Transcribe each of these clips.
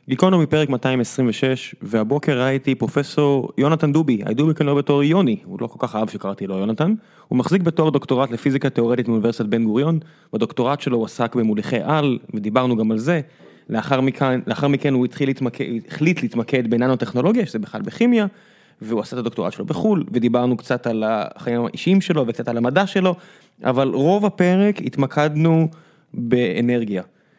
גיקונומי פרק 226, והבוקר ראיתי פרופסור יונתן דובי, הידעו בכנו בתור יוני, הוא לא כל כך אהב שקראתי לו יונתן, הוא מחזיק בתור דוקטורט לפיזיקה תיאורטית מאוניברסיטת בן גוריון, בדוקטורט שלו הוא עסק במוליכי על, ודיברנו גם על זה, לאחר מכן הוא החליט להתמקד בננו-טכנולוגיה, שזה בכלל בכימיה, והוא עשה את הדוקטורט שלו בחול, ודיברנו קצת על החיים האישיים שלו, וקצת על המדע שלו, אבל רוב הפרק התמקדנו באנרגיה.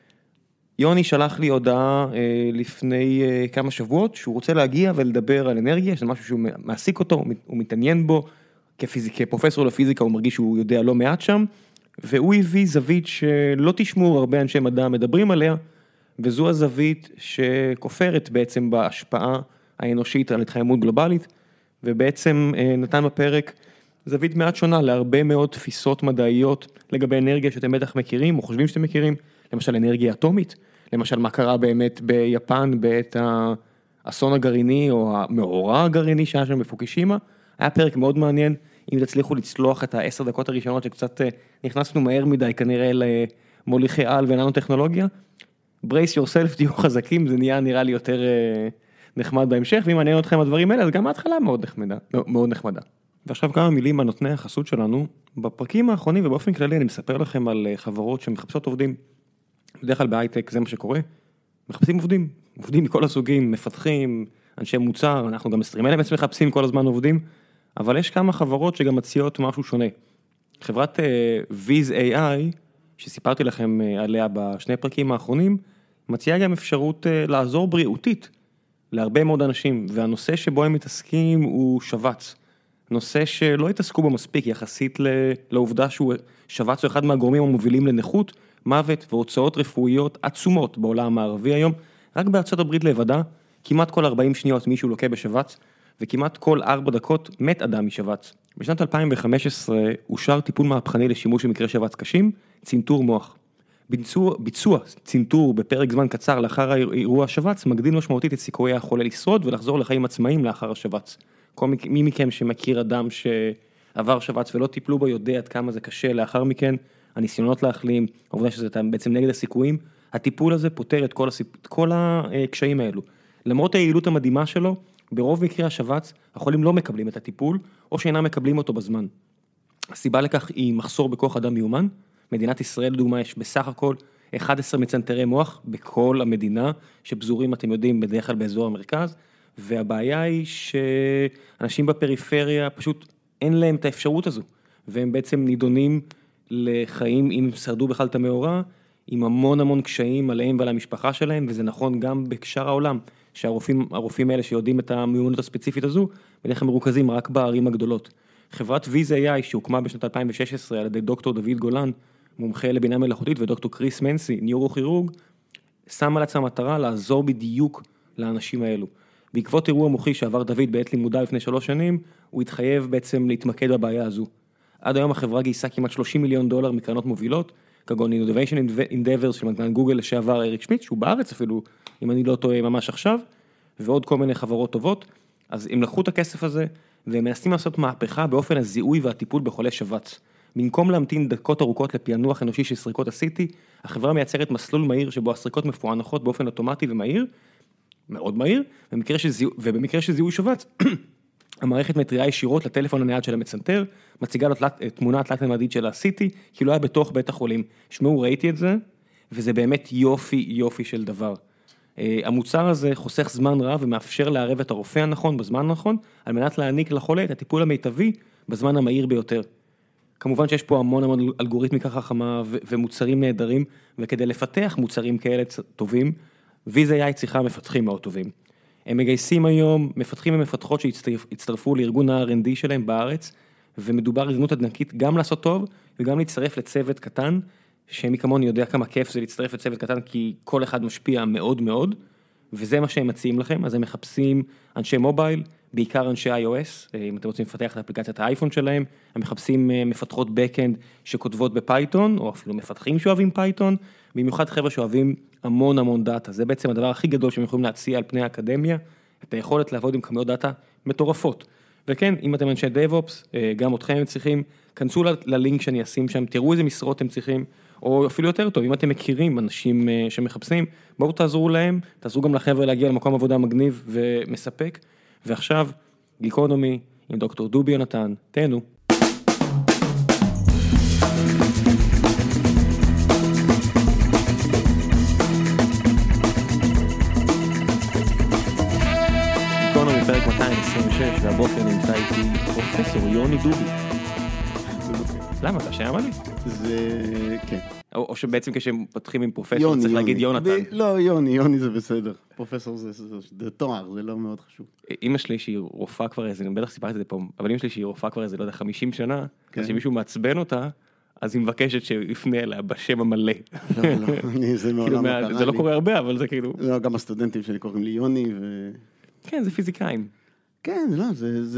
יוני שלח לי הודעה לפני כמה שבועות, שהוא רוצה להגיע ולדבר על אנרגיה, שזה משהו שהוא מעסיק אותו, הוא מתעניין בו, כפרופסור לפיזיקה הוא מרגיש שהוא יודע לא מעט שם, והוא הביא זווית שלא תשמעו הרבה אנשי מדע מדברים עליה, וזו הזווית שכופרת בעצם בהשפעה האנושית על התחממות גלובלית, ובעצם נתן בפרק זווית מעט שונה להרבה מאוד תפיסות מדעיות לגבי אנרגיה שאתם בטח מכירים או חושבים שאתם מכירים, למשל אנרגיה אטומית, למשל מה קרה באמת ביפן בעת האסון הגרעיני או המאורע הגרעיני שהיה שם בפוקישימה, היה פרק מאוד מעניין, אם תצליחו לצלוח את 10 דקות הראשונות שקצת נכנסנו מהר מדי כנראה למוליכי על וננו-טכנולוגיה, brace yourself, תהיו חזקים, זה נראה לי יותר נחמד בהמשך, ואם מעניין אתכם הדברים האלה, אז גם ההתחלה מאוד נחמדה. ועכשיו כמה מילים על נותני החסות שלנו, בפרקים האחרונים ובאופן כללי אני מספר לכם על חברות שמחפשות עובדים, בדרך כלל בהייטק זה מה שקורה, מחפשים עובדים מכל הסוגים, מפתחים, אנשי מוצר, אנחנו גם סטרימרים מחפשים כל הזמן עובדים, אבל יש כמה חברות שגם מציעות משהו שונה. חברת Viz AI, שסיפרתי לכם עליה בשני פרקים האחרונים, מציעה גם אפשרות לעזור בריאותית להרבה מאוד אנשים, והנושא שבו הם מתעסקים הוא שבץ. נושא שלא התעסקו בו מספיק יחסית לעובדה שהוא שבץ הוא אחד מהגורמים המובילים לנכות, מוות והוצאות רפואיות עצומות בעולם המערבי היום. רק בארצות הברית לבדה, כמעט כל 40 שניות מישהו לוקה בשבץ, וכמעט כל 4 דקות מת אדם משבץ. בשנת 2015 אושר טיפול מהפכני לשימוש במקרה שבץ קשים, צנתור מוח. ביצוע צנתור בפרק זמן קצר לאחר אירוע השבץ, מגדיל משמעותית את סיכויי החולה לשרוד ולחזור לחיים עצמאיים לאחר השבץ. מי מכם שמכיר אדם שעבר שבץ ולא טיפלו בו יודע עד כמה זה קשה לאחר מכן, הניסיונות להחלים, העובדה שזה בעצם נגד הסיכויים, הטיפול הזה פותר את כל הקשיים האלו. למרות היעילות המדהימה שלו, ברוב מקרי השבץ, החולים לא מקבלים את הטיפול, או שאינם מקבלים אותו בזמן. הסיבה לכך היא מחסור בכוח אדם מיומן, מדינת ישראל לדוגמה יש בסך הכל 11 מצנתרי מוח בכל המדינה, שבזורים אתם יודעים בדרך כלל באזור המרכז, והבעיה היא שאנשים בפריפריה פשוט אין להם את האפשרות הזו, והם בעצם נידונים לחיים, אם שרדו בכלל את המאורע, עם המון קשיים עליהם ועל המשפחה שלהם, וזה נכון גם בשאר העולם, שהרופאים האלה שיודעים את המיומנות הספציפית הזו, בדרך כלל מרוכזים רק בערים הגדולות. חברת Viz AI שהוקמה בשנת 2016 על ידי דוקטור דוד גולן, מומחה לבינה מלאכותית, ודוקטור קריס מנסי, ניורוכירורג, שם על עצמה מטרה לעזור בדיוק לאנשים האלו. בעקבות אירוע מוחי שעבר דוד בעת לימודה לפני 3 שנים, הוא התחייב בעצם להתמקד בבעיה הזו. עד היום החברה גייסה כמעט $30 מיליון מקרנות מובילות, כגון Innovation Endeavors של מנכ"ל גוגל לשעבר אריק שמידט, שהוא בארץ אפילו, אם אני לא טועה ממש עכשיו, ועוד כל מיני חברות טובות. אז הם לקחו את הכסף הזה, והם מנסים לעשות מהפכה באופן הזיהוי והטיפול בחולי שבץ. במקום להמתין דקות ארוכות לפענוח אנושי של סריקות ה-CT, החברה מייצרת מסלול מהיר שבו הסריקות מפוענחות באופן אוטומטי ומהיר, מאוד מהיר, ובמקרה של זיהוי שבץ, המערכת מטריעה ישירות לטלפון הנייד של המצנתר, מציגה לו תמונה תלת-ממדית של ה-CT, כאילו היה בתוך בית החולים. שמעו, ראיתי את זה, וזה באמת יופי של דבר. המוצר הזה חוסך זמן רב ומאפשר לערב את הרופא הנכון בזמן הנכון, על מנת להעניק לחולה את הטיפול המיטבי בזמן המהיר ביותר. כמובן שיש פה המון אלגוריתמיקה חכמה ומוצרים נהדרים, וכדי לפתח מוצרים כאלה טובים, Viz AI צריכה מפתחים מאוד טובים. הם מגייסים היום מפתחים ומפתחות שהצטרפו לארגון ה-R&D שלהם בארץ, ומדובר הזדמנות ענקית גם לעשות טוב, וגם להצטרף לצוות קטן, שמי כמוני יודע כמה כיף זה להצטרף לצוות קטן, כי כל אחד משפיע מאוד, וזה מה שהם מציעים לכם. אז הם מחפשים אנשי מובייל, בעיקר אנשי iOS, אם אתם רוצים לפתח את אפליקציית האייפון שלהם, הם מחפשים מפתחות backend שכותבות בפייתון, או אפילו מפתחים שאוהבים פייתון, במיוחד חבר'ה שאוהבים המון דאטה. זה בעצם הדבר הכי גדול שהם יכולים להציע על פני האקדמיה, את היכולת לעבוד עם כמויות דאטה מטורפות. וכן, אם אתם אנשי DevOps, גם אתכם צריכים, כנסו ללינק שאני אשים שם, תראו איזה משרות אתם צריכים, או אפילו יותר טוב, אם אתם מכירים אנשים שמחפשים, בואו תעזרו להם, תעזרו גם לחבר'ה להגיע למקום עבודה מגניב ומספק. ועכשיו, גיקונומי עם דוקטור דובי יונתן, תהנו. גיקונומי פרק 226, והבוקר נמצא איתי פרופסור יוני דובי. למה אתה שם עלי? זה, כן. או שבעצם כשפותחים עם פרופסור צריך להגיד יונתן. לא, יוני זה בסדר. פרופסור זה תואר, זה לא מאוד חשוב. אמא שלי שהיא רופאה כבר איזה, אני בטח סיפרתי את זה פה, אבל אמא שלי שהיא רופאה כבר איזה, לא יודע, 50 שנה, אז שמישהו מעצבן אותה, אז היא מבקשת שיפנה אליה בשם המלא. לא, זה מעולם לא קרה לי. זה לא קורה הרבה, אבל זה כאילו... לא, גם הסטודנטים שלי קוראים לי יוני ו... כן, זה פיזיקאים. כן, לא,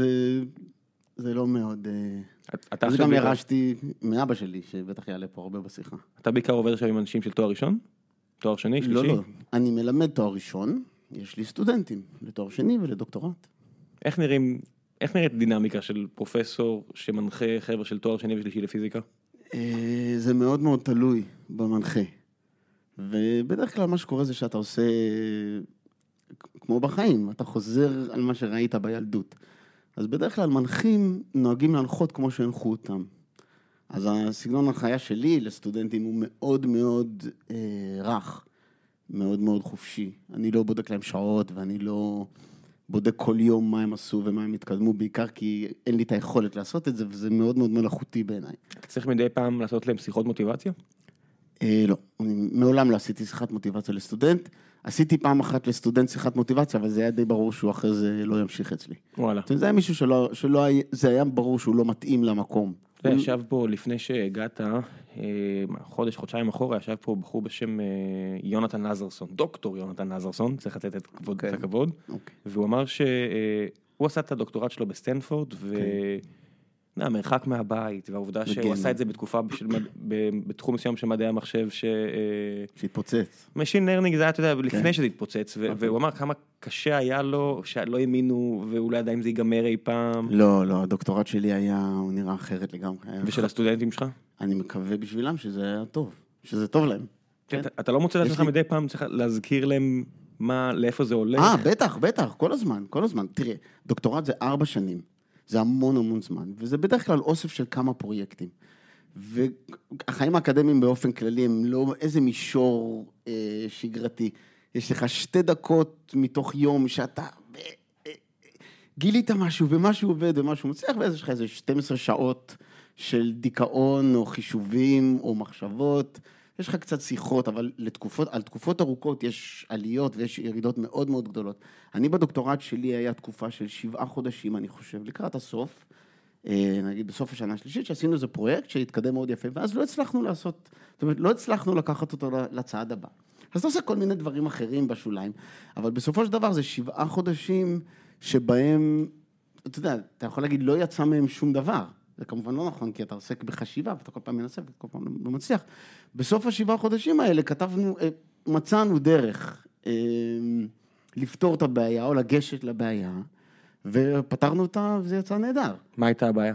זה לא מאוד... זה גם ירשתי מאבא שלי, שבטח יעלה פה הרבה בשיחה. אתה בעיקר עובר שם עם אנשים של תואר ראשון? תואר שני, שלישי? לא, אני מלמד תואר ראשון, יש לי סטודנטים לתואר שני ולדוקטורט. איך נראית דינמיקה של פרופסור שמנחה חבר'ה של תואר שני ושלישי לפיזיקה? זה מאוד מאוד תלוי במנחה. ובדרך כלל מה שקורה זה שאתה עושה, כמו בחיים, אתה חוזר על מה שראית בילדות. אז בדרך כלל מנחים נוהגים להנחות כמו שהנחו אותם. אז הסגנון ההנחיה שלי לסטודנטים הוא מאוד מאוד רך, מאוד מאוד חופשי. אני לא בודק להם שעות ואני לא בודק כל יום מה הם עשו ומה הם התקדמו, בעיקר כי אין לי את היכולת לעשות את זה, וזה מאוד מאוד מלאכותי בעיניי. אתה צריך מדי פעם לעשות להם שיחות מוטיבציה? לא, אני מעולם לא עשיתי שיחת מוטיבציה לסטודנט. עשיתי פעם אחת לסטודנט שיחת מוטיבציה, אבל זה היה די ברור שהוא אחרי זה לא ימשיך אצלי. וואלה. זה היה מישהו שלא היה, זה היה ברור שהוא לא מתאים למקום. ישב פה לפני שהגעת, חודשיים אחורה, ישב פה בחור בשם יונתן נזרסון, דוקטור יונתן נזרסון, צריך לתת את הכבוד, והוא אמר שהוא עשה את הדוקטורט שלו בסטנפורד, והמרחק מהבית, והעובדה שהוא עשה את זה בתקופה בתחום מסוים של מדעי המחשב, שהתפוצץ. Machine Learning זה היה, אתה יודע, לפני שזה התפוצץ, והוא אמר כמה קשה היה לו, שלא האמינו, ואולי עדיין זה ייגמר אי פעם. לא, הדוקטורט שלי הוא נראה אחרת לגמרי. ושל הסטודנטים שלך? אני מקווה בשבילם שזה היה טוב, שזה טוב להם. אתה לא מוצא לעצמך מדי פעם, צריך להזכיר להם לאיפה זה הולך? בטח, כל הזמן. תראה, דוקטורט זה 4 שנים. זה המון זמן, וזה בדרך כלל אוסף של כמה פרויקטים. והחיים האקדמיים באופן כללי הם לא איזה מישור שגרתי. יש לך 2 דקות מתוך יום שאתה גילית משהו, ומשהו עובד ומשהו מצליח, ואז יש לך איזה 12 שעות של דיכאון או חישובים או מחשבות. יש לך קצת שיחות, אבל על תקופות ארוכות יש עליות ויש ירידות מאוד מאוד גדולות. אני בדוקטורט שלי היה תקופה של 7 חודשים, אני חושב, לקראת הסוף, נגיד בסוף השנה השלישית, שעשינו איזה פרויקט שהתקדם מאוד יפה, ואז לא הצלחנו לעשות, זאת אומרת, לא הצלחנו לקחת אותו לצעד הבא. אז אתה עושה כל מיני דברים אחרים בשוליים, אבל בסופו של דבר זה 7 חודשים שבהם, אתה יודע, אתה יכול להגיד, לא יצא מהם שום דבר. זה כמובן לא נכון, כי אתה עוסק בחשיבה, ואתה כל פעם מנסה, וכל פעם לא מצליח. בסוף 7 חודשים האלה מצאנו דרך לפתור את הבעיה, או לגשת לבעיה, ופתרנו אותה, וזה יצא נהדר. מה הייתה הבעיה?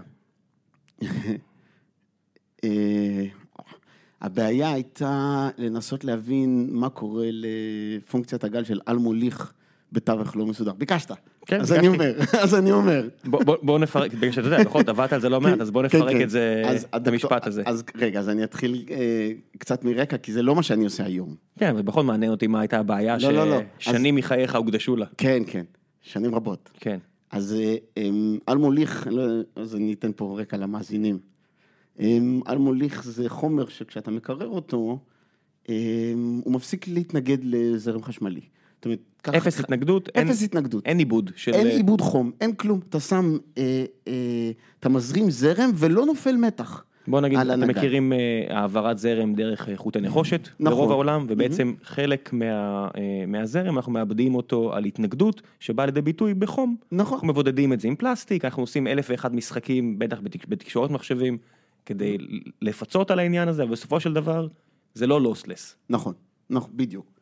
הבעיה הייתה לנסות להבין מה קורה לפונקציית הגל של על-מוליך, בתווך לא מסודר. ביקשת. אז אני אומר. בוא נפרק, בגלל שאתה יודע, נכון, עבדת על זה לא מעט, אז בוא נפרק את זה, את המשפט הזה. רגע, אז אני אתחיל קצת מרקע, כי זה לא מה שאני עושה היום. כן, ובכל מעניין אותי מה הייתה הבעיה, ששנים מחייך הוקדשו לה. כן, שנים רבות. כן. אז על-מוליך, אז אני אתן פה רקע למאזינים. על-מוליך זה חומר שכשאתה מקרר אותו, הוא מפסיק להתנגד לזרם חשמלי. אפס התנגדות, אין עיבוד. אין עיבוד חום, אין כלום. אתה שם, אתה מזרים זרם ולא נופל מתח. בוא נגיד, אתם מכירים העברת זרם דרך חוט הנחושת ברוב העולם, ובעצם חלק מהזרם אנחנו מאבדים אותו על התנגדות, שבאה לידי ביטוי בחום. נכון. אנחנו מבודדים את זה עם פלסטיק, אנחנו עושים 1001 משחקים, בטח בתקשורת מחשבים, כדי לפצות על העניין הזה, אבל בסופו של דבר, זה לא לוסלס. נכון, בדיוק.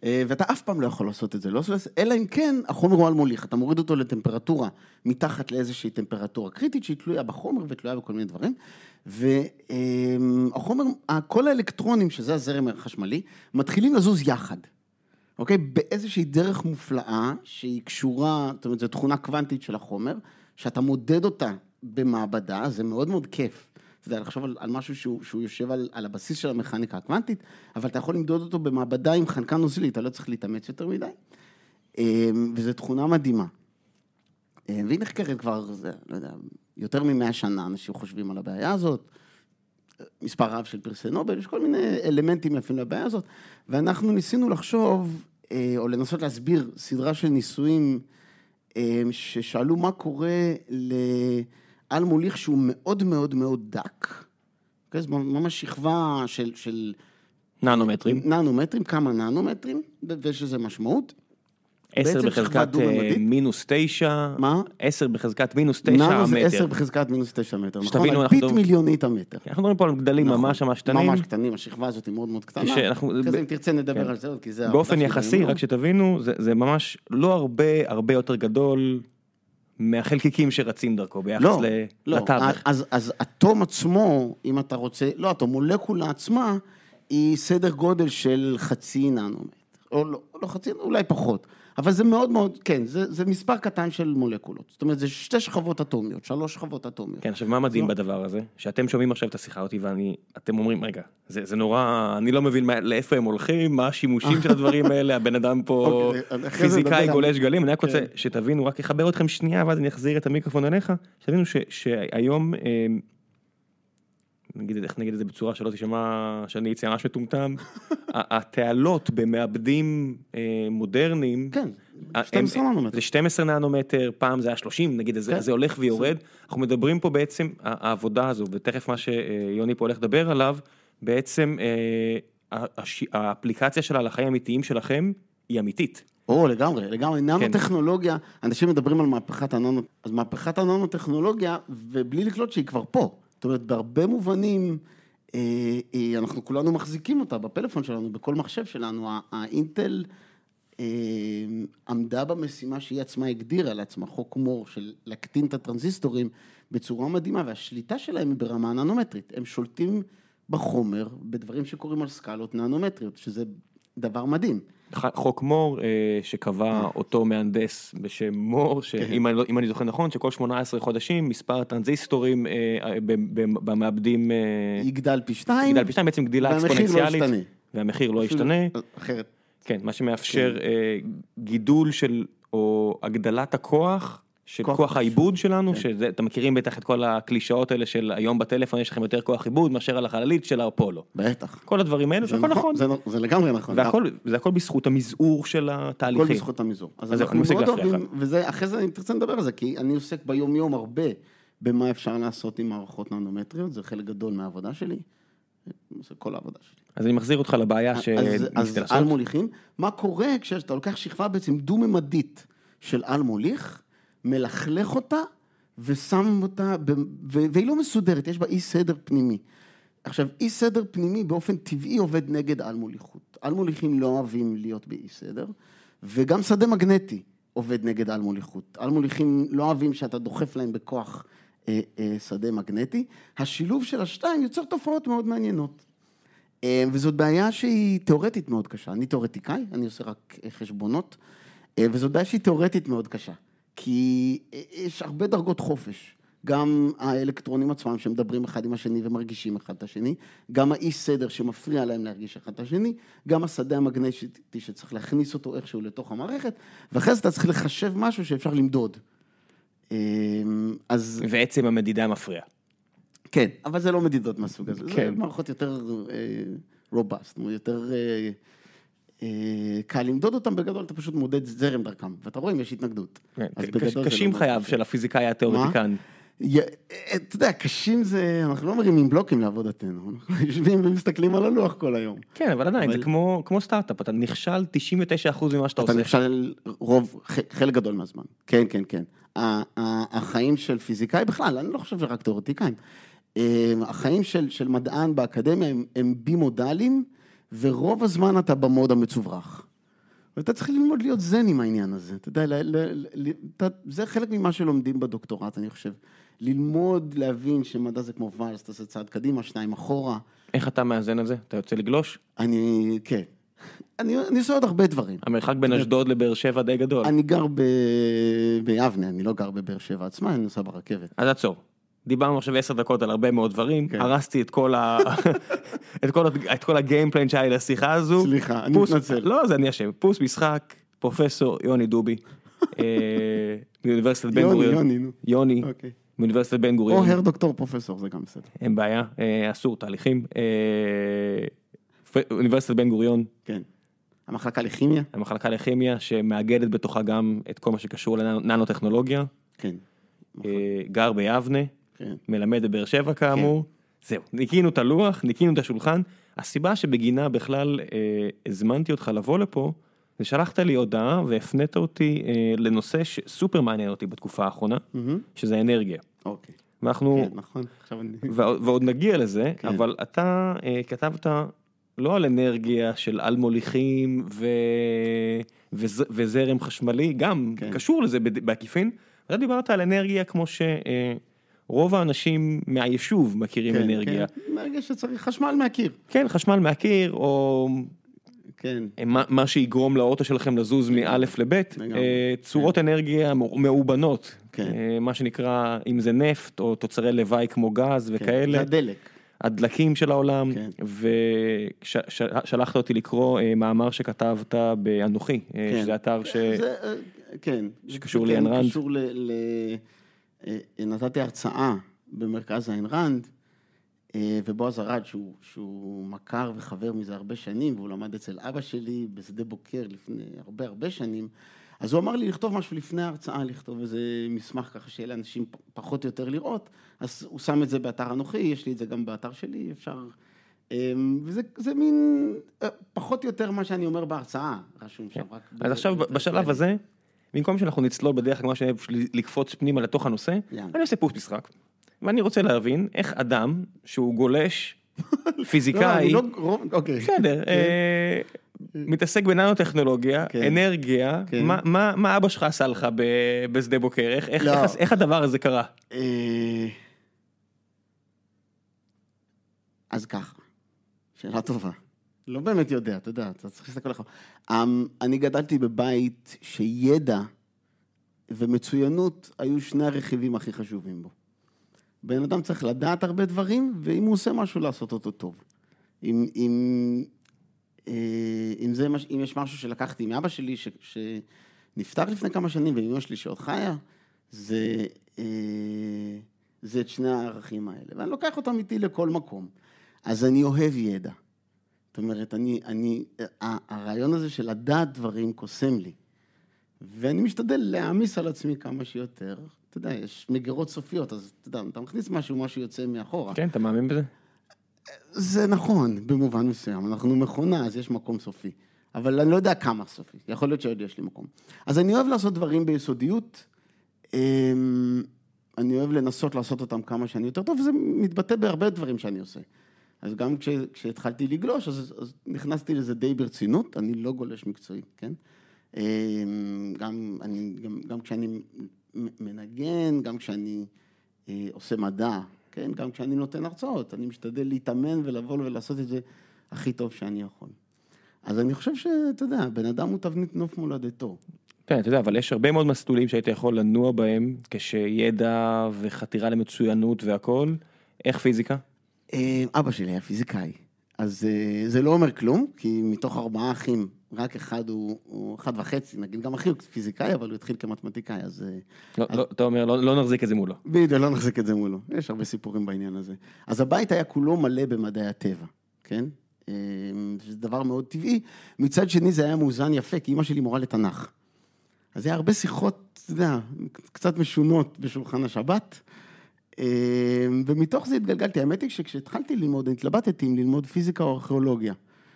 ואתה אף פעם לא יכול לעשות את זה, אלא אם כן החומר הוא על מוליך, אתה מוריד אותו לטמפרטורה מתחת לאיזושהי טמפרטורה קריטית שהיא תלויה בחומר ותלויה בכל מיני דברים, והחומר, כל האלקטרונים, שזה הזרם החשמלי, מתחילים לזוז יחד, אוקיי? באיזושהי דרך מופלאה שהיא קשורה, זאת אומרת, זו תכונה קוונטית של החומר, שאתה מודד אותה במעבדה, זה מאוד מאוד כיף. זה לחשוב על משהו שהוא יושב על הבסיס של המכניקה הקוונטית, אבל אתה יכול למדוד אותו במעבדה עם חנקן נוזלי, אתה לא צריך להתאמץ יותר מדי, וזו תכונה מדהימה. והיא נחקרת כבר, לא יודע, יותר מ100 שנה, אנשים חושבים על הבעיה הזאת, מספר רב של פרסי נובל, יש כל מיני אלמנטים יפים לבעיה הזאת, ואנחנו ניסינו לחשוב, או לנסות להסביר סדרה של ניסויים, ששאלו מה קורה על מוליך שהוא מאוד מאוד מאוד דק, זה ממש שכבה של ננומטרים, כמה ננומטרים, ויש לזה משמעות. 10 בחזקת מינוס 9, מה? 10 בחזקת מינוס 9 מטר. ננו זה 10 בחזקת מינוס 9 מטר, נכון? על פית מיליונית המטר. אנחנו מדברים פה על גדלים ממש קטנים. ממש קטנים, השכבה הזאת היא מאוד מאוד קטנה. כזה אם תרצה נדבר על זה עוד, כי זה... באופן יחסי, רק שתבינו, זה ממש לא הרבה יותר גדול מהחלקיקים שרצים דרכו ביחס לתווך. אז אטום עצמו, אם אתה רוצה, לא אטום, מולקולה עצמה, היא סדר גודל של חצי ננומטר, או לא חצי, אולי פחות, אבל זה מאוד מאוד, כן, זה מספר קטן של מולקולות, זאת אומרת, זה 2 שכבות אטומיות, 3 שכבות אטומיות. כן, עכשיו מה מדהים בדבר הזה? שאתם שומעים עכשיו את השיחה אותי, ואתם אומרים, רגע, זה נורא, אני לא מבין לאיפה הם הולכים, מה השימושים של הדברים האלה, הבן אדם פה פיזיקאי גולש גלים, אני רק רוצה שתבינו, רק אחבר אתכם שנייה, ואז אני אחזיר את המיקרופון אליך, שתבינו שהיום, איך נגיד את זה בצורה שלא תשמע שאני אצא ממש מטומטם, התעלות במעבדים מודרניים, כן, 12 ננומטר. זה 12 ננומטר, פעם זה היה 30, נגיד, זה הולך ויורד, אנחנו מדברים פה בעצם, העבודה הזו, ותכף מה שיוני פה הולך לדבר עליו, בעצם האפליקציה שלה לחיים האמיתיים שלכם, היא אמיתית. לגמרי, ננו-טכנולוגיה, אנשים מדברים על מהפכת הננו, אז מהפכת הננו-טכנולוגיה, ובלי לקלוט שהיא כבר פה. זאת אומרת, בהרבה מובנים, אנחנו כולנו מחזיקים אותה בפלאפון שלנו, בכל מחשב שלנו, האינטל עמדה במשימה שהיא עצמה הגדירה לעצמה, חוק מור של להקטין את הטרנזיסטורים בצורה מדהימה, והשליטה שלהם היא ברמה ננומטרית. הם שולטים בחומר, בדברים שקוראים על סקלות ננומטריות, שזה דבר מדהים. חוק מור שקבע אותו מהנדס בשם מור, שאם אני זוכר נכון, שכל 18 חודשים מספר הטרנזיסטורים במעבדים יגדל פי 2, בעצם גדילה אקספוננציאלית, והמחיר לא ישתנה, אחרת. כן, מה שמאפשר גידול של, או הגדלת הכוח, של כוח העיבוד שלנו, שאתם מכירים בטח את כל הקלישאות האלה של היום בטלפון יש לכם יותר כוח עיבוד מאשר על החללית של האפולו. בטח. כל הדברים האלה, זה הכל נכון. זה לגמרי נכון. וזה הכל בזכות המזעור של התהליכים. הכל בזכות המזעור. אז אני מפסיק להפריע לך. אחרי זה אני תרצה לדבר על זה, כי אני עוסק ביום יום הרבה במה אפשר לעשות עם מערכות ננומטריות, זה חלק גדול מהעבודה שלי, זה כל העבודה שלי. אז אני מחזיר אותך לבעיה שניסית לעשות. אז על מוליכים, מה קורה כשאתה לוקח שכבה בעצם דו-ממדית של על מוליך, מלכלך אותה ושם אותה, והיא לא מסודרת, יש בה אי סדר פנימי. עכשיו, אי סדר פנימי באופן טבעי עובד נגד על מוליכות. על מוליכים לא אוהבים להיות באי סדר, וגם שדה מגנטי עובד נגד על מוליכות. על מוליכים לא אוהבים שאתה דוחף להם בכוח שדה מגנטי. השילוב של השתיים יוצר תופעות מאוד מעניינות. וזאת בעיה שהיא תיאורטית מאוד קשה. אני תיאורטיקאי, אני עושה רק חשבונות, וזאת בעיה שהיא תיאורטית מאוד קשה. כי יש הרבה דרגות חופש, גם האלקטרונים עצמם שמדברים אחד עם השני ומרגישים אחד את השני, גם האי סדר שמפריע להם להרגיש אחד את השני, גם השדה המגנטי שצריך להכניס אותו איכשהו לתוך המערכת, ואחרי זה אתה צריך לחשב משהו שאפשר למדוד. ועצם המדידה מפריע. כן, אבל זה לא מדידות מהסוג הזה, זה מערכות יותר רובסט, יותר קל למדוד אותם, בגדול אתה פשוט מודד זרם דרכם, ואתה רואה אם יש התנגדות. קשים חייו של הפיזיקאי התיאורטיקן. אתה יודע, קשים זה, אנחנו לא מרימים בלוקים לעבודתנו, אנחנו יושבים ומסתכלים על הלוח כל היום. כן, אבל עדיין, זה כמו סטארט-אפ, אתה נכשל 99% ממה שאתה עושה. אתה נכשל חלק גדול מהזמן. כן, כן, כן. החיים של פיזיקאי בכלל, אני לא חושב שרק תיאורטיקאים, החיים של מדען באקדמיה הם בימודליים, ורוב הזמן אתה במוד המצוברח. ואתה צריך ללמוד להיות זן עם העניין הזה. אתה יודע, זה חלק ממה שלומדים בדוקטורט, אני חושב. ללמוד, להבין שמדע זה כמו ואלס, אתה עושה צעד קדימה, 2 אחורה. איך אתה מאזן את זה? אתה יוצא לגלוש? כן. אני עושה עוד הרבה דברים. המרחק בין אשדוד לבאר שבע די גדול. אני גר ביבנה, אני לא גר בבאר שבע עצמה, אני נוסע ברכבת. אז עצור. דיברנו עכשיו 10 דקות על הרבה מאוד דברים, הרסתי את כל הגיימפליין שהיה לי לשיחה הזו. סליחה, אני מתנצל. לא, זה אני אשם. פוס משחק, פרופסור יוני דובי, מאוניברסיטת בן גוריון. יוני, מאוניברסיטת בן גוריון. או הר דוקטור פרופסור, זה גם בסדר. אין בעיה, אסור, תהליכים. אוניברסיטת בן גוריון. כן. המחלקה לכימיה. המחלקה לכימיה, שמאגדת בתוכה גם את כל מה שקשור לננו-טכנולוגיה. כן. גר ביבנה. מלמד בבאר שבע כאמור, זהו, ניקינו את הלוח, ניקינו את השולחן, הסיבה שבגינה בכלל הזמנתי אותך לבוא לפה, זה שלחת לי הודעה והפנית אותי לנושא שסופר מעניין אותי בתקופה האחרונה, שזה אנרגיה. אוקיי. ואנחנו, כן, נכון, ועוד נגיע לזה, אבל אתה כתבת לא על אנרגיה של על מוליכים וזרם חשמלי, גם קשור לזה בעקיפין, אתה דיברת על אנרגיה כמו רוב האנשים מהיישוב מכירים אנרגיה. כן, אנרגיה שצריך חשמל מהקיר. כן, חשמל מהקיר, או כן. מה שיגרום לאוטו שלכם לזוז מאלף לבית, צורות אנרגיה מאובנות, מה שנקרא, אם זה נפט, או תוצרי לוואי כמו גז וכאלה. זה הדלק. הדלקים של העולם, ושלחת אותי לקרוא מאמר שכתבת באנוכי, שזה אתר שקשור לאיין ראנד. קשור נתתי הרצאה במרכז איין ראנד, ובועז ארד, שהוא מכר וחבר מזה הרבה שנים, והוא למד אצל אבא שלי בשדה בוקר לפני הרבה שנים, אז הוא אמר לי לכתוב משהו לפני ההרצאה, לכתוב איזה מסמך ככה שיהיה לאנשים פחות או יותר לראות, אז הוא שם את זה באתר אנוכי, יש לי את זה גם באתר שלי, אפשר, וזה מין פחות או יותר מה שאני אומר בהרצאה, רשום שם רק. אז עכשיו בשלב הזה, במקום שאנחנו נצלול בדרך כלל, כמו שאני אוהב לקפוץ פנימה לתוך הנושא, אני עושה פוס משחק. ואני רוצה להבין איך אדם שהוא גולש פיזיקאי, בסדר, מתעסק בננו-טכנולוגיה, אנרגיה, מה אבא שלך עשה לך בשדה בוקר? איך הדבר הזה קרה? אז ככה, שאלה טובה. לא באמת יודע, אתה יודע, אתה צריך להסתכל לך. אני גדלתי בבית שידע ומצוינות היו 2 הרכיבים הכי חשובים בו. בן אדם צריך לדעת הרבה דברים, ואם הוא עושה משהו, לעשות אותו טוב. אם יש משהו שלקחתי מאבא שלי, שנפטר לפני כמה שנים, ואמא שלי שעוד חיה, זה את 2 הערכים האלה. ואני לוקח אותם איתי לכל מקום. אז אני אוהב ידע. זאת אומרת, הרעיון הזה של לדעת דברים קוסם לי. ואני משתדל להעמיס על עצמי כמה שיותר. אתה יודע, יש מגירות סופיות, אז אתה יודע, אתה מכניס משהו יוצא מאחורה. כן, אתה מאמין בזה? זה נכון, במובן מסוים. אנחנו מכונה, אז יש מקום סופי. אבל אני לא יודע כמה סופי. יכול להיות שעוד יש לי מקום. אז אני אוהב לעשות דברים ביסודיות. אני אוהב לנסות לעשות אותם כמה שאני יותר טוב, וזה מתבטא בהרבה דברים שאני עושה. אז גם כשהתחלתי לגלוש, אז נכנסתי לזה די ברצינות, אני לא גולש מקצועי, כן? גם כשאני מנגן, גם כשאני עושה מדע, כן? גם כשאני נותן הרצאות, אני משתדל להתאמן ולבוא ולעשות את זה הכי טוב שאני יכול. אז אני חושב שאתה יודע, בן אדם הוא תבנית נוף מולדתו. כן, אתה יודע, אבל יש הרבה מאוד מסלולים שהיית יכול לנוע בהם, כשידע וחתירה למצוינות והכל. איך פיזיקה? אבא שלי היה פיזיקאי, אז זה לא אומר כלום, כי מתוך 4 אחים, רק אחד הוא 1.5, נגיד גם אחי הוא פיזיקאי, אבל הוא התחיל כמתמטיקאי, אז... אתה אומר, לא נחזיק את זה מולו. בדיוק, לא נחזיק את זה מולו, יש הרבה סיפורים בעניין הזה. אז הבית היה כולו מלא במדעי הטבע, כן? זה דבר מאוד טבעי. מצד שני זה היה מאוזן יפה, כי אמא שלי מורה לתנ"ך. אז היה הרבה שיחות, אתה יודע, קצת משונות בשולחן השבת, ומתוך זה התגלגלתי. האמת היא שכשהתחלתי ללמוד, התלבטתי אם ללמוד פיזיקה או ארכיאולוגיה.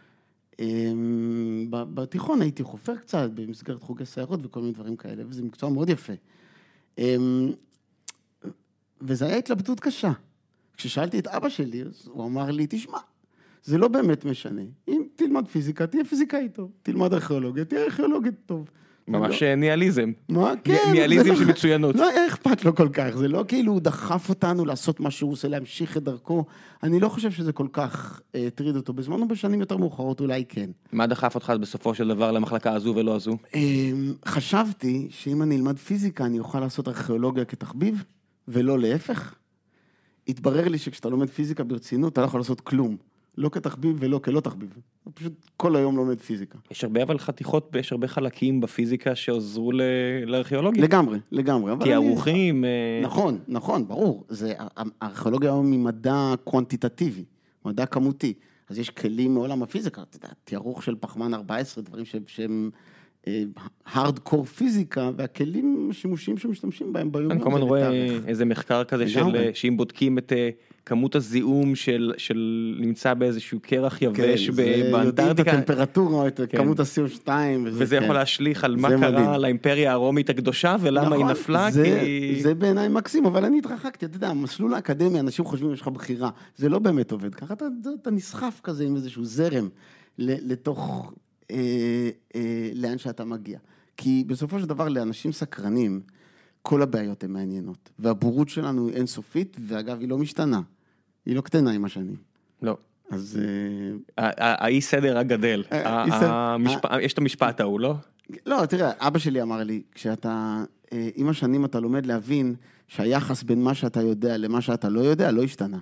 בתיכון הייתי חופר קצת, במסגרת חוגי סיירות וכל מיני דברים כאלה, וזה מקצוע מאוד יפה. וזה היה התלבטות קשה. כששאלתי את אבא שלי, הוא אמר לי, תשמע, זה לא באמת משנה. אם תלמד פיזיקה, תהיה פיזיקאי טוב. תלמד ארכיאולוגיה, תהיה ארכיאולוגית טוב. ממש ניאליזם. מה? כן. ניאליזם של מצוינות. לא היה אכפת לו כל כך, זה לא כאילו הוא דחף אותנו לעשות מה שהוא עושה, להמשיך את דרכו. אני לא חושב שזה כל כך הטריד אותו. בזמן או בשנים יותר מאוחרות אולי כן. מה דחף אותך בסופו של דבר למחלקה הזו ולא הזו? חשבתי שאם אני אלמד פיזיקה, אני אוכל לעשות ארכיאולוגיה כתחביב, ולא להפך. התברר לי שכשאתה לומד פיזיקה ברצינות, אתה לא יכול לעשות כלום. לא כתחביב ולא כלא תחביב. אתה פשוט כל היום לומד פיזיקה. יש הרבה אבל חתיכות, יש הרבה חלקים בפיזיקה שעוזרו לארכיאולוגיה. לגמרי. תיארוכים. נכון, ברור. הארכיאולוגיה היום היא מדע קוונטיטטיבי, מדע כמותי. אז יש כלים מעולם הפיזיקה, תיארוך של פחמן 14, דברים שהם הארדקור פיזיקה, והכלים השימושיים שמשתמשים בהם ביום. אני כל הזמן רואה איזה מחקר כזה שאם בודקים את כמות הזיהום של נמצא באיזשהו קרח יבש באנטארקטיקה. יודעים את הטמפרטורה, את כמות ה-CO2. וזה יכול להשליך על מה קרה לאימפריה הרומית הקדושה, ולמה היא נפלה. זה בעיניי מקסים, אבל אני התרחקתי, אתה יודע, המסלול האקדמי, אנשים חושבים יש לך בחירה, זה לא באמת עובד. ככה אתה נסחף כזה עם איזשהו זרם לתוך לאן שאתה מגיע. כי בסופו של דבר לאנשים סקרנים, כל הבעיות הן מעניינות. והבורות שלנו היא אינסופית, ואגב היא לא משתנה. היא לא קטנה עם השנים. לא. אז האי סדר הגדל. יש את המשפט ההוא, לא? לא, תראה, אבא שלי אמר לי, עם השנים אתה לומד להבין שהיחס בין מה שאתה יודע למה שאתה לא יודע, לא השתנה.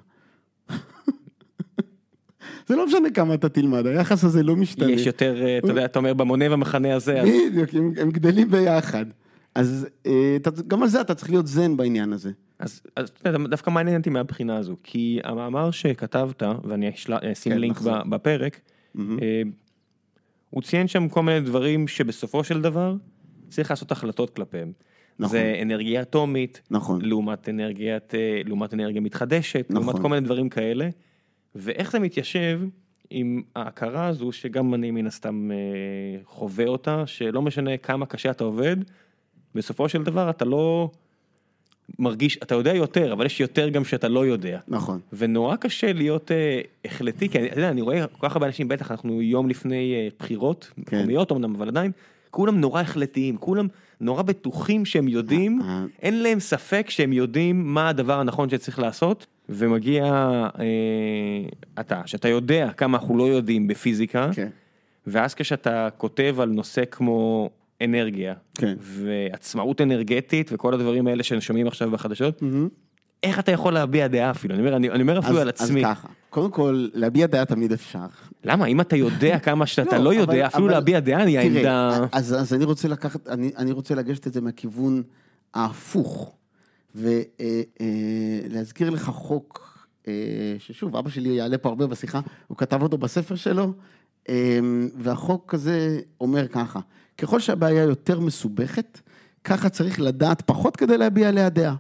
זה לא משנה כמה אתה תלמד, היחס הזה לא משתנה. יש יותר, אתה יודע, אתה אומר, במונה ובמחנה הזה. בדיוק, הם גדלים ביחד. אז גם על זה אתה צריך להיות זן בעניין הזה. אז דווקא מעניין אותי מהבחינה הזו, כי המאמר שכתבת, ואני אשים לינק בפרק, הוא ציין שם כל מיני דברים שבסופו של דבר צריך לעשות החלטות כלפיהם. זה אנרגיה אטומית, לעומת אנרגיה מתחדשת, לעומת כל מיני דברים כאלה, ואיך זה מתיישב עם ההכרה הזו, שגם אני מן הסתם חווה אותה, שלא משנה כמה קשה אתה עובד, בסופו של דבר אתה לא מרגיש, אתה יודע יותר, אבל יש יותר גם שאתה לא יודע. נכון. ונורא קשה להיות החלטי, כי אני רואה כל כך הרבה אנשים, בטח אנחנו יום לפני בחירות, מקומיות אמנם, אבל עדיין, כולם נורא החלטיים, כולם נורא בטוחים שהם יודעים, אין להם ספק שהם יודעים מה הדבר הנכון שצריך לעשות, ומגיע שאתה יודע כמה אנחנו לא יודעים בפיזיקה, ואז כשאתה כותב על נושא כמו אנרגיה, ועצמאות אנרגטית, וכל הדברים האלה ששומעים עכשיו בחדשות, איך אתה יכול להביע דעה אפילו? אני אומר אפילו על עצמי. אז ככה, קודם כל, להביע דעה תמיד אפשר. למה? אם אתה יודע כמה שאתה לא יודע, אפילו להביע דעה, אני העמדה... אז אני רוצה לגשת את זה מהכיוון ההפוך, ולהזכיר לך חוק, ששוב, אבא שלי יעלה פה הרבה בשיחה, הוא כתב אותו בספר שלו, והחוק הזה אומר ככה, ככל שהבעיה יותר מסובכת, ככה צריך לדעת פחות כדי להביע עליה דעה.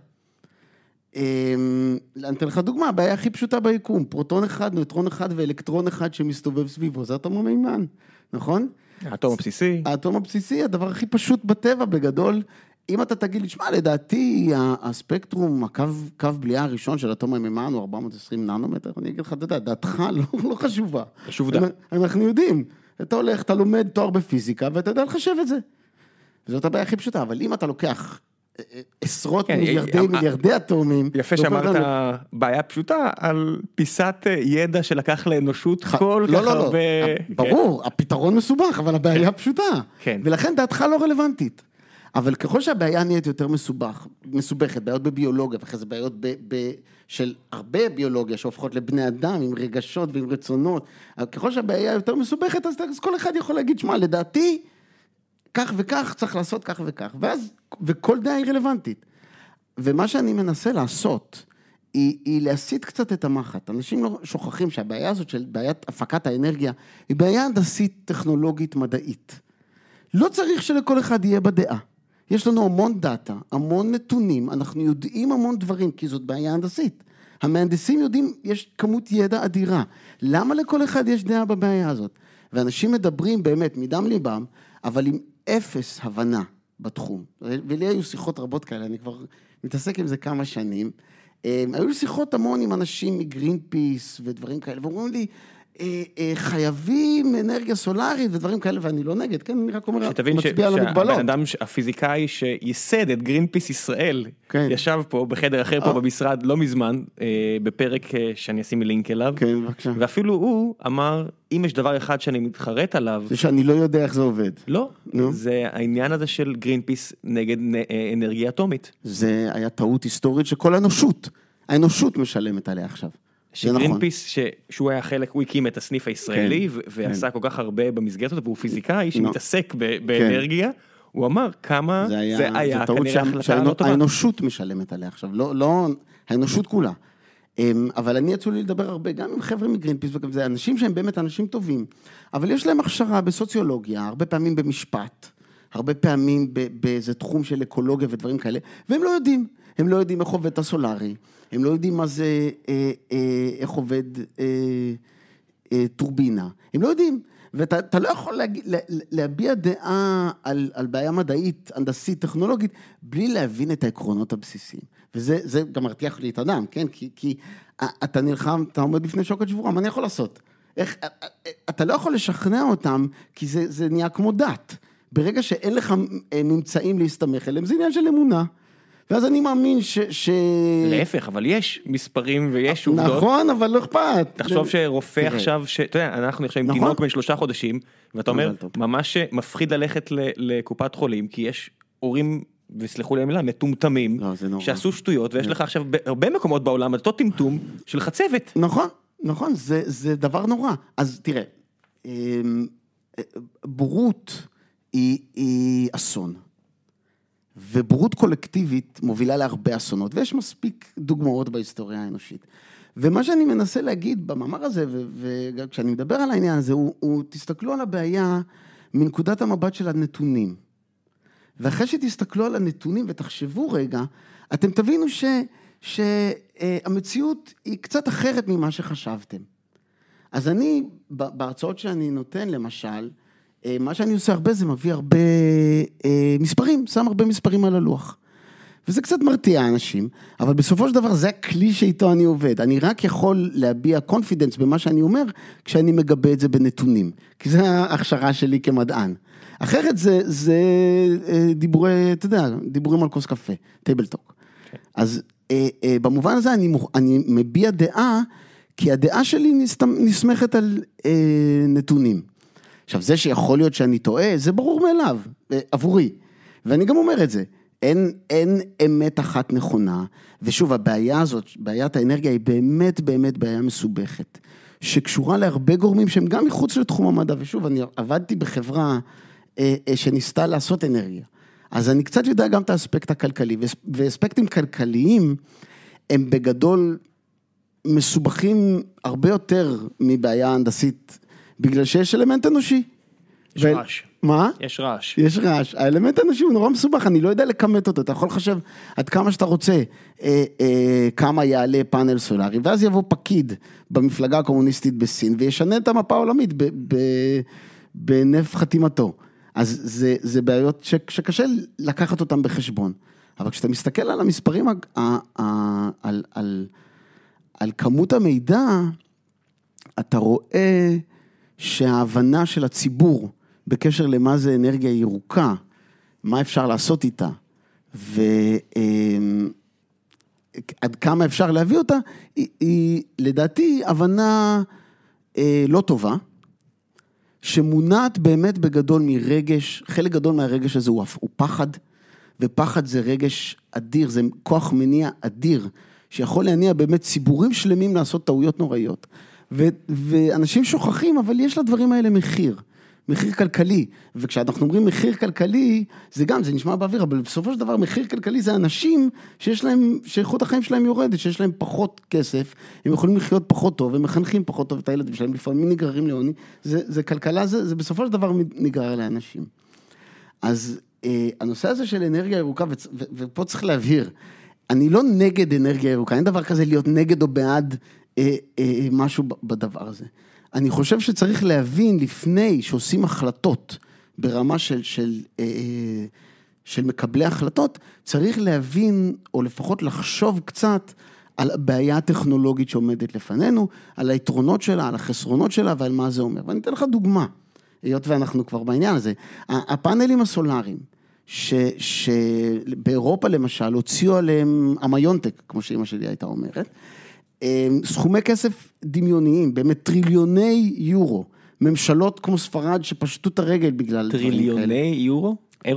אני אתן לך דוגמה, הבעיה הכי פשוטה ביקום, פרוטון אחד, נויטרון אחד ואלקטרון אחד שמסתובב סביבו, זה אטום המימן, נכון? האטום הבסיסי. האטום הבסיסי, הדבר הכי פשוט בטבע בגדול, אם אתה תגיד לי, שמע, לדעתי הספקטרום, הקו בליעה הראשון של אטום המימן הוא 420 ננומטר, אני אגיד לך, אתה יודע, דעתך לא חשובה. חשוב דע. אנחנו יודעים, אתה הולך, אתה לומד תואר בפיזיקה, ואתה יודע לחשב את זה. וזאת הבעיה הכי פשוטה, אבל אם אתה לוקח עשרות מיליארדי אטומים. יפה שאמרת בעיה פשוטה על פיסת ידע שלקח לאנושות כל כך הרבה. ברור, הפתרון מסובך, אבל הבעיה פשוטה. ולכן דעתך לא רלוונטית. אבל ככל שהבעיה נהיית יותר מסובכת, בעיות בביולוגיה, ואחרי זה בעיות של הרבה ביולוגיה שהופכות לבני אדם, עם רגשות ועם רצונות, ככל שהבעיה יותר מסובכת, אז כל אחד יכול להגיד, שמע, לדעתי, כך וכך צריך לעשות כך וכך, וכל דעה היא רלוונטית. ומה שאני מנסה לעשות, היא להסיט קצת את המחט. אנשים לא שוכחים שהבעיה הזאת של בעיית הפקת האנרגיה, היא בעיה הנדסית, טכנולוגית, מדעית. לא צריך שלכל אחד יהיה בדעה. יש לנו המון דאטה, המון נתונים, אנחנו יודעים המון דברים, כי זאת בעיה הנדסית. המהנדסים יודעים, יש כמות ידע אדירה. למה לכל אחד יש דעה בבעיה הזאת? ואנשים מדברים באמת מדם ליבם, אבל עם אפס הבנה בתחום. ולי היו שיחות רבות כאלה, אני כבר מתעסק עם זה כמה שנים. היו לי שיחות המון עם אנשים מגרין פיס ודברים כאלה, ואומרים לי, חייבים אנרגיה סולארית ודברים כאלה, ואני לא נגד, כן, אני רק אומר, שתבין מצביע על המגבלות. שהבן אדם, הפיזיקאי שייסד את גרינפיס ישראל, כן. ישב פה בחדר אחר פה במשרד לא מזמן, בפרק שאני אשים לינק אליו, כן, בבקשה. ואפילו הוא אמר, אם יש דבר אחד שאני מתחרט עליו, זה שאני לא יודע איך זה עובד. לא, זה העניין הזה של גרינפיס נגד אנרגיה אטומית. זה היה טעות היסטורית שכל האנושות משלמת עליה עכשיו. שגרינפיס, שהוא היה חלק, הוא הקים את הסניף הישראלי, ועשה כל כך הרבה במסגרת הזאת, והוא פיזיקאי שמתעסק באנרגיה, הוא אמר כמה זה היה כנראה החלטה לא טובה. האנושות משלמת עליה עכשיו, לא, האנושות כולה. אבל אני יצאו לי לדבר הרבה, גם עם חבר'ה מגרינפיס, זה אנשים שהם באמת אנשים טובים, אבל יש להם הכשרה בסוציולוגיה, הרבה פעמים במשפט, הרבה פעמים באיזה תחום של אקולוגיה ודברים כאלה, והם לא יודעים. הם לא יודעים איך עובד הסולארי, הם לא יודעים מה זה, איך עובד טורבינה, הם לא יודעים, ואתה לא יכול להביע דעה על בעיה מדעית, הנדסית, טכנולוגית, בלי להבין את העקרונות הבסיסיים, וזה גם מרתיח לי את אדם, כן? כי אתה נלחם, אתה עומד בפני שוקת שבורה, מה אני יכול לעשות? אתה לא יכול לשכנע אותם, כי זה נהיה כמו דת, ברגע שאין לך ממצאים להסתמך אליהם, זה עניין של אמונה, ואז אני מאמין להפך, אבל יש מספרים ויש עובדות. נכון, אבל לא אכפת. תחשוב שרופא עכשיו, אתה יודע, אנחנו עכשיו עם תינוק בין 3 חודשים, ואתה אומר, ממש מפחיד ללכת לקופת חולים, כי יש הורים, וסלחו לי המילה, מטומטמים, שעשו שטויות, ויש לך עכשיו הרבה מקומות בעולם, אותו טמטום של חצבת. נכון, זה דבר נורא. אז תראה, בורות היא אסון. ובורות קולקטיבית מובילה להרבה אסונות, ויש מספיק דוגמאות בהיסטוריה האנושית. ומה שאני מנסה להגיד במאמר הזה, וכשאני מדבר על העניין הזה, הוא תסתכלו על הבעיה מנקודת המבט של הנתונים. ואחרי שתסתכלו על הנתונים ותחשבו רגע, אתם תבינו שהמציאות היא קצת אחרת ממה שחשבתם. אז אני, בהרצאות שאני נותן למשל, מה שאני עושה הרבה זה מביא הרבה מספרים, שם הרבה מספרים על הלוח. וזה קצת מרתיע אנשים, אבל בסופו של דבר זה הכלי שאיתו אני עובד. אני רק יכול להביע קונפידנס במה שאני אומר, כשאני מגבה את זה בנתונים. כי זה ההכשרה שלי כמדען. אחרת זה דיבורי, אתה יודע, דיבורים על כוס קפה, טייבל טוק. אז במובן הזה אני מביע דעה, כי הדעה שלי נסמכת על נתונים. עכשיו, זה שיכול להיות שאני טועה, זה ברור מאליו, עבורי. ואני גם אומר את זה, אין אמת אחת נכונה, ושוב, הבעיה הזאת, בעיית האנרגיה היא באמת בעיה מסובכת, שקשורה להרבה גורמים שהם גם מחוץ לתחום המדע, ושוב, אני עבדתי בחברה שניסתה לעשות אנרגיה, אז אני קצת יודע גם את האספקט הכלכלי, ואספקטים כלכליים הם בגדול מסובכים הרבה יותר מבעיה הנדסית, בגלל שיש אלמנט אנושי. יש רעש. מה? יש רעש. יש רעש. האלמנט האנושי הוא נורא מסובך, אני לא יודע לכמת אותו. אתה יכול לחשב עד כמה שאתה רוצה, כמה יעלה פאנל סולארי, ואז יבוא פקיד במפלגה הקומוניסטית בסין, וישנה את המפה העולמית בנף חתימתו. אז זה בעיות שקשה לקחת אותם בחשבון. אבל כשאתה מסתכל על המספרים, על כמות המידע, אתה רואה שההבנה של הציבור בקשר למה זה אנרגיה ירוקה, מה אפשר לעשות איתה, ועד כמה אפשר להביא אותה, היא לדעתי הבנה לא טובה, שמונעת באמת בגדול מרגש, חלק גדול מהרגש הזה הוא פחד, ופחד זה רגש אדיר, זה כוח מניע אדיר, שיכול להניע באמת ציבורים שלמים לעשות טעויות נוראיות. ואנשים שוכחים, אבל יש לדברים האלה מחיר כלכלי, וכשאנחנו אומרים מחיר כלכלי, זה נשמע באוויר, אבל בסופו של דבר מחיר כלכלי זה אנשים שיש להם, שאיכות החיים שלהם יורדת, שיש להם פחות כסף, הם יכולים לחיות פחות טוב, הם מחנכים פחות טוב את הילדים שלהם, לפעמים נגררים לעוני, זה כלכלה, זה בסופו של דבר נגרר לאנשים. אז הנושא הזה של אנרגיה ירוקה, ופה צריך להבהיר, אני לא נגד אנרגיה ירוקה, אין דבר כזה להיות נגד או בעד משהו בדבר הזה. אני חושב שצריך להבין לפני שעושים החלטות ברמה של מקבלי החלטות, צריך להבין או לפחות לחשוב קצת על הבעיה הטכנולוגית שעומדת לפנינו, על היתרונות שלה, על החסרונות שלה ועל מה זה אומר. ואני אתן לך דוגמה, היות ואנחנו כבר בעניין הזה. הפאנלים הסולאריים, שבאירופה למשל הוציאו עליהם המיונטק, כמו שאמא שלי הייתה אומרת, סכומי כסף דמיוניים, באמת טריליוני יורו, ממשלות כמו ספרד שפשטו את הרגל בגלל דברים כאלה. טריליוני יורו? אירו?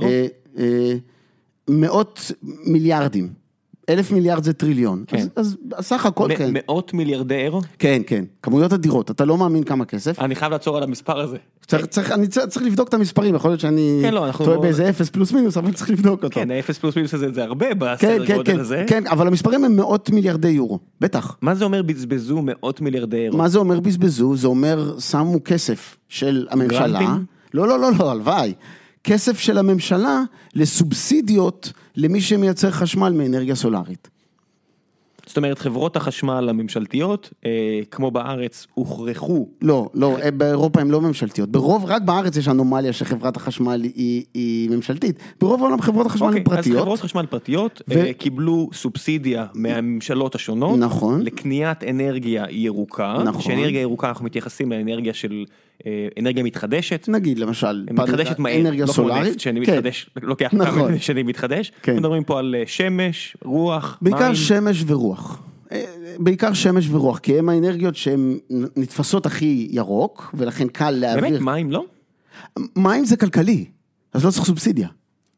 מאות מיליארדים. 1,000 מיליארד זה טריליון. כן. אז סך הכל כן. מאות מיליארדי אירו? כן, כן. כמויות אדירות. אתה לא מאמין כמה כסף. אני חייב לעצור על המספר הזה. אני צריך לבדוק את המספרים, יכול להיות שאני טועה באיזה 0 פלוס מינוס, אבל צריך לבדוק אותו. כן, 0 פלוס מינוס הזה זה הרבה בסדר גודל הזה. כן, אבל המספרים הם מאות מיליארדי יורו, בטח. מה זה אומר בזבזו מאות מיליארדי אירו? מה זה אומר בזבזו? זה אומר שמו כסף של הממשלה. גרנטים? לא, הלוואי. כסף של הממשלה לסובסידיות למי שמייצר חשמל מאנרגיה סולארית. זאת אומרת, חברות החשמל הממשלתיות, כמו בארץ, הוכרחו. לא, באירופה הן לא ממשלתיות. רק בארץ יש אנומליה שחברת החשמל היא ממשלתית. ברוב העולם חברות החשמל הן פרטיות. אז חברות חשמל פרטיות קיבלו סובסידיה מהממשלות השונות. נכון. לקניית אנרגיה ירוקה. נכון. שאנרגיה ירוקה אנחנו מתייחסים לאנרגיה של אנרגיה מתחדשת. נגיד למשל. מתחדשת מהר. אנרגיה סולארית. לא כמו נפט שאני מתחדש, לוקח כמה שנים מתחדש. מדברים פה על שמש, רוח, מים. בעיקר שמש ורוח. בעיקר שמש ורוח, כי הם האנרגיות שהן נתפסות הכי ירוק, ולכן קל להעביר. באמת, מים לא? מים זה כלכלי, אז לא צריך סובסידיה.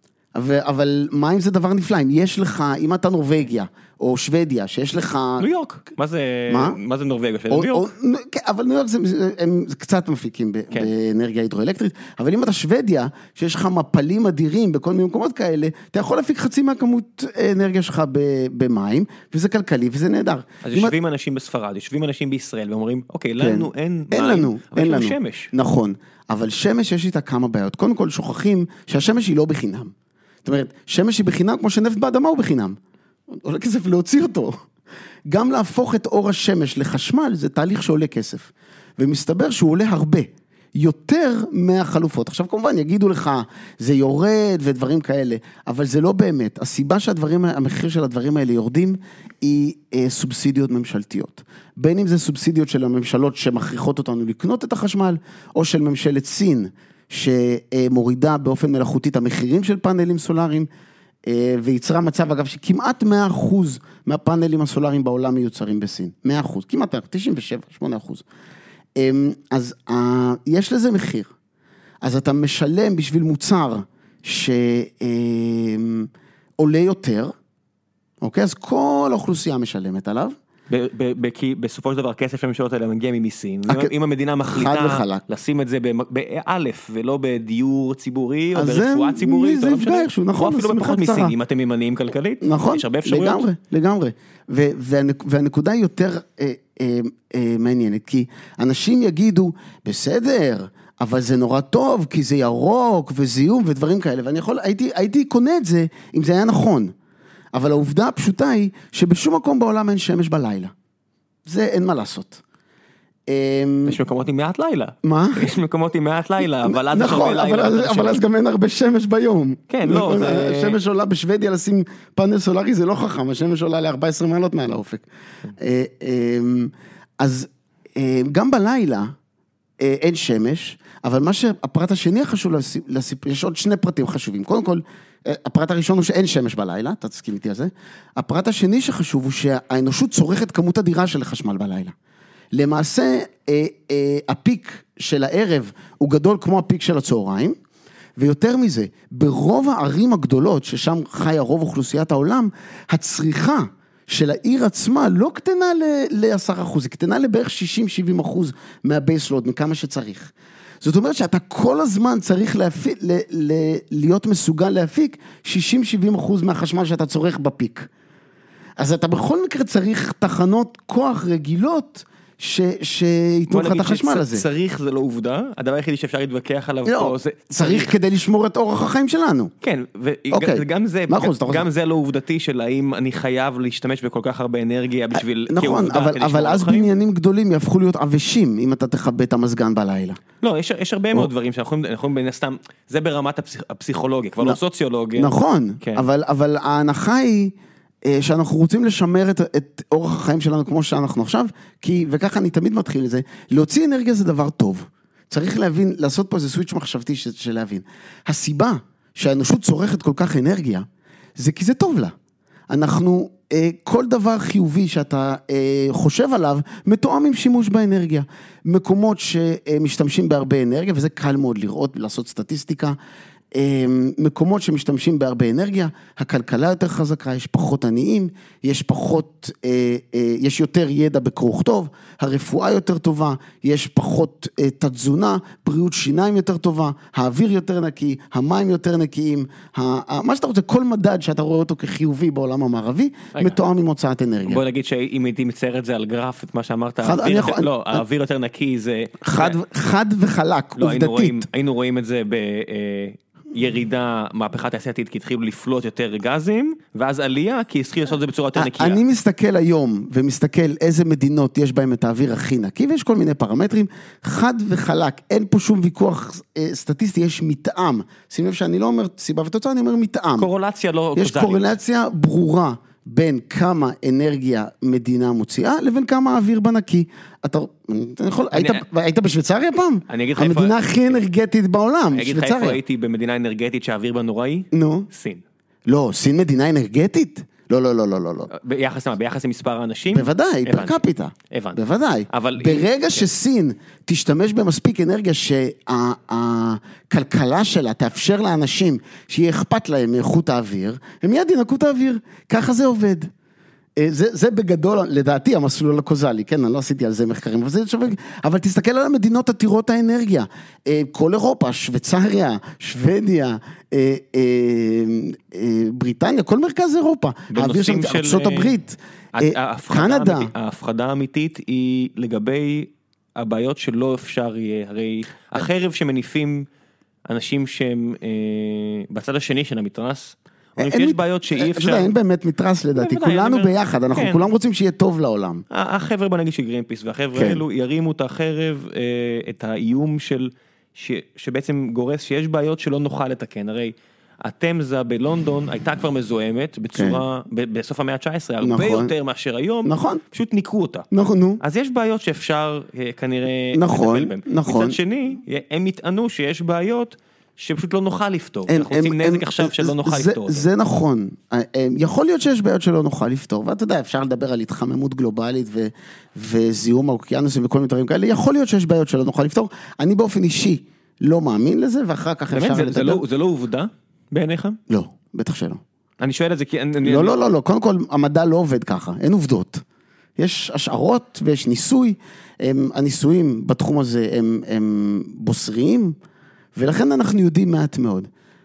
אבל מים זה דבר נפלא, אם יש לך, אם אתה נורווגיה, או שוודיה, שיש לך... ניו יורק, מה זה נורווגיה? ניו יורק? אבל ניו יורק הם קצת מפיקים באנרגיה הידרואלקטרית, אבל אם אתה שוודיה, שיש לך מפלים אדירים בכל מיני מקומות כאלה, אתה יכול להפיק חצי מהכמות אנרגיה שלך במים, וזה כלכלי וזה נהדר. אז יושבים אנשים בספרד, יושבים אנשים בישראל, ואומרים, אוקיי, לנו אין מים, אבל יש לנו שמש. נכון, אבל שמש יש איתה כמה בעיות. קודם כל שוכחים שהשמש היא לא בחינם. זאת אומרת, שמש היא בחינם כמו שנפט באדמה הוא בחינם. עולה כסף להוציא אותו. גם להפוך את אור השמש לחשמל זה תהליך שעולה כסף. ומסתבר שהוא עולה הרבה. יותר מהחלופות. עכשיו כמובן יגידו לך, זה יורד ודברים כאלה, אבל זה לא באמת. הסיבה המחיר של הדברים האלה יורדים, היא סובסידיות ממשלתיות. בין אם זה סובסידיות של הממשלות שמכריחות אותנו לקנות את החשמל, או של ממשלת סין, שמורידה באופן מלאכותי את המחירים של פאנלים סולאריים, ויצרה מצב אגב שכמעט 100% מהפאנלים הסולאריים בעולם מיוצרים בסין. 100%, כמעט 97-8%. אז יש לזה מחיר. אז אתה משלם בשביל מוצר שעולה יותר, אוקיי? אז כל האוכלוסייה משלמת עליו. כי בסופו של דבר כסף הממשלות האלה מגיע ממיסים, אם המדינה מחליטה לשים את זה באלף ולא בדיור ציבורי או ברפואה ציבורית, זה יפגע איכשהו, נכון, או אפילו בפחות מיסים, אם אתם ממניים כלכלית, יש הרבה אפשרויות. לגמרי, והנקודה היא יותר מעניינת, כי אנשים יגידו, בסדר, אבל זה נורא טוב, כי זה ירוק וזיהום ודברים כאלה, ואני הייתי קונה את זה אם זה היה נכון. אבל העובדה הפשוטה היא שבשום מקום בעולם אין שמש בלילה. זה אין מה לעשות. יש מקומות עם מעט לילה. מה? יש מקומות עם מעט לילה, אבל אז נכון, אבל אז גם אין הרבה שמש ביום. כן, לא. השמש עולה בשוודיה לשים פאנל סולארי, זה לא חכם, השמש עולה ל-14 מעלות מעל האופק. אז גם בלילה אין שמש, אבל מה שהפרט השני החשוב לסיפור, יש עוד שני פרטים חשובים. קודם כל, הפרט הראשון הוא שאין שמש בלילה, אתה תסכים איתי על זה. הפרט השני שחשוב הוא שהאנושות צורכת כמות אדירה של חשמל בלילה. למעשה, הפיק של הערב הוא גדול כמו הפיק של הצהריים, ויותר מזה, ברוב הערים הגדולות, ששם חיה רוב אוכלוסיית העולם, הצריכה של העיר עצמה לא קטנה ל-10%, היא קטנה לבערך 60-70% מהבייסלוד, מכמה שצריך. זאת אומרת שאתה כל הזמן צריך להיות מסוגל להפיק 60-70% מהחשמל שאתה צורך בפיק. אז אתה בכל מקרה צריך תחנות כוח רגילות שיתנו לך את החשמל הזה. צריך זה לא עובדה, הדבר היחידי שאפשר להתווכח עליו פה זה... צריך כדי לשמור את אורח החיים שלנו. כן, וגם זה לא עובדתי של האם אני חייב להשתמש בכל כך הרבה אנרגיה בשביל... נכון, אבל אז בניינים גדולים יהפכו להיות עבשים אם אתה תכבה את המזגן בלילה. לא, יש הרבה מאוד דברים שאנחנו יכולים בין הסתם, זה ברמת הפסיכולוגיה, כבר לא סוציולוגיה. נכון, אבל ההנחה היא שאנחנו רוצים לשמר את אורח החיים שלנו כמו שאנחנו עכשיו, וככה אני תמיד מתחיל את זה, להוציא אנרגיה זה דבר טוב. צריך להבין, לעשות פה איזה סוויץ' מחשבתי של להבין. הסיבה שהאנושות צורכת כל כך אנרגיה, זה כי זה טוב לה. אנחנו, כל דבר חיובי שאתה חושב עליו, מתואם עם שימוש באנרגיה. מקומות שמשתמשים בהרבה אנרגיה, וזה קל מאוד לראות, לעשות סטטיסטיקה, מקומות שמשתמשים בהרבה אנרגיה, הכלכלה יותר חזקה, יש פחות עניים, יש יותר ידע בקרוא וכתוב, הרפואה יותר טובה, יש פחות תזונה, בריאות שיניים יותר טובה, האוויר יותר נקי, המים יותר נקיים, מה שאתה רוצה, כל מדד שאתה רואה אותו כחיובי בעולם המערבי, מתואם עם הוצאת אנרגיה. בוא נגיד שאם הייתי מצייר את זה על גרף, את מה שאמרת, האוויר יותר נקי זה... חד וחלק, עובדתית. היינו רואים את זה ירידה, מהפכה תעשייתית, כי התחילו לפלוט יותר גזים, ואז עלייה, כי התחילו לעשות את זה בצורה יותר נקייה. אני מסתכל היום, ומסתכל איזה מדינות יש בהם את האוויר הכי נקי, ויש כל מיני פרמטרים, חד וחלק, אין פה שום ויכוח סטטיסטי, יש מתאם. שים לב שאני לא אומר סיבה ותוצאה, אני אומר מתאם. קורולציה לא קוזלית. יש קורלציה ברורה, בין כמה אנרגיה מדינה מוציאה, לבין כמה האוויר בנקי. היית בשוויצריה פעם? אני אגיד לך המדינה הכי אנרגטית בעולם, אני אגיד לך איפה הייתי במדינה אנרגטית שהאוויר בה נוראי? נו. סין. לא, סין מדינה אנרגטית? לא. ביחס למספר האנשים? בוודאי, פר קפיטה. הבנתי. בוודאי. ברגע שסין תשתמש במספיק אנרגיה שהכלכלה שלה תאפשר לאנשים שיהיה אכפת להם מאיכות האוויר, הם מיד ינקו את האוויר. ככה זה עובד. זה בגדול, לדעתי, המסלול הקוזלי, כן, אני לא עשיתי על זה מחקרים, אבל תסתכל על המדינות עתירות האנרגיה, כל אירופה, שוויצריה, שוודיה, בריטניה, כל מרכז אירופה, האוויר שם, ארצות הברית, קנדה. ההפחדה האמיתית היא לגבי הבעיות שלא אפשר יהיה, הרי החרב שמניפים אנשים שהם בצד השני של המתרס, יש בעיות שאי אפשר... אין באמת מתרס לדעתי, כולנו ביחד, אנחנו כולם רוצים שיהיה טוב לעולם. החבר'ה בוא נגיד של גרינפיס, והחבר'ה האלו ירימו את החרב, את האיום שבעצם גורס שיש בעיות שלא נוכל לתקן, הרי התמזה בלונדון הייתה כבר מזוהמת בצורה, בסוף המאה ה-19, הרבה יותר מאשר היום, פשוט ניקרו אותה. אז יש בעיות שאפשר כנראה לטפל בהן. מצד שני, הם יטענו שיש בעיות שפשוט לא נוכל לפתור, אנחנו עושים נזק עכשיו שלא נוכל לפתור. זה נכון, יכול להיות שיש בעיות שלא נוכל לפתור, ואתה יודע, אפשר לדבר על התחממות גלובלית וזיהום האוקיינוסים וכל מיני דברים כאלה, יכול להיות שיש בעיות שלא נוכל לפתור, אני באופן אישי לא מאמין לזה, ואחר כך אפשר לדבר. זה לא עובדה בעיניך? לא, בטח שלא. אני שואל את זה כי... לא, קודם כל המדע לא עובד ככה, אין עובדות. יש השערות ויש ניסוי, הניסויים בתחום הזה הם בוסריים, ולכן אנחנו יודעים מעט מאוד,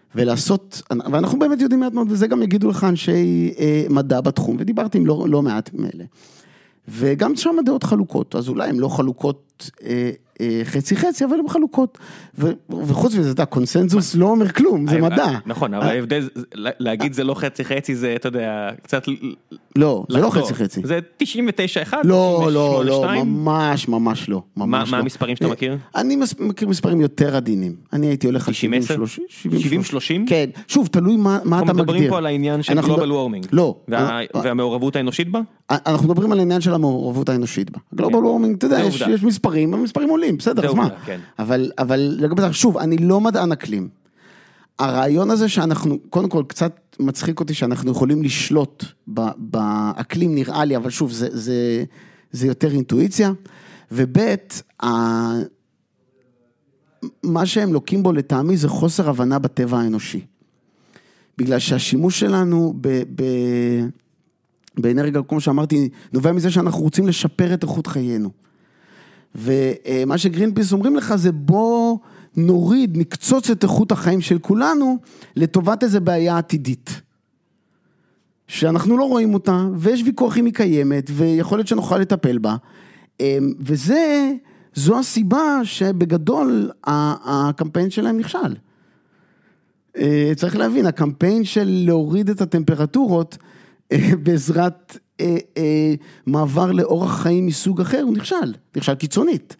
ואנחנו באמת יודעים מעט מאוד, וזה גם יגידו לך אנשי מדע בתחום, ודיברתי עם לא מעט מאלה, וגם שם הדעות חלוקות, אז אולי הן לא חלוקות חצי, אבל הן חלוקות, וחוץ מזה, אתה יודע, קונסנזוס לא אומר כלום, זה מדע. נכון, אבל ההבדל, להגיד זה לא חצי, זה, אתה יודע, קצת... לא, זה לא חצי. זה 99-1? לא, ממש לא. מה המספרים שאתה מכיר? אני מכיר מספרים יותר עדינים. אני הייתי הולך על 70-30? כן, שוב, תלוי מה אתה מגדיר. אנחנו מדברים פה על העניין של גלובל וורמינג. לא. והמעורבות האנושית בה? אנחנו מדברים על העניין של המעורבות האנושית בה. גלובל וורמינג, אתה יודע, יש מספרים, המספרים עולים, בסדר, אז מה? אבל לגבי זה, שוב, אני לא מדען אקלים. הרעיון הזה שאנחנו, קודם כל, קצת מצחיק אותי שאנחנו יכולים לשלוט באקלים נראה לי, אבל שוב, זה יותר אינטואיציה, ובית, מה שהם לוקים בו לטעמי זה חוסר הבנה בטבע האנושי. בגלל שהשימוש שלנו באנרגיה, כמו שאמרתי, נובע מזה שאנחנו רוצים לשפר את איכות חיינו. ומה שגרינפיס אומרים לך זה בוא נוריד, נקצוץ את איכות החיים של כולנו לטובת איזו בעיה עתידית. שאנחנו לא רואים אותה, ויש ויכוח אם היא קיימת, ויכול להיות שנוכל לטפל בה. זו הסיבה שבגדול הקמפיין שלהם נכשל. צריך להבין, הקמפיין של להוריד את הטמפרטורות בעזרת מעבר לאורח חיים מסוג אחר, הוא נכשל קיצונית.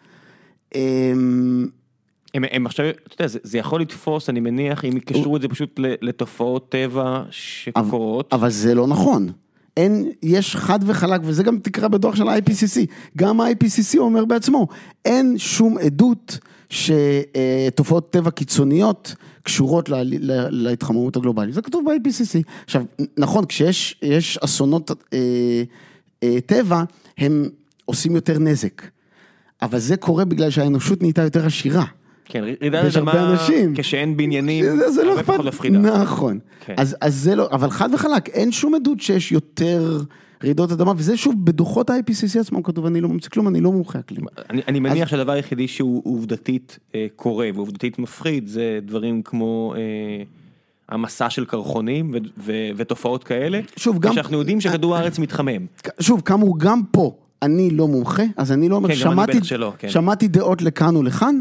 הם עכשיו, אתה יודע, זה יכול לתפוס, אני מניח, אם יקשרו את זה פשוט לתופעות טבע שקורות. אבל זה לא נכון. יש חד וחלק, וזה גם תקרא בדוח של ה-IPCC, גם ה-IPCC אומר בעצמו, אין שום עדות שתופעות טבע קיצוניות קשורות להתחממות הגלובלית, זה כתוב ב-IPCC. עכשיו, נכון, כשיש אסונות טבע, הם עושים יותר נזק, אבל זה קורה בגלל שהאנושות נהייתה יותר עשירה. כן, רעידת אדמה, כשאין בניינים, זה לא אכפת, מפחידה. נכון. אז זה לא, אבל חד וחלק, אין שום עדות שיש יותר רעידות אדמה, וזה שוב בדוחות ה-IPCC עצמם כתוב, אני לא ממציא כלום, אני לא מומחה אקלים. אני מניח שהדבר היחידי שהוא עובדתית קורה, ועובדתית מפחיד, זה דברים כמו המסע של קרחונים, ותופעות כאלה, כשאנחנו יודעים שכדור הארץ מתחמם. שוב, כאמור, גם פה, אני לא מומחה, אז אני לא אומר, שמעתי דעות לכאן ולכאן,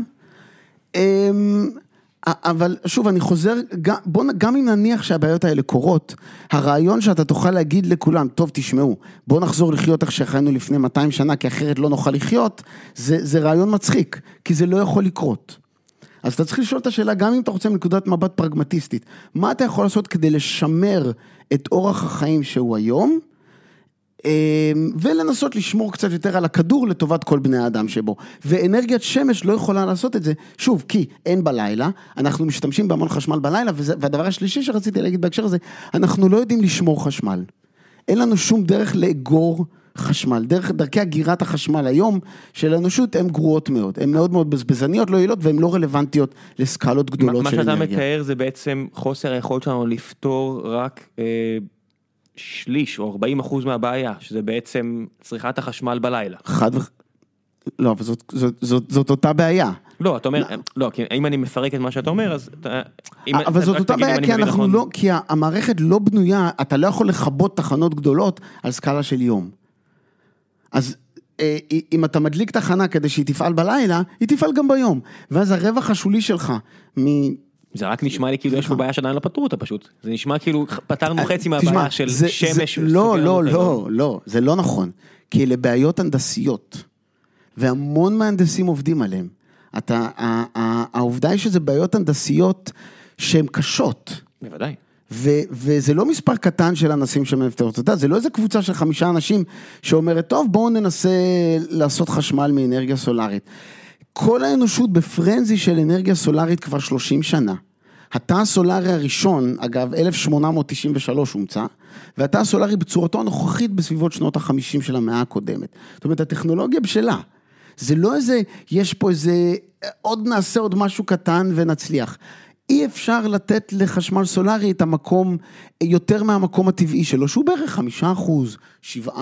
אבל שוב, אני חוזר, גם אם נניח שהבעיות האלה קורות, הרעיון שאתה תוכל להגיד לכולם, טוב, תשמעו, בוא נחזור לחיות איך שחיינו לפני 200 שנה, כי אחרת לא נוכל לחיות, זה רעיון מצחיק, כי זה לא יכול לקרות. אז אתה צריך לשאול את השאלה, גם אם אתה רוצה מנקודת מבט פרגמטיסטית, מה אתה יכול לעשות כדי לשמר את אורח החיים שהוא היום, ולנסות לשמור קצת יותר על הכדור לטובת כל בני האדם שבו. ואנרגיית שמש לא יכולה לעשות את זה, שוב, כי אין בלילה, אנחנו משתמשים בהמון חשמל בלילה, והדבר השלישי שרציתי להגיד בהקשר הזה, אנחנו לא יודעים לשמור חשמל. אין לנו שום דרך לאגור חשמל. דרכי הגירת החשמל היום של האנושות הן גרועות מאוד. הן מאוד מאוד בזבזניות, לא יעילות, והן לא רלוונטיות לסקלות גדולות של אנרגיה. מה שאתה מתאר זה בעצם חוסר היכולת שלנו לפתור רק שליש או 40% מהבעיה, שזה בעצם צריכת החשמל בלילה. לא, אבל זאת אותה בעיה. לא, אתה אומר, לא, כי אם אני מפרק את מה שאתה אומר, אז אבל זאת אותה בעיה, כי אנחנו לא, כי המערכת לא בנויה, אתה לא יכול לכבות תחנות גדולות על סקאלה של יום. אז אם אתה מדליק תחנה כדי שהיא תפעל בלילה, היא תפעל גם ביום. ואז הרווח השולי שלך זה רק נשמע לי כאילו יש פה בעיה שעדיין לא פתרו אותה פשוט. זה נשמע כאילו פתרנו חצי מהבעיה של שמש. לא, זה לא נכון. כי אלה בעיות הנדסיות. והמון מהנדסים עובדים עליהם. העובדה היא שזה בעיות הנדסיות שהן קשות. בוודאי. וזה לא מספר קטן של אנשים שמפתרות. אתה יודע, זה לא איזה קבוצה של 5 אנשים שאומרת, טוב, בואו ננסה לעשות חשמל מאנרגיה סולארית. כל האנושות בפרנזי של אנרגיה סולארית כבר 30 שנה. התא הסולארי הראשון, אגב, 1893 הומצא, והתא הסולארי בצורתו הנוכחית בסביבות שנות ה-50 של המאה הקודמת. זאת אומרת, הטכנולוגיה בשלה. זה לא איזה, יש פה איזה, נעשה עוד משהו קטן ונצליח. אי אפשר לתת לחשמל סולארי את המקום, יותר מהמקום הטבעי שלו, שהוא בערך 5%, 7%,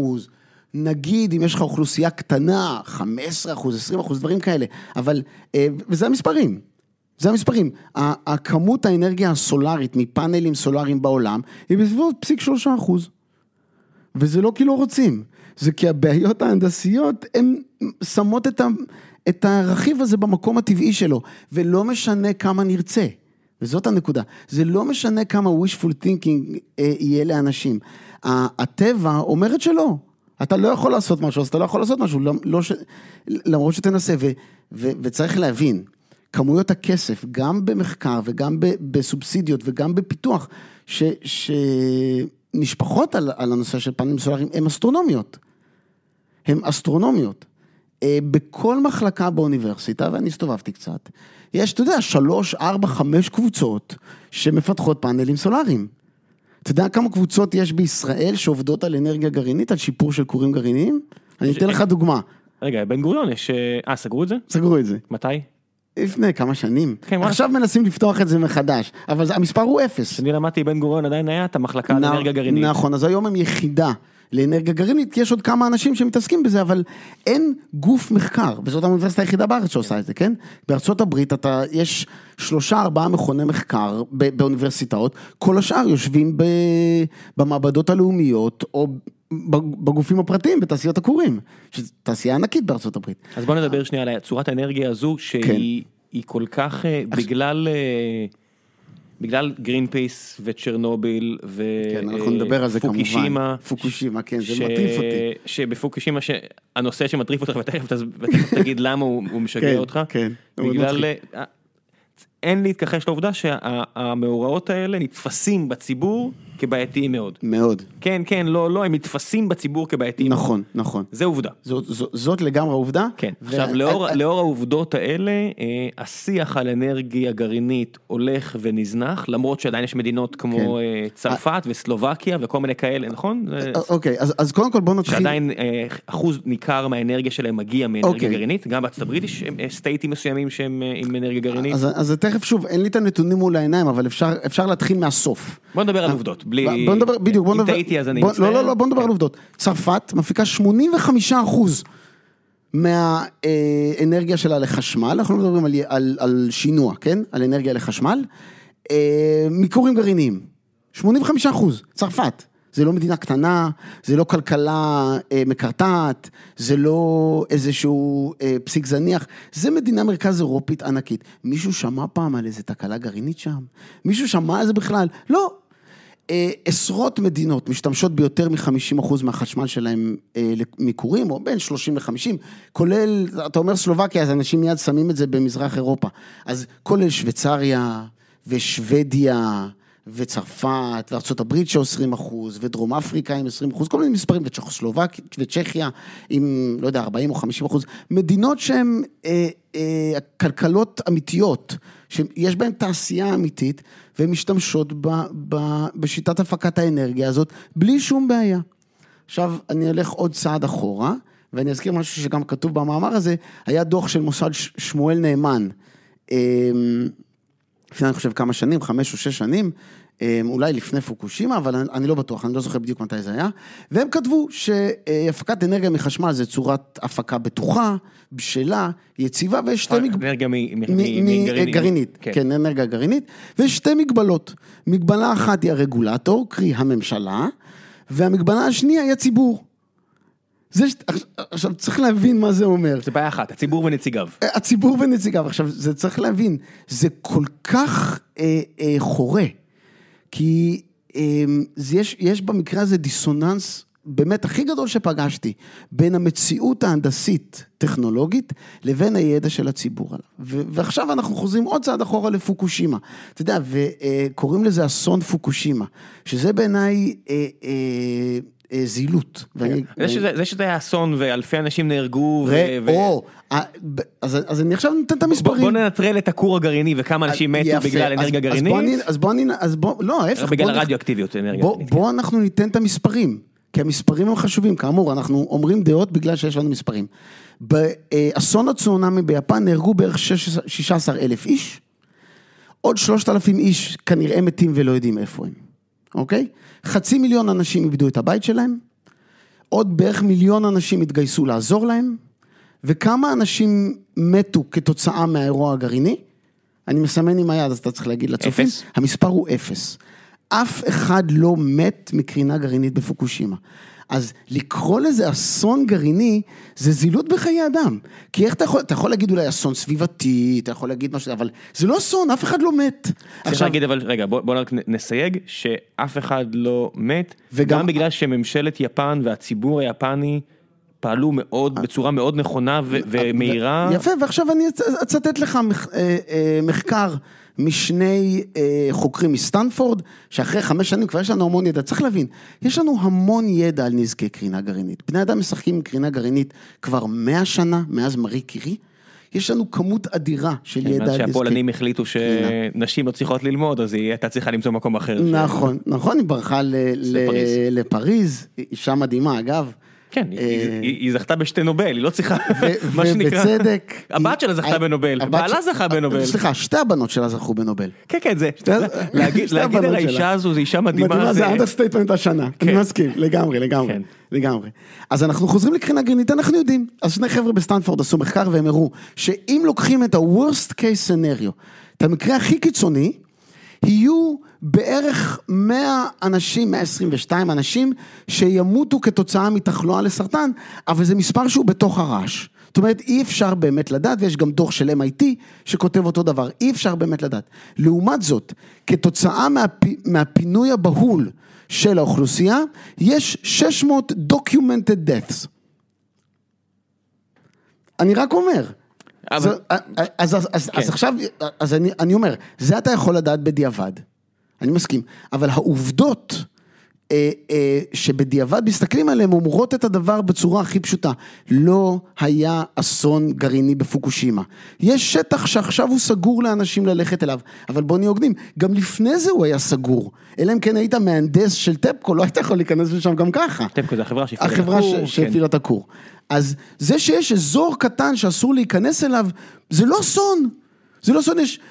נגיד, אם יש לך אוכלוסייה קטנה, 15%, 20%, דברים כאלה, אבל, וזה המספרים, זה המספרים, הכמות האנרגיה הסולארית מפאנלים סולאריים בעולם, היא בסביבות 0.3%, וזה לא כי לא רוצים, זה כי הבעיות ההנדסיות, הן שמות את הרכיב הזה במקום הטבעי שלו, ולא משנה כמה נרצה, וזאת הנקודה, זה לא משנה כמה wishful thinking יהיה לאנשים, הטבע אומרת שלא, אתה לא יכול לעשות משהו, אז אתה לא יכול לעשות משהו, למרות שתנסה, וצריך להבין, כמויות הכסף, גם במחקר, וגם בסובסידיות, וגם בפיתוח, שנשפחות על הנושא של פאנלים סולאריים, הן אסטרונומיות. הן אסטרונומיות. בכל מחלקה באוניברסיטה, ואני הסתובבתי קצת, יש, אתה יודע, 3, 4, 5 קבוצות, שמפתחות פאנלים סולאריים. אתה יודע כמה קבוצות יש בישראל שעובדות על אנרגיה גרעינית, על שיפור של כורים גרעיניים? אני אתן לך דוגמה. רגע, בן גוריון יש, סגרו את זה? סגרו את זה. מתי? לפני כמה שנים. עכשיו מנסים לפתוח את זה מחדש, אבל המספר הוא 0. אני למדתי בן גוריון עדיין היה את המחלקה לאנרגיה גרעינית. נכון, אז היום הם יחידה לאנרגיה גרעינית, יש עוד כמה אנשים שמתעסקים בזה, אבל אין גוף מחקר, וזאת האוניברסיטה היחידה בארץ שעושה את זה, כן? בארצות הברית יש 3-4 מכוני מחקר באוניברסיטאות, כל השאר יושבים במעבדות הלאומיות, או בגופים הפרטיים, בתעשיות הכורים, שזו תעשייה ענקית בארצות הברית. אז בוא נדבר שנייה על צורת האנרגיה הזו, שהיא כל כך, בגלל גרינפיס וצ'רנוביל ופוקושימה, פוקושימה, כן, זה מטריף אותי. שבפוקושימה, הנושא שמטריף אותך, ותכף תגיד למה הוא משגע אותך, בגלל, אין להתכחש לעובדה שהמאורעות האלה נתפסים בציבור כבעייתיים מאוד. מאוד. כן, כן, לא, הם מתפסים בציבור כבעייתיים. נכון, נכון. זה עובדה. זאת לגמרי עובדה. כן. עכשיו, לאור העובדות האלה, השיח על אנרגיה גרעינית הולך ונזנח, למרות שעדיין יש מדינות כמו צרפת וסלובקיה וכל מיני כאלה, נכון? אוקיי, אז קודם כל בוא נתחיל. שעדיין אחוז ניכר מהאנרגיה שלהם מגיע מאנרגיה גרעינית, גם בארצות הברית יש סטייטים מסוימים שהם עם אנרגיה גרעינית. אז תכף שוב, אין לי את הנתונים מול העיניים, אבל אפשר להתחיל מהסוף. בוא נדבר על עובדות, בלי... בוא נדבר, בדיוק, בוא נדבר... אם טעיתי אז אני מצטער. לא, בוא נדבר על עובדות. צרפת מפיקה 85% מהאנרגיה שלה לחשמל, אנחנו מדברים על שינוע, כן? על אנרגיה לחשמל, מכורים גרעיניים. 85%, צרפת. זה לא מדינה קטנה, זה לא כלכלה מקרטעת, זה לא איזשהו פסיק זניח, זה מדינה מרכז אירופית ענקית. מישהו שמע פעם על איזה תקלה גרעינית שם? מישהו שמע על זה בכלל? לא. עשרות מדינות משתמשות ביותר מ-50% מהחשמל שלהם מכורים, או בין 30 ל-50, כולל, אתה אומר סלובקיה, אז אנשים מיד שמים את זה במזרח אירופה. אז כולל שוויצריה ושוודיה, וצרפת, וארצות הברית ש20%, ודרום אפריקה עם 20%, כל מיני מספרים, וצ'כוסלובקיה, וצ'כיה עם, לא יודע, 40 או 50%, מדינות שהן כלכלות אמיתיות, שיש בהן תעשייה אמיתית, והן משתמשות בשיטת הפקת האנרגיה הזאת, בלי שום בעיה. עכשיו, אני אלך עוד צעד אחורה, ואני אזכיר משהו שגם כתוב במאמר הזה, היה דוח של מוסד שמואל נאמן, לפני אני חושב כמה שנים, 5 או 6 שנים, אולי לפני פוקושימה, אבל אני לא בטוח, אני לא זוכר בדיוק מתי זה היה, והם כתבו שהפקת אנרגיה מחשמל זה צורת הפקה בטוחה, בשלה, יציבה, ויש שתי אנרגיה גרעינית, כן, אנרגיה גרעינית, ויש שתי מגבלות. מגבלה אחת היא הרגולטור, קרי הממשלה, והמגבלה השנייה היא הציבור. עכשיו צריך להבין מה זה אומר. זה בעיה אחת, הציבור ונציגיו. הציבור ונציגיו, עכשיו זה צריך להבין, זה כל כך חורה, כי יש במקרה הזה דיסוננס באמת הכי גדול שפגשתי, בין המציאות ההנדסית טכנולוגית לבין הידע של הציבור עליו. ועכשיו אנחנו חוזרים עוד צעד אחורה לפוקושימה. אתה יודע, וקוראים לזה אסון פוקושימה, שזה בעיניי זילות. זה שזה היה אסון ואלפי אנשים נהרגו. אז אני עכשיו נותן את המספרים. בוא ננטרל את הכור הגרעיני וכמה אנשים מתו בגלל אנרגיה גרעינית. לא, ההפך. בגלל הרדיואקטיביות אנרגיה גרעינית. בוא אנחנו ניתן את המספרים, כי המספרים הם חשובים. כאמור, אנחנו אומרים דעות בגלל שיש לנו מספרים. באסון הצונאמי ביפן נהרגו בערך 16,000 איש, עוד 3,000 איש כנראה מתים ולא יודעים איפה הם. אוקיי? 500,000 אנשים איבדו את הבית שלהם, עוד בערך 1,000,000 אנשים התגייסו לעזור להם, וכמה אנשים מתו כתוצאה מהאירוע הגרעיני? אני מסמן עם היד, אז אתה צריך להגיד לצופים. 0. המספר הוא 0. אף אחד לא מת מקרינה גרעינית בפוקושימה. אז לקרוא לזה אסון גרעיני, זה זילות בחיי אדם. כי איך אתה יכול להגיד אולי אסון סביבתי, אתה יכול להגיד משהו, אבל זה לא אסון, אף אחד לא מת. צריך להגיד, אבל רגע, בוא רק נסייג, שאף אחד לא מת, וגם בגלל שממשלת יפן והציבור היפני פעלו מאוד, בצורה מאוד נכונה ומהירה. יפה, ועכשיו אני אצטט לך מחקר משני חוקרים מסטנפורד, שאחרי 5 שנים כבר יש לנו המון ידע. צריך להבין, יש לנו המון ידע על נזקי קרינה גרעינית. בני אדם משחקים עם קרינה גרעינית כבר 100 שנה, מאז מארי קירי. יש לנו כמות אדירה של ידע על נזקי. שהפולנים החליטו שנשים לא צריכות ללמוד, אז היא הייתה צריכה למצוא מקום אחר. נכון, היא ברחה לפריז, אישה מדהימה, אגב. כן, היא זכתה בשתי נובל, היא לא צריכה, מה שנקרא, ובצדק, הבת שלה זכתה בנובל, בעלה זכה בנובל. סליחה, שתי הבנות שלה זכו בנובל. כן, כן, זה, להגיד על האישה הזו, זו אישה מדהימה. זה אנדרסטייטמנט השנה, אני מסכים, לגמרי. אז אנחנו חוזרים לקרינה גרעינית, אנחנו יודעים, אז 2 חבר'ה בסטנפורד עשו מחקר והם הראו, שאם לוקחים את ה-worst case scenario, את המקרה הכי קיצוני, יהיו בערך 100 אנשים, 122 אנשים, שימותו כתוצאה מתחלואה לסרטן, אבל זה מספר שהוא בתוך הרעש. זאת אומרת, אי אפשר באמת לדעת, ויש גם דוח של MIT שכותב אותו דבר, אי אפשר באמת לדעת. לעומת זאת, כתוצאה מהפינוי הבהול של האוכלוסייה, יש 600 documented deaths. אני רק אומר, אז עכשיו, אז אני אומר, זה אתה יכול לדעת בדיעבד, אני מסכים, אבל העובדות שבדיעבד מסתכלים עליהם, אומרות את הדבר בצורה הכי פשוטה, לא היה אסון גרעיני בפוקושימה. יש שטח שעכשיו הוא סגור לאנשים ללכת אליו, אבל בוא נהיה הוגנים, גם לפני זה הוא היה סגור, אלא אם כן היית מהנדס של טפקו, לא היית יכול להיכנס לשם גם ככה. טפקו זה החברה שהפעילה את הכור. אז זה שיש אזור קטן שאסור להיכנס אליו, זה לא אסון. זה לא אסון, יש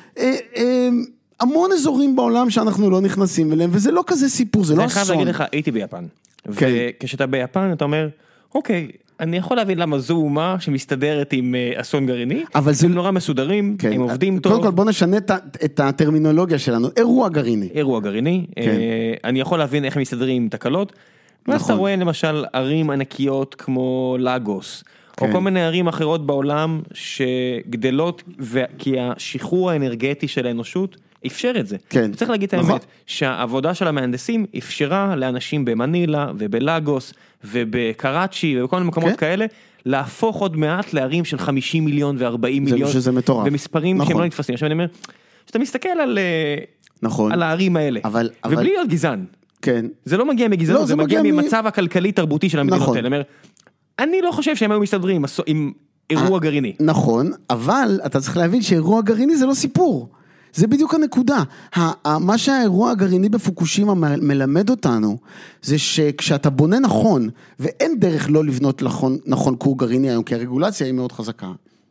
המון אזורים בעולם שאנחנו לא נכנסים אליהם, וזה לא כזה סיפור, זה לא אסון. אני חייב להגיד לך, הייתי ביפן. וכשאתה ביפן, אתה אומר, אוקיי, אני יכול להבין למה זו אומה שמסתדרת עם אסון גרעיני, אבל זה נורא מסודרים, הם עובדים טוב. קודם כל בוא נשנה את הטרמינולוגיה שלנו, אירוע גרעיני. אירוע גרעיני, אני יכול להבין איך הם מסתדרים עם תקלות, ואז אתה רואה למשל ערים ענקיות כמו לגוס, או כל מיני ערים אחרות בעולם שגדלות, כי השחרור האנרגטי של האנושות אפשר את זה. צריך להגיד את האמת, שהעבודה של המהנדסים אפשרה לאנשים במנילה ובלגוס ובקראצ'י ובכל מיני מקומות כאלה, להפוך עוד מעט לערים של 50 מיליון ו-40 מיליון, שזה מטורף. במספרים שהם לא נתפסים. עכשיו אני אומר, שאתה מסתכל על הערים האלה, ובלי להיות גזען, זה לא מגיע מגזענות, זה מגיע ממצב הכלכלי-תרבותי של המדינות האלה. אני לא חושב שהם היו מסתדרים עם אירוע גרעיני. נכון, אבל אתה צריך להבין שאירוע גרעיני זה לא סיפור. זה בדיוק הנקודה. מה שהאירוע הגרעיני בפוקושימה מלמד אותנו, זה שכשאתה בונה נכון, ואין דרך לא לבנות נכון כור גרעיני היום, כי הרגולציה היא מאוד חזקה.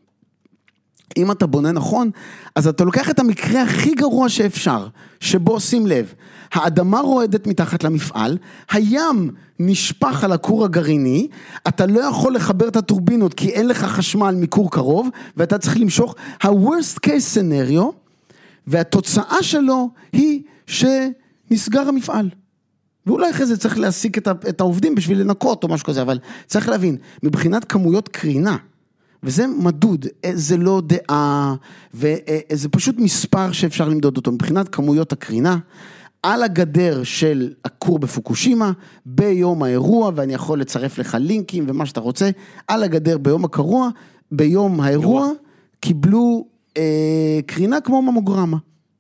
אם אתה בונה נכון, אז אתה לוקח את המקרה הכי גרוע שאפשר, שבו שים לב, האדמה רועדת מתחת למפעל, הים נשפח על הכור הגרעיני, אתה לא יכול לחבר את הטורבינות, כי אין לך חשמל מכור קרוב, ואתה צריך למשוך, ה-worst case scenario, והתוצאה שלו היא שנסגר המפעל. ואולי אחרי זה צריך להסיק את העובדים בשביל לנקות או משהו כזה, אבל צריך להבין, מבחינת כמויות קרינה, וזה מדוד, זה לא דעה, וזה פשוט מספר שאפשר למדוד אותו, מבחינת כמויות הקרינה, על הגדר של הכור בפוקושימה, ביום האירוע, ואני יכול לצרף לך לינקים ומה שאתה רוצה, על הגדר ביום האירוע, קיבלו קרינה כמו ממוגרמה.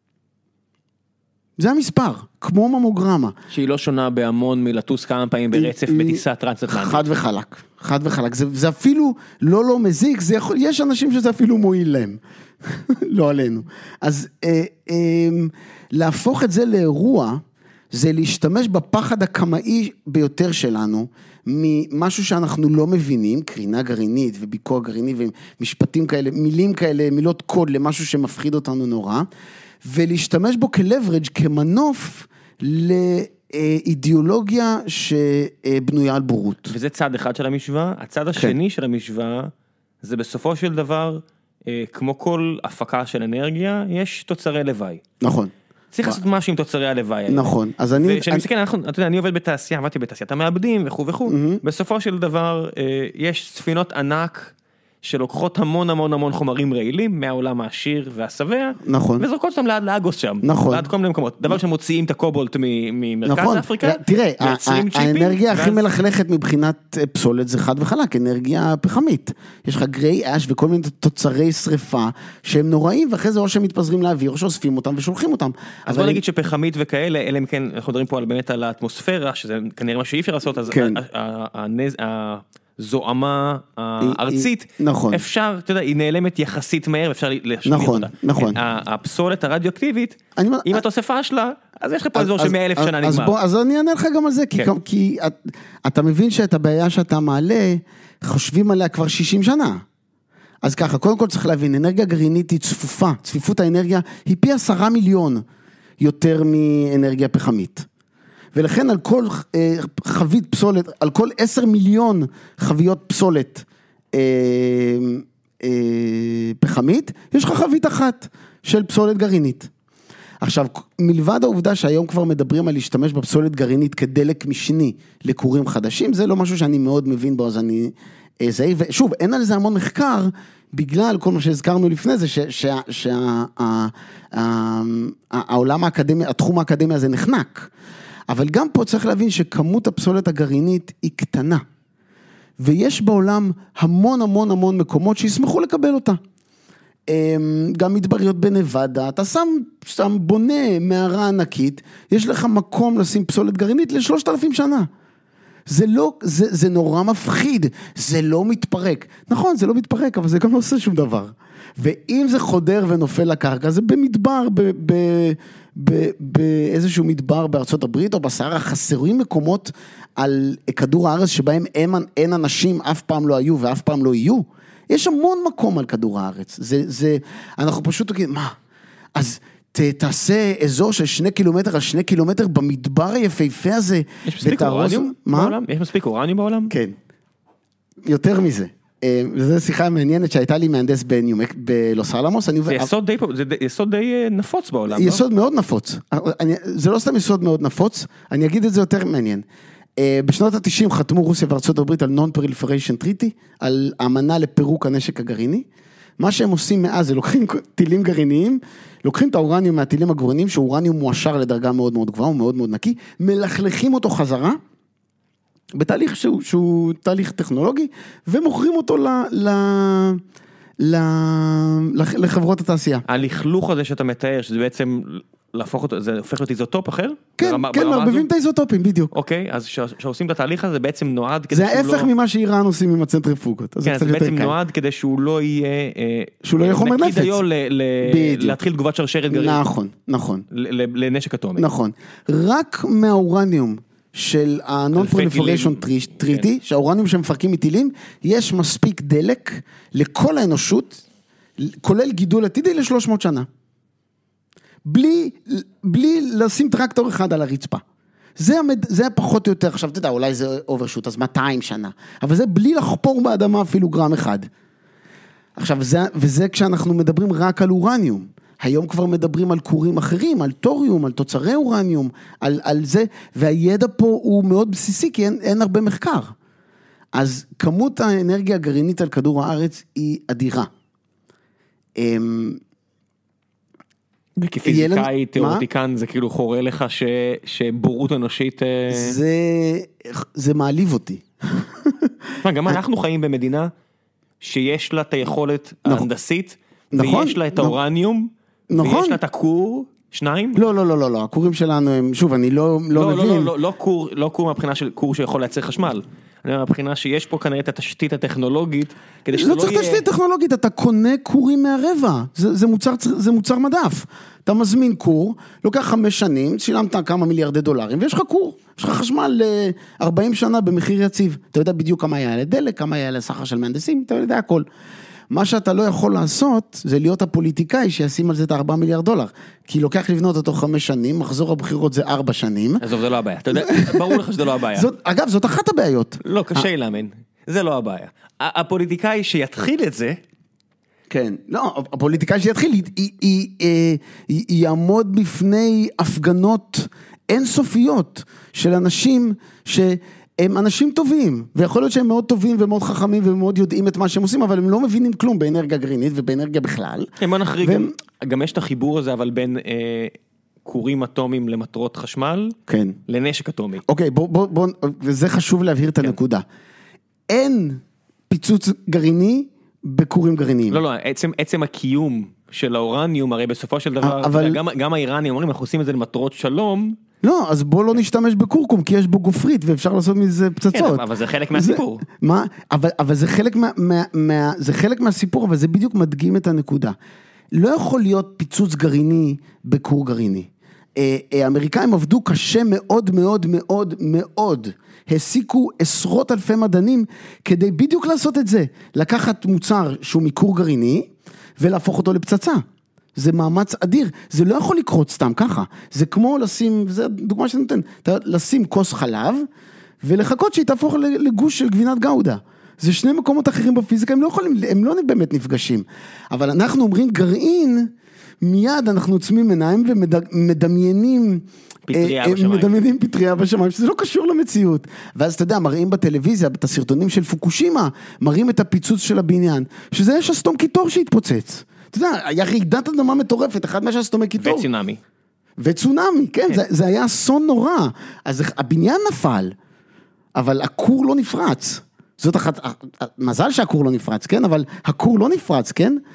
זה המספר, כמו ממוגרמה. שהיא לא שונה בהמון מלטוס כמה פעמים ברצף בטיסה טרנס-אטלנטית. חד וחלק. זה אפילו לא מזיק, יש אנשים שזה אפילו מועיל להם. לא עלינו. אז להפוך את זה לאירוע, זה להשתמש בפחד הקמאי ביותר שלנו, ממשהו שאנחנו לא מבינים, קרינה גרעינית וביקוע גרעיני ומשפטים כאלה, מילים כאלה, מילות קוד למשהו שמפחיד אותנו נורא, ולהשתמש בו כלברג' כמנוף לאידיאולוגיה שבנויה על בורות. וזה צד אחד של המשוואה. הצד השני של המשוואה, זה בסופו של דבר, כמו כל הפקה של אנרגיה, יש תוצרי לוואי. נכון. צריך לעשות משהו עם תוצרי הלוואי. נכון. אז כשאני מסתכל, אני עובד בתעשייה, עבדתי בתעשיית המעבדים וכו' וכו', בסופו של דבר, יש ספינות ענק, שלוקחות המון המון המון חומרים רעילים, מהעולם העשיר והשבע, נכון. וזרקות אותם ליד לאגוס שם, נכון. ליד כל מיני מקומות, דבר שמוציאים את הקובולט ממרכז אפריקה, תראה, האנרגיה הכי מלכלכת מבחינת פסולת זה חד וחלק, אנרגיה פחמית, יש לך גריי אש וכל מיני תוצרי שריפה, שהם נוראים, ואחרי זה או שהם מתפזרים לאוויר, או שאוספים אותם ושולחים אותם. אז בוא נגיד שפחמית וכאלה, אלה הם כן, אנחנו מדברים פה באמת על האטמוספירה, שזה כנראה מה שאי אפשר לעשות, אז זוהמה הארצית, נכון. אפשר, אתה יודע, היא נעלמת יחסית מהר, אפשר להשמיע אותה. נכון. הפסולת הרדיואקטיבית, אם את אוספה שלה, אז יש לך פה אזור ש100,000 שנה נגמר. אז אני אענה לך גם על זה, כי אתה מבין שאת הבעיה שאתה מעלה, חושבים עליה כבר 60 שנה. אז ככה, קודם כל צריך להבין, אנרגיה גרעינית היא צפופה, צפיפות האנרגיה היא פי 10 מיליון יותר מאנרגיה פחמית. ולכן על כל חבית פסולת, על כל 10 מיליון חביות פסולת פחמית, יש לך חבית אחת של פסולת גרעינית. עכשיו, מלבד העובדה שהיום כבר מדברים על להשתמש בפסולת גרעינית כדלק משני לכורים חדשים, זה לא משהו שאני מאוד מבין בו, אז אני זהיר, ושוב, אין על זה המון מחקר, בגלל כל מה שהזכרנו לפני זה, שהעולם האקדמי, התחום האקדמי הזה נחנק. אבל גם פה צריך להבין שכמות הפסולת הגרעינית היא קטנה, ויש בעולם המון המון המון מקומות שישמחו לקבל אותה. גם מדבריות בנבדה, אתה שם בונה מערה ענקית, יש לך מקום לשים פסולת גרעינית ל3,000 שנה. זה נורא מפחיד, זה לא מתפרק. נכון, זה לא מתפרק, אבל זה גם לא עושה שום דבר. ואם זה חודר ונופל לקרקע, זה במדבר, באיזשהו מדבר בארצות הברית, או בסערה, חסרים מקומות על כדור הארץ, שבהם אין אנשים, אף פעם לא היו ואף פעם לא יהיו. יש המון מקום על כדור הארץ. אנחנו פשוט תגיד, מה? אז תעשה אזור של 2 קילומטר על 2 קילומטר במדבר היפהפה הזה. יש מספיק אורניום בעולם? יש מספיק אורניום בעולם? כן. יותר מזה. וזו שיחה מעניינת שהייתה לי מהנדס בלוס אלמוס. זה יסוד די נפוץ בעולם, לא? יסוד מאוד נפוץ. זה לא סתם יסוד מאוד נפוץ, אני אגיד את זה יותר מעניין. בשנות ה-90 חתמו רוסיה וארצות הברית על Non-Proliferation Treaty, על האמנה לפירוק הנשק הגרעיני. מה שהם עושים מאז זה לוקחים טילים גרעיניים, לוקחים את האורניום מהטילים הגרעיניים, שאורניום מואשר לדרגה מאוד מאוד גבוהה, הוא מאוד מאוד נקי, מלכלכים אותו חזרה, בתהליך שהוא תהליך טכנולוגי, ומוכרים אותו לחברות התעשייה. הלכלוך הזה שאתה מתאר, שזה בעצם להפוך אותו, זה הופך להיות איזוטופ אחר? כן, מרבבים את האיזוטופים, בדיוק. אוקיי, אז שעושים את התהליך הזה, זה בעצם נועד כדי זה ההפך ממה שאיראן עולים עם הצנטריפוגות. כן, זה בעצם נועד כדי שהוא לא יהיה... שהוא לא יהיה חומר נפץ. נקי דיו להתחיל תגובת שרשרת גרעינית. נכון. לנשק אטומי. נכון. רק מהאורניום של ה-Non-Proliferation Treaty, שהאורניום שמפרקים מטילים, יש מספיק דלק לכל האנושות, כולל גידול עתידי ל-300 שנה. בלי לשים טרקטור אחד על הרצפה. זה פחות או יותר, עכשיו אתה יודע, אולי זה אוברשוט, אז 200 שנה. אבל זה בלי לחפור באדמה אפילו גרם אחד. עכשיו, וזה כשאנחנו מדברים רק על אורניום. היום כבר מדברים על קורים אחרים, על טוריום, על תוצרי אורניום, על זה, והידע פה הוא מאוד בסיסי, כי אין הרבה מחקר. אז כמות האנרגיה הגרעינית על כדור הארץ היא אדירה. וכפיזיקאי, תיאורטיקן, זה כאילו חורה לך שבורות אנושית... זה מעליב אותי. גם אנחנו חיים במדינה שיש לה את היכולת ההנדסית, ויש לה את האורניום, ויש לה את הכור, 2? לא, הכורים שלנו הם, שוב, אני לא מבין. לא כור מהבחינה של כור שיכול לייצר חשמל. אני אומר, מבחינה שיש פה כנראה את התשתית הטכנולוגית, כדי שזה לא יהיה... לא צריך תשתית טכנולוגית, אתה קונה קורים מהרבע, זה מוצר מדף. אתה מזמין קור, לוקח 5 שנים, שילמת כמה מיליארדי דולרים, ויש לך קור, יש לך חשמל 40 שנה במחיר יציב. אתה יודע בדיוק כמה היה לדלק, כמה היה לסחר של מהנדסים, אתה יודע הכל. מה שאתה לא יכול לעשות, זה להיות הפוליטיקאי שישים על זה את 4 מיליארד דולר. כי לוקח לבנות אותו 5 שנים, מחזור הבחירות זה 4 שנים. אז זה לא הבעיה. אתה יודע, ברור לך שזה לא הבעיה. אגב, זאת אחת הבעיות. לא, קשה להאמין. זה לא הבעיה. הפוליטיקאי שיתחיל את זה... כן, לא, הפוליטיקאי שיתחיל, יעמוד בפני הפגנות אינסופיות של אנשים הם אנשים טובים, ויכול להיות שהם מאוד טובים ומאוד חכמים ומאוד יודעים את מה שהם עושים, אבל הם לא מבינים כלום באנרגיה גרעינית ובאנרגיה בכלל. בוא נחריג, גם יש את החיבור הזה, אבל בין כורים אטומיים למטרות חשמל, כן. לנשק אטומי. אוקיי, בוא, וזה חשוב להבהיר את הנקודה. אין פיצוץ גרעיני בכורים גרעיניים. לא, עצם הקיום של האורניום, הרי בסופו של דבר, גם האיראנים אומרים, אנחנו עושים את זה למטרות שלום, לא, אז בוא לא נשתמש בקורקום, כי יש בו גופרית, ואפשר לעשות מזה פצצות. כן, אבל זה חלק מהסיפור. מה? אבל זה חלק מהסיפור, אבל זה בדיוק מדגים את הנקודה. לא יכול להיות פיצוץ גרעיני בקור גרעיני. האמריקאים עבדו קשה מאוד מאוד מאוד מאוד. העסיקו עשרות אלפי מדענים, כדי בדיוק לעשות את זה. לקחת מוצר שהוא מקור גרעיני, ולהפוך אותו לפצצה. זה מאמץ אדיר, זה לא יכול לקרות סתם ככה, זה כמו לשים, זה דוגמה שאני נותן, לשים כוס חלב, ולחכות שהיא תהפוך לגוש של גבינת גאודה, זה 2 מקומות אחרים בפיזיקה, הם לא באמת נפגשים, אבל אנחנו אומרים גרעין, מיד אנחנו עוצמים עיניים ומדמיינים, פטריה בשמיים, שזה לא קשור למציאות, ואז אתה יודע, מראים בטלוויזיה, את הסרטונים של פוקושימה, מראים את הפיצוץ של הבניין, שזה יש השסתום קיטור שהתפוצץ, אתה יודע, היה רעידת אדמה מטורפת, אחד מהשסתומי קיטור. וצונאמי, כן, זה היה אסון נורא. אז הבניין נפל, אבל הכור לא נפרץ. זאת אחת, מזל שהכור לא נפרץ, כן, אבל הכור לא נפרץ, כן?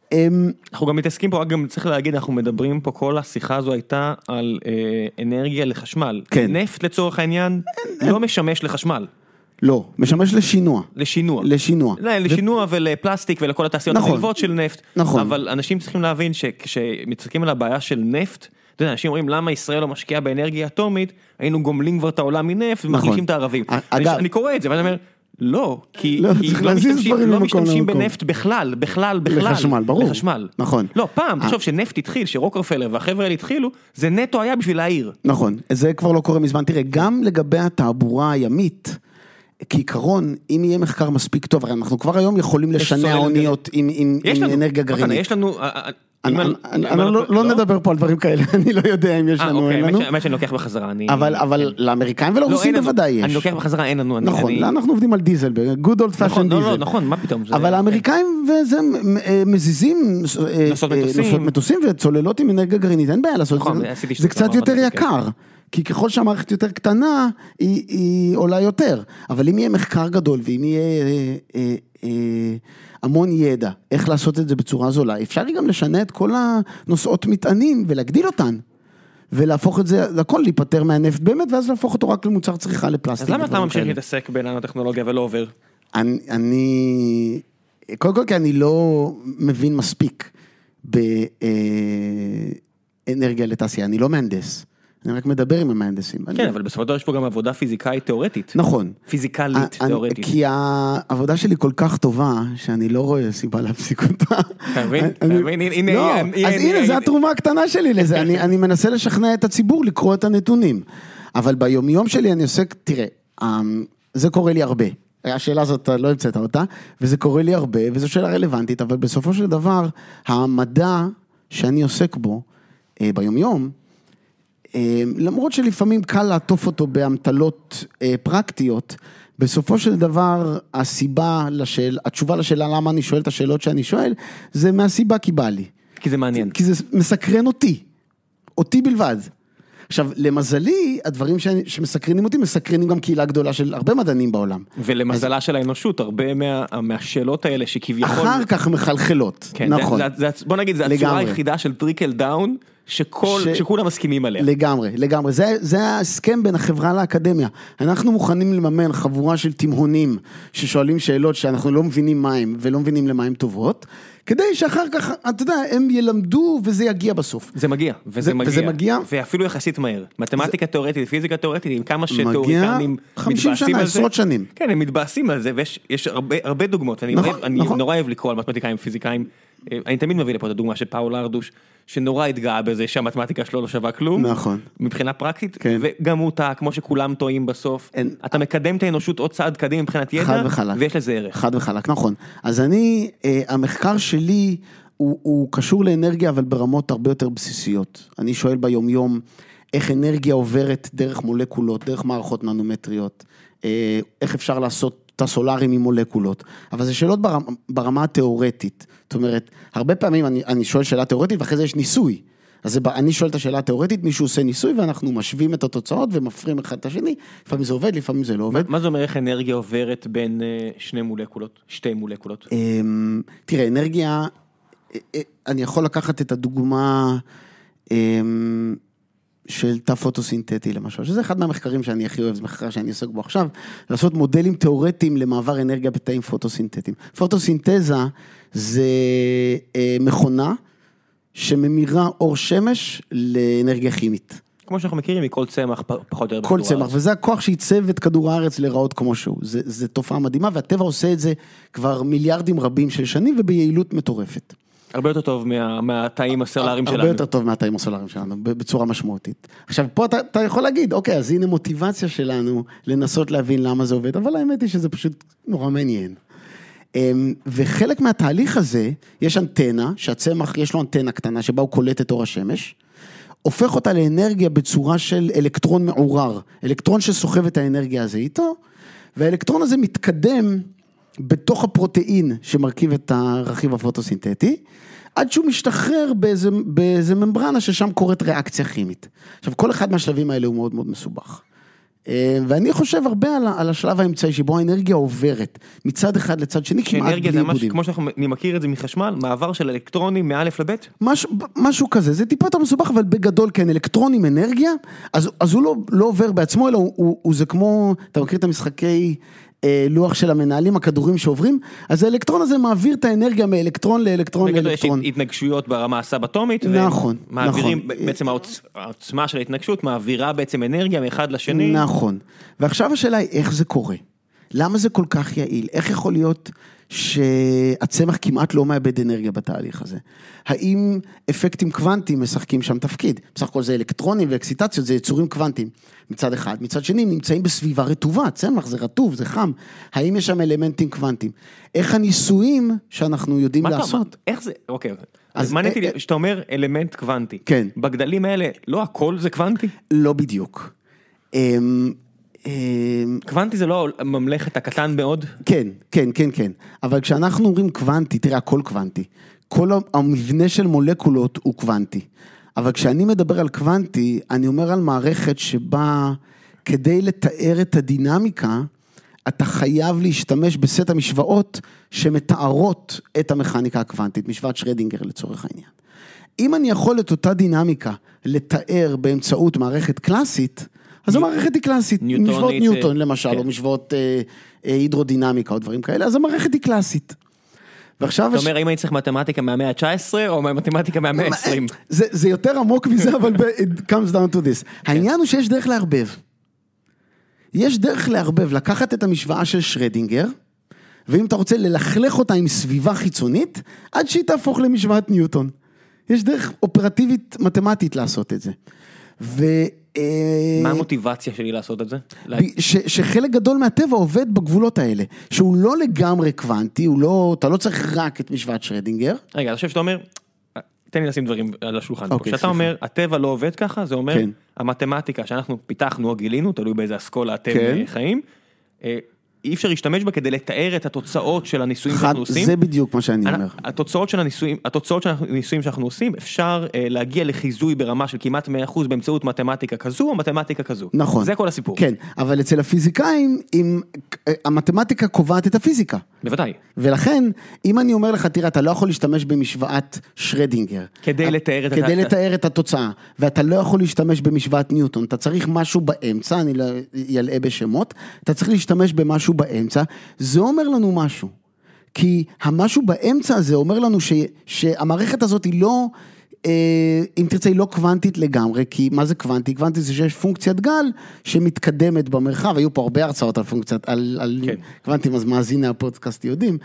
אנחנו גם מתעסקים פה, גם צריך להגיד, אנחנו מדברים פה, כל השיחה הזו הייתה על אנרגיה לחשמל. כן. נפט לצורך העניין לא משמש לחשמל. לא, משמש לשינוע. לשינוע. לשינוע ולפלסטיק ולכל התעשיות הנלוות של נפט. נכון. אבל אנשים צריכים להבין שכשמתעסקים על הבעיה של נפט, אנשים אומרים למה ישראל לא משקיעה באנרגיה אטומית, היינו גומלים כבר את העולם מנפט ומחלישים את הערבים. אני קורא את זה ואני אומר, לא, כי לא משתמשים בנפט בכלל. לחשמל, ברור. לחשמל. נכון. לא, פעם, תחשוב שנפט התחיל, שרוקרפלר והחבר'ה האלה התחילו, זה נטו היה בשביל העיר. נכון, זה כבר לא קורה מזמן. תראה, גם לגבי התעבורה הימית, כעיקרון, אם יהיה מחקר מספיק טוב, הרי אנחנו כבר היום יכולים לשנע אוניות עם אנרגיה גרעינית. יש לנו... לא נדבר פה על דברים כאלה, אני לא יודע אם יש לנו, אין לנו. האמת שאני לוקח בחזרה, אבל לאמריקאים ולרוסים בוודאי יש. אני לוקח בחזרה, אין לנו. נכון, אנחנו עובדים על דיזל, good old fashion דיזל. נכון, מה פתאום? אבל האמריקאים וזה מזיזים, נוסעות מטוסים וצוללות עם אנרגיה גרעינית, אין בעיה לעשות את זה, זה קצת יותר יקר. כי ככל שהמערכת יותר קטנה, היא עולה יותר. אבל אם יהיה מחקר גדול, ואם יהיה המון ידע, איך לעשות את זה בצורה זולה, אפשר גם לשנה את כל הנושאות מטענים, ולהגדיל אותן. ולהפוך את זה, הכל להיפטר מהנפט באמת, ואז להפוך אותו רק למוצר צריכה לפלסטיק. אז למה אתה ממשיך להתעסק בננו-טכנולוגיה ולא עובר? קודם כל, כי אני לא מבין מספיק באנרגיה לתעשייה, אני לא מהנדס. אני רק מדבר עם המהנדסים. כן, אבל בסופו של דבר יש פה גם עבודה פיזיקאית תיאורטית. נכון. פיזיקלית תיאורטית. כי העבודה שלי כל כך טובה, שאני לא רואה סיבה להפסיק אותה. אתה מבין? אז הנה, זו התרומה הקטנה שלי לזה. אני מנסה לשכנע את הציבור לקרוא את הנתונים. אבל ביומיום שלי אני עוסק, תראה, זה קורה לי הרבה. השאלה הזאת, לא המצאת אותה, וזה קורה לי הרבה, וזו שאלה רלוונטית, אבל בסופו של דבר, המדע שאני עוסק בו, ביומיום, למרות שלפעמים קל לעטוף אותו באמתלות פרקטיות, בסופו של דבר התשובה לשאלה למה אני שואל את השאלות שאני שואל, זה מהסיבה כי בא לי. כי זה מעניין. כי זה מסקרן אותי בלבד. עכשיו, למזלי, הדברים שמסקרנים אותי, מסקרנים גם קהילה גדולה של הרבה מדענים בעולם. ולמזלה של האנושות, הרבה מהשאלות האלה שכביכול... אחר כך מחלחלות, נכון. בוא נגיד, זה הצורה היחידה של טריקל דאון, שכולם מסכימים עליה. לגמרי. זה ההסכם בין החברה לאקדמיה. אנחנו מוכנים לממן חבורה של תימהונים, ששואלים שאלות שאנחנו לא מבינים מה הם, ולא מבינים למה הם טובות, כדי שאחר כך, אתה יודע, הם ילמדו וזה יגיע בסוף. זה מגיע, וזה מגיע, ואפילו יחסית מהר. מתמטיקה תיאורטית, פיזיקה תיאורטית, עם כמה שתיאורטיקנים מתבאסים על זה. 50 שנים. כן, הם מתבאסים על זה, ויש הרבה דוגמאות. אני נורא אוהב לקרוא על מתמטיקאים ופיזיקאים. אני תמיד מביא לפה את הדוגמה של פאול ארדוש, שנורא התגאה בזה שהמתמטיקה שלו לא שווה כלום. נכון. מבחינה פרקטית, וגם הוא טעה, כמו שכולם טועים בסוף. אתה מקדם את האנושות עוד צעד קדימה מבחינת ידע, ויש לזה ערך. חד וחלק, נכון. אז המחקר שלי הוא קשור לאנרגיה, אבל ברמות הרבה יותר בסיסיות. אני שואל ביום-יום, איך אנרגיה עוברת דרך מולקולות, דרך מערכות ננומטריות, איך אפשר לעשות את הסולארים עם מולקולות, אבל זה שאלות ברמה התיאורטית, זאת אומרת, הרבה פעמים אני שואל שאלה תיאורטית, ואחרי זה יש ניסוי, אז אני שואל את השאלה התיאורטית, מישהו עושה ניסוי, ואנחנו משווים את התוצאות, ומפרים אחד את השני, לפעמים זה עובד, לפעמים זה לא עובד. מה זה אומר איך אנרגיה עוברת בין שתי מולקולות? תראה, אנרגיה, אני יכול לקחת את הדוגמה, של תא פוטוסינתטי למשל, שזה אחד מהמחקרים שאני הכי אוהב, זה מחקר שאני עוסק בו עכשיו, לעשות מודלים תיאורטיים למעבר אנרגיה בתאים פוטוסינתטיים. פוטוסינתזה זה מכונה שממירה אור שמש לאנרגיה כימית. כמו שאנחנו מכירים מכל צמח פחות או יותר. כל צמח, וזה הכוח שעיצב את כדור הארץ לראות כמו שהוא. זה תופעה מדהימה, והטבע עושה את זה כבר מיליארדים רבים של שנים, וביעילות מטורפת. הרבה יותר טוב מהתאים הסולריים שלנו. הרבה יותר טוב מהתאים הסולריים שלנו, בצורה משמעותית. עכשיו, פה אתה יכול להגיד, אוקיי, אז הנה מוטיבציה שלנו לנסות להבין למה זה עובד, אבל האמת היא שזה פשוט נורא מעניין. וחלק מהתהליך הזה, יש אנטנה, שהצמח יש לו אנטנה קטנה, שבה הוא קולט את אור השמש, הופך אותה לאנרגיה בצורה של אלקטרון מעורר, אלקטרון שסוחב את האנרגיה הזה איתו, והאלקטרון הזה מתקדם בתוך הפרוטאין שמרכיב את הרכיב הפוטוסינתטי, עד שהוא משתחרר באיזה ממברנה ששם קורית ריאקציה כימית. עכשיו, כל אחד מהשלבים האלה הוא מאוד מאוד מסובך. ואני חושב הרבה על השלב האמצעי, שבו האנרגיה עוברת, מצד אחד לצד שני, כמעט בלי עיבודים. כמו שאני מכיר את זה מחשמל, מעבר של אלקטרונים מא' לב'? משהו כזה, זה טיפה יותר מסובך, אבל בגדול כן, אלקטרונים אנרגיה, אז הוא לא עובר בעצמו, אלא זה כמו, אתה מכיר את המשחקי לוח של המנהלים, הכדורים שעוברים, אז האלקטרון הזה מעביר את האנרגיה מאלקטרון לאלקטרון לאלקטרון. יש התנגשויות ברמה הסאבטומית, נכון, ומעבירים, בעצם העוצמה של ההתנגשות מעבירה בעצם אנרגיה מאחד לשני. נכון, ועכשיו השאלה היא איך זה קורה, למה זה כל כך יעיל, איך יכול להיות שהצמח כמעט לא מאבד אנרגיה בתהליך הזה, האם אפקטים קוונטיים משחקים שם תפקיד, בסך הכל זה אלקטרונים ואקסיטציות, זה יצורים קוונטיים, מצד אחד, מצד שני נמצאים בסביבה רטובה, צמח זה רטוב, זה חם, האם יש שם אלמנטים קוונטיים, איך הניסויים שאנחנו יודעים לעשות? איך זה, אוקיי, אז מעניתי לי, שאתה אומר אלמנט קוונטי, כן. בגדלים האלה, לא הכל זה קוונטי? לא בדיוק. קוונטי זה לא ממלכת הקטן מאוד? כן, כן, כן, כן. אבל כשאנחנו אומרים קוונטי, תראה, הכל קוונטי. כל המבנה של מולקולות הוא קוונטי. אבל כשאני מדבר על קוונטי, אני אומר על מערכת שבה כדי לתאר את הדינמיקה, אתה חייב להשתמש בסט המשוואות שמתארות את המכניקה הקוונטית, משוואת שרדינגר לצורך העניין. אם אני יכול את אותה דינמיקה לתאר באמצעות מערכת קלאסית, אז המערכת היא קלאסית, משוואות ניוטון למשל, או משוואות הידרודינמיקה או דברים כאלה, אז המערכת היא קלאסית. ועכשיו... אתה אומר, האם אני צריך מתמטיקה מהמאה ה-19 או מתמטיקה מהמאה ה-20? זה יותר עמוק מזה, אבל it comes down to this. העניין הוא שיש דרך לערבב. יש דרך לערבב, לקחת את המשוואה של שרדינגר, ואם אתה רוצה ללכלך אותה עם סביבה חיצונית, עד שהיא תהפוך למשוואת ניוטון. יש דרך אופרטיבית מתמטית לעשות את זה. מה המוטיבציה שלי לעשות את זה? שחלק גדול מהטבע עובד בגבולות האלה, שהוא לא לגמרי קוונטי, אתה לא צריך רק את משוואת שרדינגר. רגע, אני חושב שאתה אומר, תן לי לשים דברים על השולחן. כשאתה אומר, הטבע לא עובד ככה, זה אומר, המתמטיקה שאנחנו פיתחנו או גילינו, תלוי באיזה אסכולה אתם חיים, אי אפשר להשתמש בה כדי לתאר את התוצאות של הניסויים שאנחנו עושים. זה בדיוק מה שאני אומר. התוצאות של הניסויים שאנחנו עושים, אפשר להגיע לחיזוי ברמה של כמעט 100% באמצעות מתמטיקה כזו או מתמטיקה כזו. נכון. זה כל הסיפור. כן, אבל אצל הפיזיקאים, המתמטיקה קובעת את הפיזיקה. בוודאי. ולכן, אם אני אומר לך, תראה, אתה לא יכול להשתמש במשוואת שרדינגר. כדי לתאר את התוצאה, ואתה לא יכול להשתמש במשוואת ניוטון, אתה צריך משהו באמצע, אני לא ילאה בשמות, אתה צריך להשתמש במשהו באמצע, זה אומר לנו משהו, כי המשהו באמצע הזה אומר לנו שהמערכת הזאת היא לא, אם תרצה, היא לא קוונטית לגמרי, כי מה זה קוונטי? קוונטי זה שיש פונקציית גל שמתקדמת במרחב, היו פה הרבה הרצאות על פונקציית, על קוונטים, אז מאזיני הפודקאסט יודעים,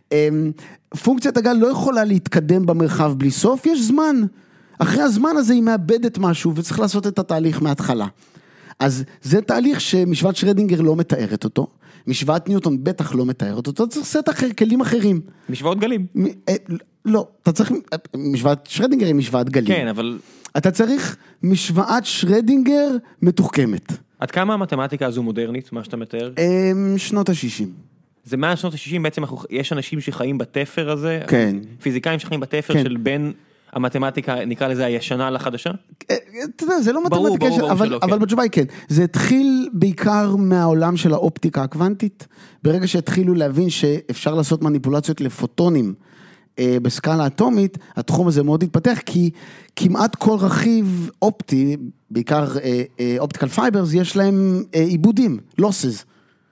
פונקציית הגל לא יכולה להתקדם במרחב בלי סוף, יש זמן, אחרי הזמן הזה היא מאבדת משהו, וצריך לעשות את התהליך מההתחלה, אז זה תהליך שמשוואת שרדינגר לא מתארת אותו, משוואת ניוטון בטח לא מתארת אותו, אתה צריך סט אחר, כלים אחרים. משוואות גלים. לא, אתה צריך, משוואת שרדינגר היא משוואת גלים. כן, אבל... אתה צריך משוואת שרדינגר מתוחכמת. עד כמה המתמטיקה הזו מודרנית, מה שאתה מתאר? שנות ה-60. זה מה שנות ה-60, בעצם יש אנשים שחיים בתפר הזה? כן. פיזיקאים שחיים בתפר של בין... המתמטיקה, נקרא לזה הישנה לחדשה? אתה יודע, זה לא מתמטיקה, אבל בתשובה היא כן. זה התחיל בעיקר מהעולם של האופטיקה הקוונטית, ברגע שהתחילו להבין שאפשר לעשות מניפולציות לפוטונים בסקאלה אטומית, התחום הזה מאוד התפתח, כי כמעט כל רכיב אופטי, בעיקר אופטיקל פייברס, יש להם עיבודים, losses.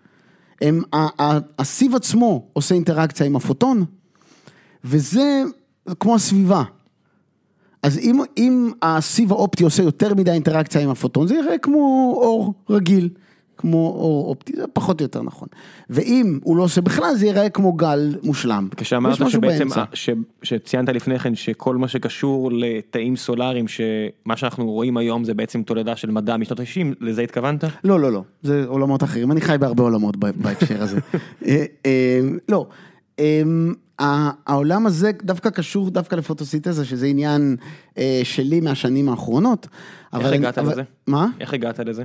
הסיב עצמו עושה אינטראקציה עם הפוטון, וזה כמו הסביבה. אז אם הסיב האופטי עושה יותר מדי אינטראקציה עם הפוטון, זה יראה כמו אור רגיל, כמו אור אופטי, זה פחות או יותר נכון. ואם הוא לא עושה בכלל, זה יראה כמו גל מושלם. כשאמרת שבעצם, שציינת לפני כן, שכל מה שקשור לתאים סולאריים, שמה שאנחנו רואים היום זה בעצם תולדה של מדע משנות ה-60, לזה התכוונת? לא, לא, לא, זה עולמות אחרים, אני חי בהרבה עולמות בהקשר הזה. לא, העולם הזה דווקא קשור דווקא לפוטוסיתזה, שזה עניין שלי מהשנים האחרונות. איך הגעת לזה? מה? איך הגעת לזה?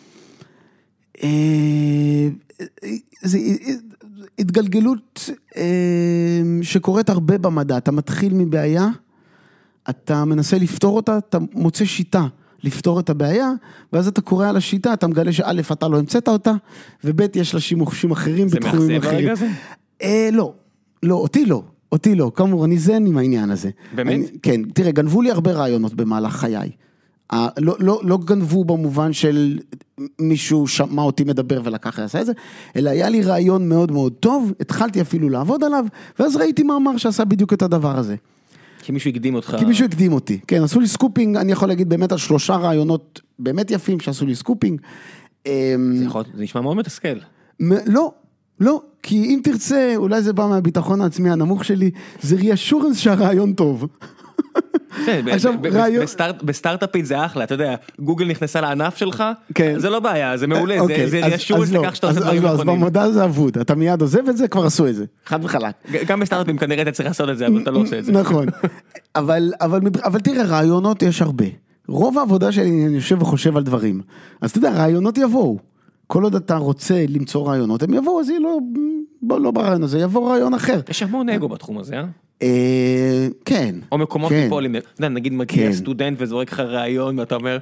זה התגלגלות שקורית הרבה במדע. אתה מתחיל מבעיה, אתה מנסה לפתור אותה, אתה מוצא שיטה לפתור את הבעיה, ואז אתה קורא על השיטה, אתה מגלה שא' אתה לא המצאת אותה, וב' יש לה שימושים אחרים בתחומים אחרים. זה מאכזב הרגע הזה? לא, אותי לא, כאמור, אני זן עם העניין הזה. באמת? כן, תראה, גנבו לי הרבה רעיונות במהלך חיי. לא גנבו במובן של מישהו שמע אותי מדבר ולקח ועשה את זה, אלא היה לי רעיון מאוד מאוד טוב, התחלתי אפילו לעבוד עליו, ואז ראיתי מאמר שעשה בדיוק את הדבר הזה. כי מישהו הקדים אותך. כי מישהו הקדים אותי, כן, עשו לי סקופינג, אני יכול להגיד באמת על 3 רעיונות באמת יפים שעשו לי סקופינג. זה נשמע מאוד מתסכל. לא, כי אם תרצה, אולי זה בא מהביטחון העצמי הנמוך שלי, זה ריאשורנס שהרעיון טוב. בסטארט-אפית זה אחלה, אתה יודע, גוגל נכנסה לענף שלך, זה לא בעיה, זה מעולה, זה ריאשורנס לכך שאתה עושה דברים נכונים. אז במודע זה אבוד, אתה מיד עוזב את זה, כבר עשו את זה, חד וחלק. גם בסטארט-אפים כנראה אתה צריך לעשות את זה, אבל אתה לא עושה את זה. נכון, אבל תראה, רעיונות יש הרבה. רוב העבודה שלי אני יושב וחושב על דברים, אז אתה יודע, רעיונות יבואו. כל עוד אתה רוצה למצוא רעיונות, הם יבואו, אז לא ברעיון הזה, יבוא רעיון אחר. יש המון אגו בתחום הזה, כן. או מקומות ליפולים, נגיד מגיע סטודנט וזורק לך רעיון, ואתה אומר...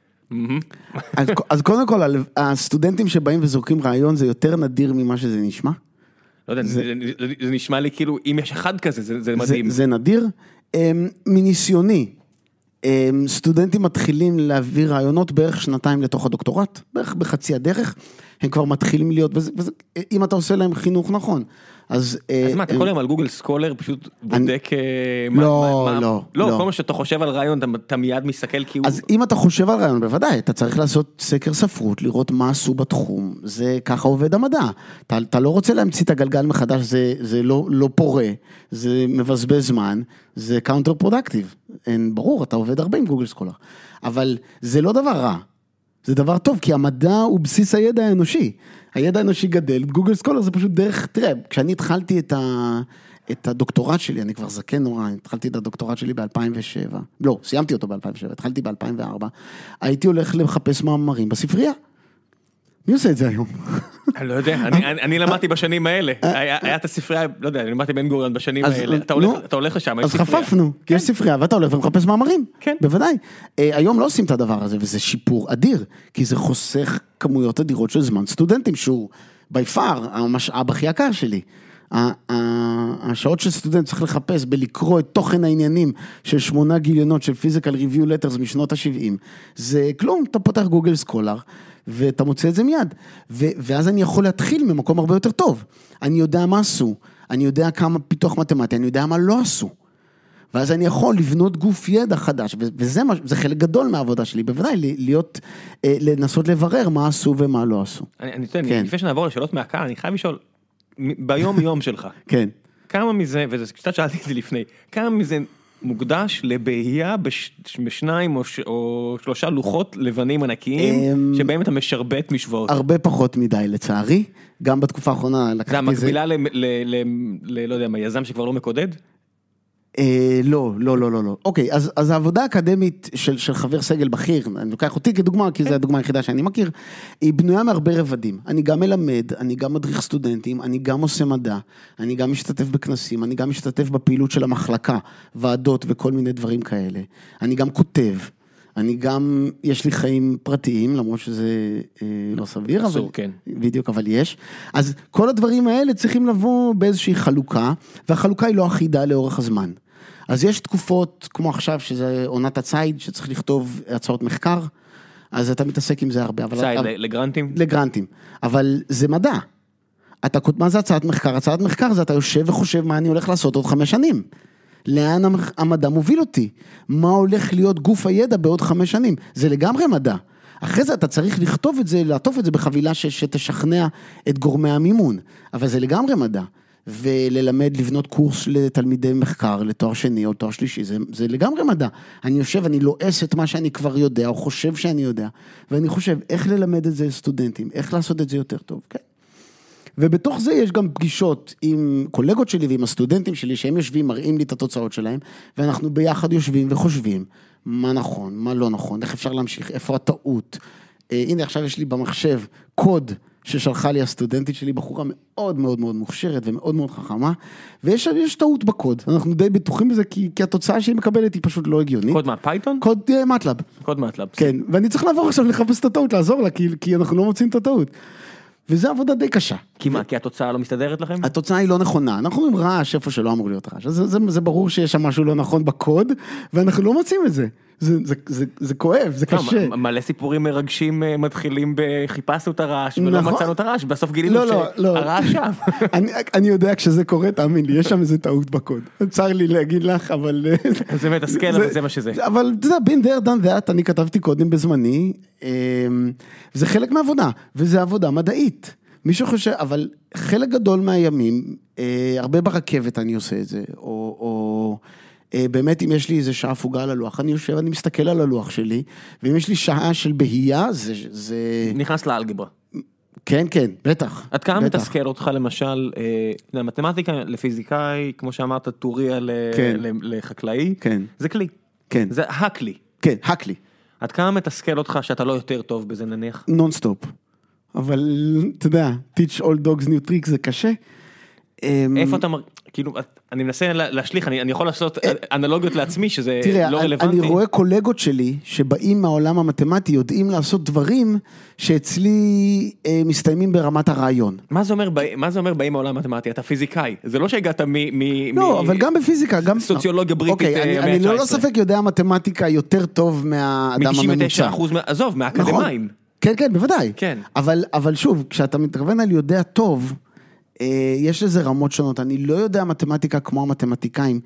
אז קודם כל, הסטודנטים שבאים וזורקים רעיון, זה יותר נדיר ממה שזה נשמע. לא יודע, זה נשמע לי כאילו, אם יש אחד כזה, זה מדהים. זה נדיר. מניסיוני, סטודנטים מתחילים להביא רעיונות בערך 2 לתוך הדוקטורט, בערך בחצי הדרך, הם כבר מתחילים להיות, אם אתה עושה להם חינוך נכון. אז מה, אתה כל יום על גוגל סקולר פשוט בודק... לא. כל מה שאתה חושב על רעיון, אתה מיד מסתכל כי הוא... אז אם אתה חושב על רעיון, בוודאי, אתה צריך לעשות סקר ספרות, לראות מה עשו בתחום, זה ככה עובד המדע. אתה לא רוצה להמציא את הגלגל מחדש, זה לא פורה, זה מבזבז זמן, זה קאונטר פרודקטיב. ברור, אתה עובד הרבה עם גוגל סקולר, אבל זה לא דבר רע. זה דבר טוב, כי המדע הוא בסיס הידע האנושי. הידע האנושי גדל, גוגל סקולר זה פשוט דרך, תראה, כשאני התחלתי את הדוקטורט שלי, אני כבר זקן נורא, התחלתי את הדוקטורט שלי ב-2007, לא, סיימתי אותו ב-2007, התחלתי ב-2004, הייתי הולך לחפש מאמרים בספרייה. מי עושה את זה היום? אני לא יודע, אני למדתי בשנים האלה, היה את הספרייה, לא יודע, אני למדתי בן גוריון בשנים האלה, אתה הולך לשם, אז חפפנו, כי יש ספרייה, ואתה הולך ומחפש מאמרים, כן. בוודאי. היום לא עושים את הדבר הזה, וזה שיפור אדיר, כי זה חוסך כמויות אדירות של זמן סטודנטים, שהוא ביפר, המשאב הכי יקר שלי. השעות של סטודנט צריך לחפש בלקרוא את תוכן העניינים של 8 גיליונות של Physical Review Letters משנות ה-70, זה כלום, אתה פותח גוגל סקולר, ואתה מוצא את זה מיד, ואז אני יכול להתחיל ממקום הרבה יותר טוב, אני יודע מה עשו, אני יודע כמה פיתוח מתמטי, אני יודע מה לא עשו, ואז אני יכול לבנות גוף ידע חדש, וזה חלק גדול מהעבודה שלי, בוודאי, לנסות לברר מה עשו ומה לא עשו. לפני שנעבור לשאלות מהקהל, אני חייב לשאול, ביום יום שלך, כן. כמה מזה, וזה קצת שאלתי את זה לפני, כמה מזה מוקדש לבהייה בשניים או 3 לוחות לבנים ענקיים, שבהם אתה משרבט משוואות? הרבה פחות מדי לצערי, גם בתקופה האחרונה לקחתי זה. זה המקבילה לא יודע, היזם שכבר לא מקודד? לא. אוקיי, אז העבודה האקדמית של חבר סגל בכיר, אני לוקח אותי כדוגמה, כי זו הדוגמה היחידה שאני מכיר, היא בנויה מהרבה רבדים. אני גם מלמד, אני גם מדריך סטודנטים, אני גם עושה מדע, אני גם משתתף בכנסים, אני גם משתתף בפעילות של המחלקה, ועדות וכל מיני דברים כאלה. אני גם כותב, אני גם, יש לי חיים פרטיים, למרות שזה לא סביר, אסור, כן. בדיוק, אבל יש. אז כל הדברים האלה צריכים לבוא באיזושהי חלוקה, והחלוקה היא לא אחידה לאורך הזמן. אז יש תקופות, כמו עכשיו, שזה עונת הציד, שצריך לכתוב הצעות מחקר, אז אתה מתעסק עם זה הרבה. ציד לגרנטים? לגרנטים, אבל זה מדע. מה זה הצעת מחקר? הצעת מחקר זה אתה יושב וחושב מה אני הולך לעשות עוד 5 שנים. לאן המדע מוביל אותי? מה הולך להיות גוף הידע בעוד 5 שנים? זה לגמרי מדע. אחרי זה אתה צריך לכתוב את זה, לעטוף את זה בחבילה שתשכנע את גורמי המימון. אבל זה לגמרי מדע. וללמד, לבנות קורס לתלמידי מחקר, לתואר שני או תואר שלישי, זה לגמרי מדע. אני יושב, אני לועס את מה שאני כבר יודע, או חושב שאני יודע, ואני חושב איך ללמד את זה לסטודנטים, איך לעשות את זה יותר טוב, כן? ובתוך זה יש גם פגישות עם קולגות שלי ועם הסטודנטים שלי, שהם יושבים, מראים לי את התוצאות שלהם, ואנחנו ביחד יושבים וחושבים, מה נכון, מה לא נכון, איך אפשר להמשיך, איפה הטעות. הנה עכשיו יש לי במחשב קוד, ששלחה לי הסטודנטית שלי, בחורה מאוד מאוד מאוד מוכשרת ומאוד מאוד חכמה, ויש טעות בקוד. אנחנו די בטוחים בזה, כי התוצאה שהיא מקבלת היא פשוט לא הגיונית. קוד מה, פייתון? קוד מטלב. קוד מטלב. כן, ואני צריך לעבור עכשיו לחפש את הטעות, לעזור לה, כי אנחנו לא מוצאים את הטעות. וזו עבודה די קשה. כי מה, כי התוצאה לא מסתדרת לכם? התוצאה היא לא נכונה. אנחנו אומרים רעש איפה שלא אמור להיות רעש. זה ברור שיש שם משהו לא נכון בקוד, ואנחנו לא מוצאים את זה. זה כואב, זה קשה. מלא סיפורים מרגשים מתחילים בחיפשנו את הרעש, ולא מצאנו את הרעש, בסוף גילינו שהרעש שם. אני יודע כשזה קורה, תאמין לי, יש שם איזה טעות בקוד. צר לי להגיד לך, אבל... זה מתסכל, אבל זה מה שזה. אבל אתה יודע, been there, done that, אני כתבתי קודם בזמני, זה חלק מהעבודה, וזה עבודה מדעית. מישהו חושב, אבל חלק גדול מהימים, הרבה ברכבת אני עושה את זה, או באמת אם יש לי איזה שעה פוגה על הלוח, אני יושב, אני מסתכל על הלוח שלי, ואם יש לי שעה של בהייה, זה... נכנס לאלגברה. כן, כן, בטח. עד כמה מתסכל אותך למשל, למתמטיקה, לפיזיקאי, כמו שאמרת, טוריה לחקלאי, זה כלי. כן. זה הכלי. כן, הכלי. עד כמה מתסכל אותך שאתה לא יותר טוב בזה נניח? נונסטופ. אבל, אתה יודע, teach all dogs new tricks זה קשה. איפה אתה, כאילו, אני מנסה להשליך, אני יכול לעשות אנלוגיות לעצמי שזה לא רלוונטי. אני רואה קולגות שלי שבאים מהעולם המתמטי, יודעים לעשות דברים שאצלי מסתיימים ברמת הרעיון. מה זה אומר באים מהעולם המתמטי? אתה פיזיקאי, זה לא שהגעת לא, אבל גם בפיזיקה, גם... סוציולוגיה בריטית המאה ה-19. אני לא ספק יודע מתמטיקה יותר טוב מהאדם הממוצע. מ-99%, עזוב, מהאקדמיים. כן, כן, בוודאי. כן. אבל שוב, כשאתה מתכוון על יודע טוב, יש לזה רמות שונות. אני לא יודע מתמטיקה כמו המתמטיקאים,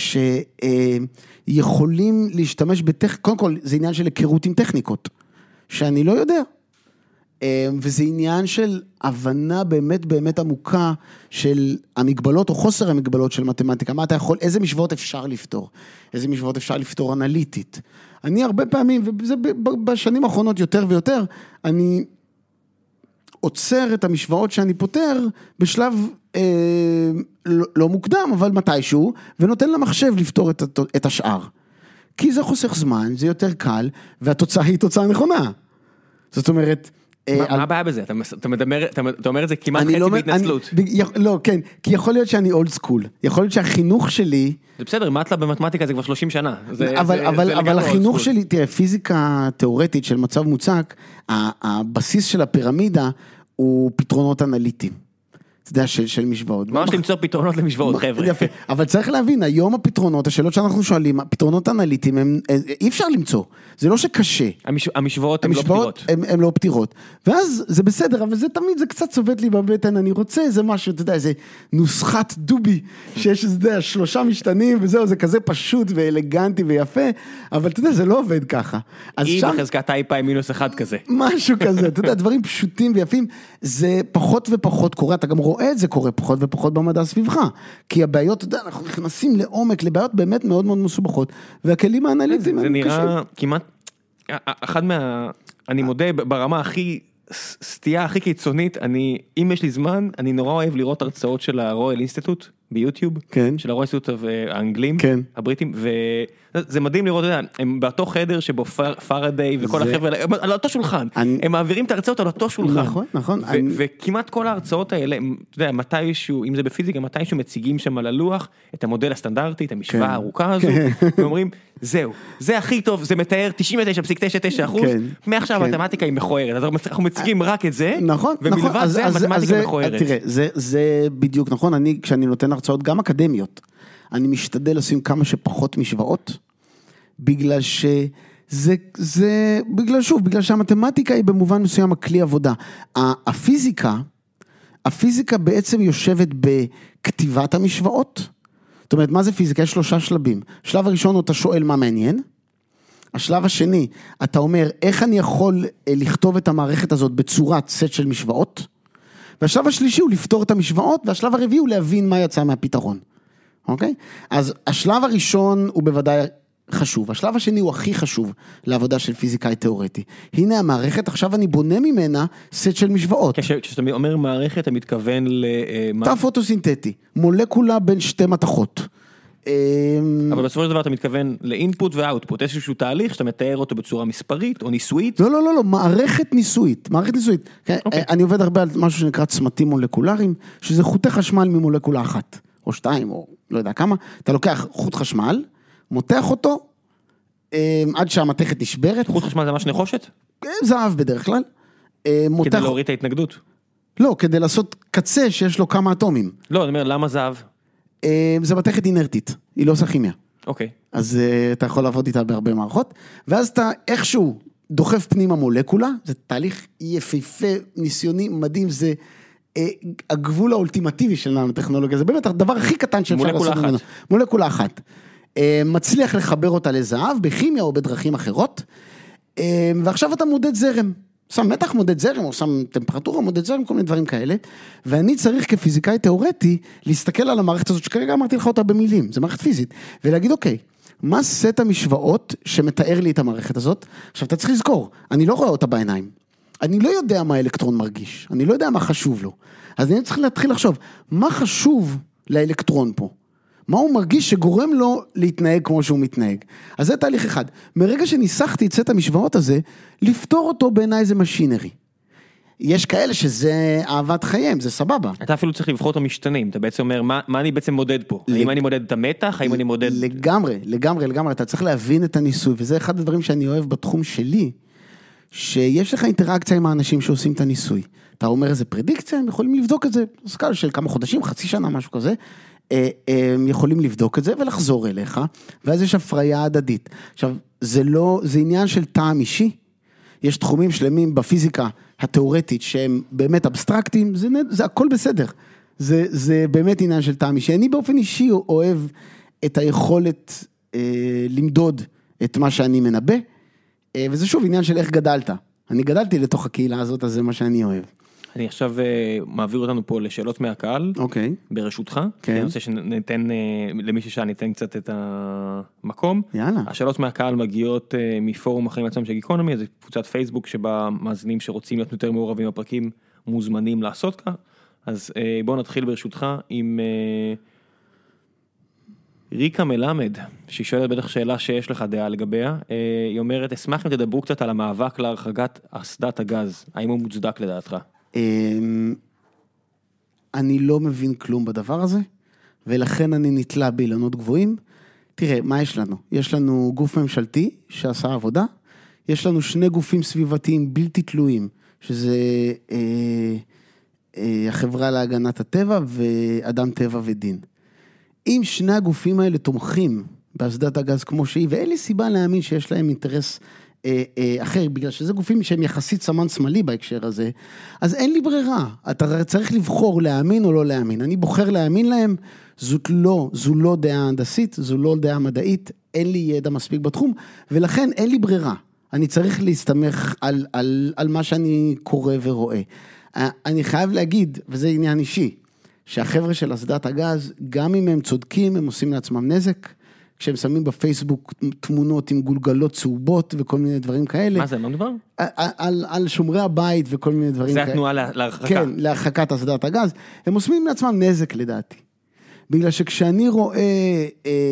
שיכולים להשתמש קודם כל, זה עניין של היכרות עם טכניקות, שאני לא יודע. וזה עניין של הבנה באמת באמת עמוקה של המגבלות או חוסר המגבלות של מתמטיקה. מה אתה יכול, איזה משוואות אפשר לפתור? איזה משוואות אפשר לפתור אנליטית? אני הרבה פעמים, וזה בשנים האחרונות יותר ויותר, אני עוצר את המשוואות שאני פותר בשלב לא מוקדם, אבל מתישהו, ונותן למחשב לפתור את השאר. כי זה חוסך זמן, זה יותר קל, והתוצאה היא תוצאה נכונה. זאת אומרת... מה הבעיה בזה? אתה אומר את זה כמעט חצי בהתנצלות. לא, כן, כי יכול להיות שאני אולד סקול. יכול להיות שהחינוך שלי... זה בסדר, מטלב במתמטיקה זה כבר 30 שנה. אבל החינוך שלי, תראה, פיזיקה תיאורטית של מצב מוצק, הבסיס של הפירמידה הוא פתרונות אנליטיים. אתה יודע, של משוואות. ממש למצוא פתרונות למשוואות, חבר'ה. יפה, אבל צריך להבין, היום הפתרונות, השאלות שאנחנו שואלים, הפתרונות האנליטיים, אי אפשר למצוא. זה לא שקשה. המשוואות הן לא פתירות. הן לא פתירות. ואז זה בסדר, אבל זה תמיד, זה קצת צובט לי בבטן, אני רוצה איזה משהו, אתה יודע, איזה נוסחת דובי, שיש איזה 3 משתנים, וזהו, זה כזה פשוט ואלגנטי ויפה, אבל אתה יודע, זה לא עובד ככה. היא בחזקת איי-פאי -1 כזה. משהו כזה, אתה יודע, דברים פשוטים ויפים, זה פחות ופחות קורה, אתה גם רואה את זה קורה פחות ופחות במדע סביבך, כי הבעיות, אתה יודע, אנחנו נכנסים לעומק, לבעיות באמת מאוד מאוד מסובכות, והכלים האנליטיים זה נראה כמעט, אני מודה, ברמה הכי, סטייה הכי קיצונית, אם יש לי זמן, אני נורא אוהב לראות הרצאות של הרויאל אינסטיטוט, ביוטיוב, של הרויאל אינסטיטוט האנגלים, הבריטים, וזה מדהים לראות, הם באותו חדר שבו פארדיי וכל החבר'ה, על אותו שולחן, הם מעבירים את ההרצאות על אותו שולחן, נכון, וכמעט כל ההרצאות האלה, אתה יודע, מתישהו, אם זה בפיזיקה, מתישהו מציגים שם על הלוח, את המודל הסטנדרטי, את המשוואה הארוכה הזו, ואומרים, זהו, זה הכי טוב, זה מתאר 99.99%, מעכשיו המתמטיקה היא מכוערת, אנחנו מציגים רק את זה, ומלבד זה המתמטיקה מכוערת. תראה, זה בדיוק נכון, כשאני נותן הרצאות גם אקדמיות, אני משתדל לשים כמה שפחות משוואות, בגלל בגלל שהמתמטיקה היא במובן מסוים הכלי עבודה. הפיזיקה בעצם יושבת בכתיבת המשוואות, זאת אומרת, מה זה פיזיקה? יש 3 שלבים. שלב הראשון אתה שואל מה מעניין, השלב השני, אתה אומר, איך אני יכול לכתוב את המערכת הזאת בצורת סט של משוואות, והשלב השלישי הוא לפתור את המשוואות, והשלב הרביעי הוא להבין מה יצא מהפתרון. אוקיי? אז השלב הראשון הוא בוודאי חשוב, השלב השני הוא הכי חשוב לעבודה של פיזיקאי תיאורטי. הנה המערכת, עכשיו אני בונה ממנה סט של משוואות. כשאתה אומר מערכת, אתה מתכוון תא פוטוסינתטי, מולקולה בין 2 מתכות. אבל בסופו של דבר אתה מתכוון לאינפוט ואוטפוט, איזשהו תהליך שאתה מתאר אותו בצורה מספרית או ניסויית? לא, מערכת ניסויית. אני עובד הרבה על משהו שנקרא צמתים מולקולריים, שזה חוטי חשמל ממולקולה אחת, או שתיים, או לא יודע כמה. אתה לוקח חוט חשמל, מותח אותו, עד שהמתכת נשברת. חוט חשמל זה ממש נחושת? זהב בדרך כלל. כדי להוריד את ההתנגדות? לא, כדי לעשות קצה שיש לו כמה אטומים. לא, אני אומר, למה זהב? זה מתכת אינרטית, היא לא עושה כימיה. אוקיי. אז אתה יכול לעבוד איתה בהרבה מערכות, ואז אתה איכשהו דוחף פנימה מולקולה, זה תהליך יפהפה, ניסיוני, מדהים, זה הגבול האולטימטיבי של ננו-טכנולוגיה, זה באמת הדבר הכי קטן שאפשר לעשות ממנו. מולקולה אחת. מצליח לחבר אותה לזהב, בכימיה או בדרכים אחרות, ועכשיו אתה מודד זרם. שם מתח מודד זרם, או שם טמפרטורה מודד זרם, כל מיני דברים כאלה, ואני צריך כפיזיקאי תיאורטי, להסתכל על המערכת הזאת, שכרגע אמרתי לך אותה במילים, זה מערכת פיזית, ולהגיד, אוקיי, מה סט המשוואות שמתאר לי את המערכת הזאת? עכשיו, אתה צריך לזכור, אני לא רואה אותה בעיניים, אני לא יודע מה האלקטרון מרגיש, אני לא יודע מה חשוב לו, אז אני צריך להתחיל לחשוב, מה חשוב לאלקטרון פה? מה הוא מרגיש שגורם לו להתנהג כמו שהוא מתנהג. אז זה תהליך אחד. מרגע שניסחתי את סט המשוואות הזה, לפתור אותו בעיניי זה משינרי. יש כאלה שזה אהבת חיים, זה סבבה. אתה אפילו צריך לבחור את המשתנים, אתה בעצם אומר, מה אני בעצם מודד פה? האם אני מודד את המתח? האם אני מודד... לגמרי, אתה צריך להבין את הניסוי, וזה אחד הדברים שאני אוהב בתחום שלי, שיש לך אינטראקציה עם האנשים שעושים את הניסוי. אתה אומר איזה פרדיקציה, הם יכולים לבדוק את זה, סקאלה של כמה חודשים, חצי שנה, משהו כזה, הם יכולים לבדוק את זה ולחזור אליך, ואז יש הפריה הדדית. עכשיו, זה עניין של טעם אישי, יש תחומים שלמים בפיזיקה התיאורטית, שהם באמת אבסטרקטיים, זה הכל בסדר, זה באמת עניין של טעם אישי. אני באופן אישי אוהב את היכולת למדוד את מה שאני מנבא, וזה שוב עניין של איך גדלת. אני גדלתי לתוך הקהילה הזאת, אז זה מה שאני אוהב. אני עכשיו מעביר אותנו פה לשאלות מהקהל, אוקיי. ברשותך, אני רוצה שניתן, למי ששאל ניתן קצת את המקום. יאללה. השאלות מהקהל מגיעות מפורום החיים עצמם של גיקונומי, זו קבוצת פייסבוק שבה מאזינים שרוצים להיות יותר מעורבים בפרקים מוזמנים לעשות כך, אז בואו נתחיל ברשותך עם ריקה מלמד, שהיא שואלת בטח שאלה שיש לך דעה לגביה, היא אומרת, אשמח אם תדברו קצת על המאבק להרחקת אסדת הגז, האם הוא מוצדק לדעתך? אני לא מבין כלום בדבר הזה, ולכן אני נתלה באילנות גבוהים. תראה, מה יש לנו? יש לנו גוף ממשלתי שעשה עבודה, יש לנו שני גופים סביבתיים בלתי תלויים, שזה החברה להגנת הטבע ואדם טבע ודין. אם שני הגופים האלה תומכים באסדת הגז כמו שהיא, ואין לי סיבה להאמין שיש להם אינטרס אחר, בגלל שזה גופים שהם יחסית סמן שמאלי בהקשר הזה, אז אין לי ברירה, אתה צריך לבחור להאמין או לא להאמין, אני בוחר להאמין להם, זו לא דעה הנדסית, זו לא דעה מדעית, אין לי ידע מספיק בתחום, ולכן אין לי ברירה, אני צריך להסתמך על מה שאני קורא ורואה. אני חייב להגיד, וזה עניין אישי, שהחבר'ה של אסדת הגז, גם אם הם צודקים, הם עושים לעצמם נזק, כשהם שמים בפייסבוק תמונות עם גולגלות צהובות וכל מיני דברים כאלה. מה זה, מה מדבר? על שומרי הבית וכל מיני דברים כאלה. זה התנועה להרחקה. כן, להרחקת אסדת הגז. הם עושים לעצמם נזק לדעתי. בגלל שכשאני רואה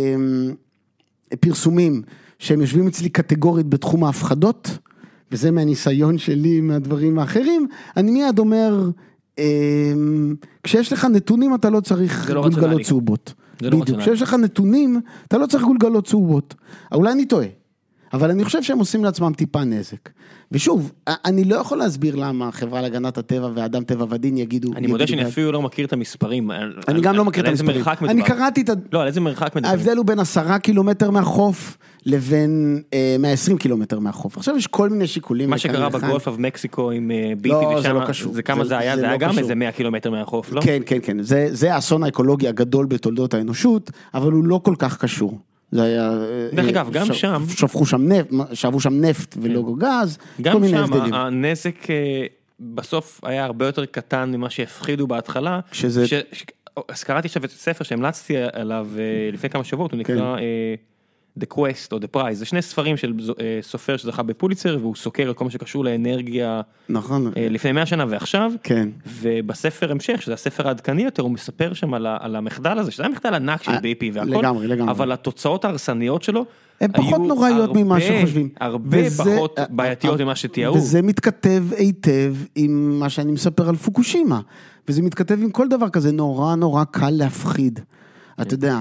פרסומים שהם יושבים אצלי קטגורית בתחום ההפחדות, וזה מהניסיון שלי מהדברים האחרים, אני מיד אומר, כשיש לך נתונים אתה לא צריך גולגלות צהובות. בדיוק, כשיש לך נתונים, אתה לא צריך גולגלות צהובות. אולי אני טועה, אבל אני חושב שהם עושים לעצמם טיפה נזק. ושוב, אני לא יכול להסביר למה החברה להגנת הטבע והאדם טבע ודין יגידו... אני מודה שאני אפילו לא מכיר את המספרים. אני גם לא מכיר את המספרים. אני קראתי את... לא, על איזה מרחק מדבר? ההבדל הוא בין 10 קילומטר מהחוף לבין 120 קילומטר מהחוף. עכשיו יש כל מיני שיקולים. מה שקרה בגולף אב מקסיקו עם ביפי לא, זה לא קשור. זה כמה זה היה? זה היה גם איזה 100 קילומטר מהחוף, לא? כן, כן, כן. זה האסון האקולוגי הגדול בתולדות האנושות, אבל הוא לא כל כך קשור. זה היה... דרך אגב, גם שם... שבו שם נפט ולא גז, גם שם הנזק בסוף היה הרבה יותר קטן ממה שהפחידו בהתחלה. אז קראתי עכשיו את הספר שהמלצתי עליו לפני כמה שבועות, הוא נקרא The Quest או The Prize, זה שני ספרים של סופר שזכה בפוליצר, והוא סוקר את כל מה שקשור לאנרגיה, נכון. לפני 100 שנה ועכשיו, כן. ובספר המשך, שזה הספר העדכני יותר, הוא מספר שם על המחדל הזה, שזה היה מחדל ענק של BP והכל, לגמרי. אבל התוצאות ההרסניות שלו, הן פחות נוראיות ממה שחושבים. הרבה פחות בעייתיות ממה שתיארו. וזה מתכתב היטב עם מה שאני מספר על פוקושימה, וזה מתכתב עם כל דבר כזה, נורא קל להפחיד. אתה יודע,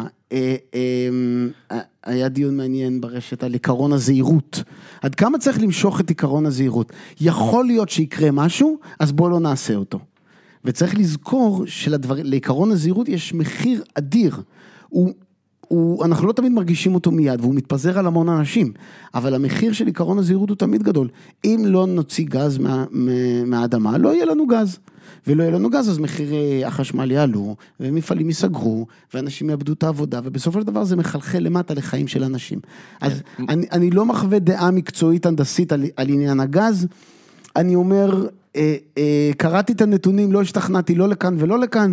היה דיון מעניין ברשת על עיקרון הזהירות. עד כמה צריך למשוך את עיקרון הזהירות? יכול להיות שיקרה משהו, אז בוא לא נעשה אותו. וצריך לזכור שלעיקרון הזהירות יש מחיר אדיר. אנחנו לא תמיד מרגישים אותו מיד, והוא מתפזר על המון אנשים, אבל המחיר של עיקרון הזהירות הוא תמיד גדול. אם לא נוציא גז מהאדמה, לא יהיה לנו גז. ולא יהיה לנו גז, אז מחירי החשמל יעלו, ומפעלים ייסגרו, ואנשים יאבדו את העבודה, ובסופו של דבר זה מחלחל למטה לחיים של אנשים. אז אני לא מחווה דעה מקצועית הנדסית על עניין הגז, אני אומר, קראתי את הנתונים, לא השתכנעתי, לא לכאן ולא לכאן.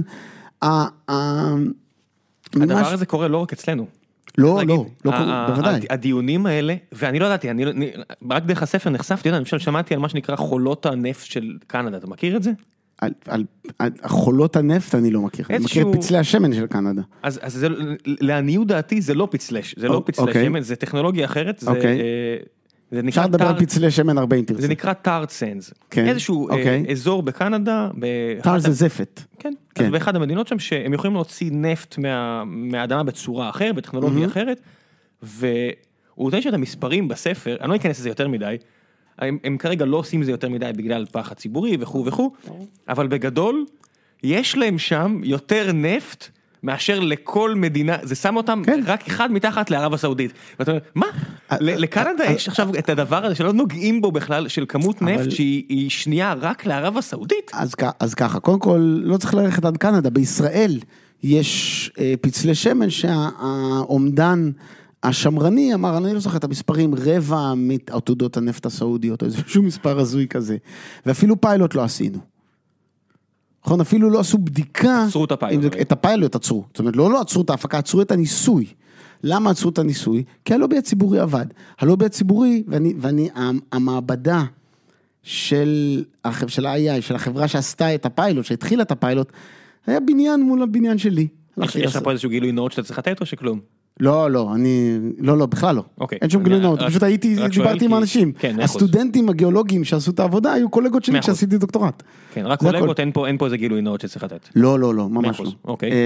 הדבר הזה קורה לא רק אצלנו. לא, בוודאי. הדיונים האלה, ואני לא ידעתי, רק דרך הספר נחשפתי, אני חושב שמעתי על מה שנקרא חולות הנפט של קנדה, אתה מכיר את זה? על חולות הנפט אני לא מכיר, אני מכיר את פצלי השמן של קנדה. אז לעניות דעתי זה לא פצלי שמן, זה טכנולוגיה אחרת, אפשר לדבר על פצלי שמן הרבה אינטרסים. זה נקרא טארט סנדס, איזשהו אזור בקנדה. טארט זה זפת. כן, אז באחד המדינות שם שהם יכולים להוציא נפט מהאדמה בצורה אחרת, בטכנולוגיה אחרת, והוא נותן שאת המספרים בספר, אני לא אכנס לזה יותר מדי, הם כרגע לא עושים זה יותר מדי בגלל פחד ציבורי וכו', אבל בגדול, יש להם שם יותר נפט מאשר לכל מדינה, זה שם אותם רק אחד מתחת לערב הסעודית. ואתה אומר, מה? לקנדה יש עכשיו את הדבר הזה שלא נוגעים בו בכלל, של כמות נפט שהיא שנייה רק לערב הסעודית? אז ככה, קודם כל, לא צריך ללכת עד קנדה, בישראל יש פצלי שמן שהעומדן השמרני אמר, אני לא זוכר את המספרים, רבע מעתודות הנפט הסעודיות, או איזשהו מספר הזוי כזה, ואפילו פיילוט לא עשינו. נכון, אפילו לא עשו בדיקה. עצרו את הפיילוט. את הפיילוט עצרו. זאת אומרת, לא עצרו את ההפקה, עצרו את הניסוי. למה עצרו את הניסוי? כי הלובי הציבורי עבד. הלובי הציבורי, המעבדה של ה-AI, של החברה שעשתה את הפיילוט, שהתחילה את הפיילוט, היה בניין מול הבניין שלי. יש לך פה איזשהו גילוי נאות שאתה צריך לתת או שכלום? לא, בכלל לא. אין שום גילוי נאות, פשוט דיברתי עם האנשים. הסטודנטים הגיאולוגיים שעשו את העבודה, היו קולגות שלי כשעשיתי דוקטורט. כן, רק קולגות, אין פה איזה גילוי נאות שצריך לתת. לא, ממש לא.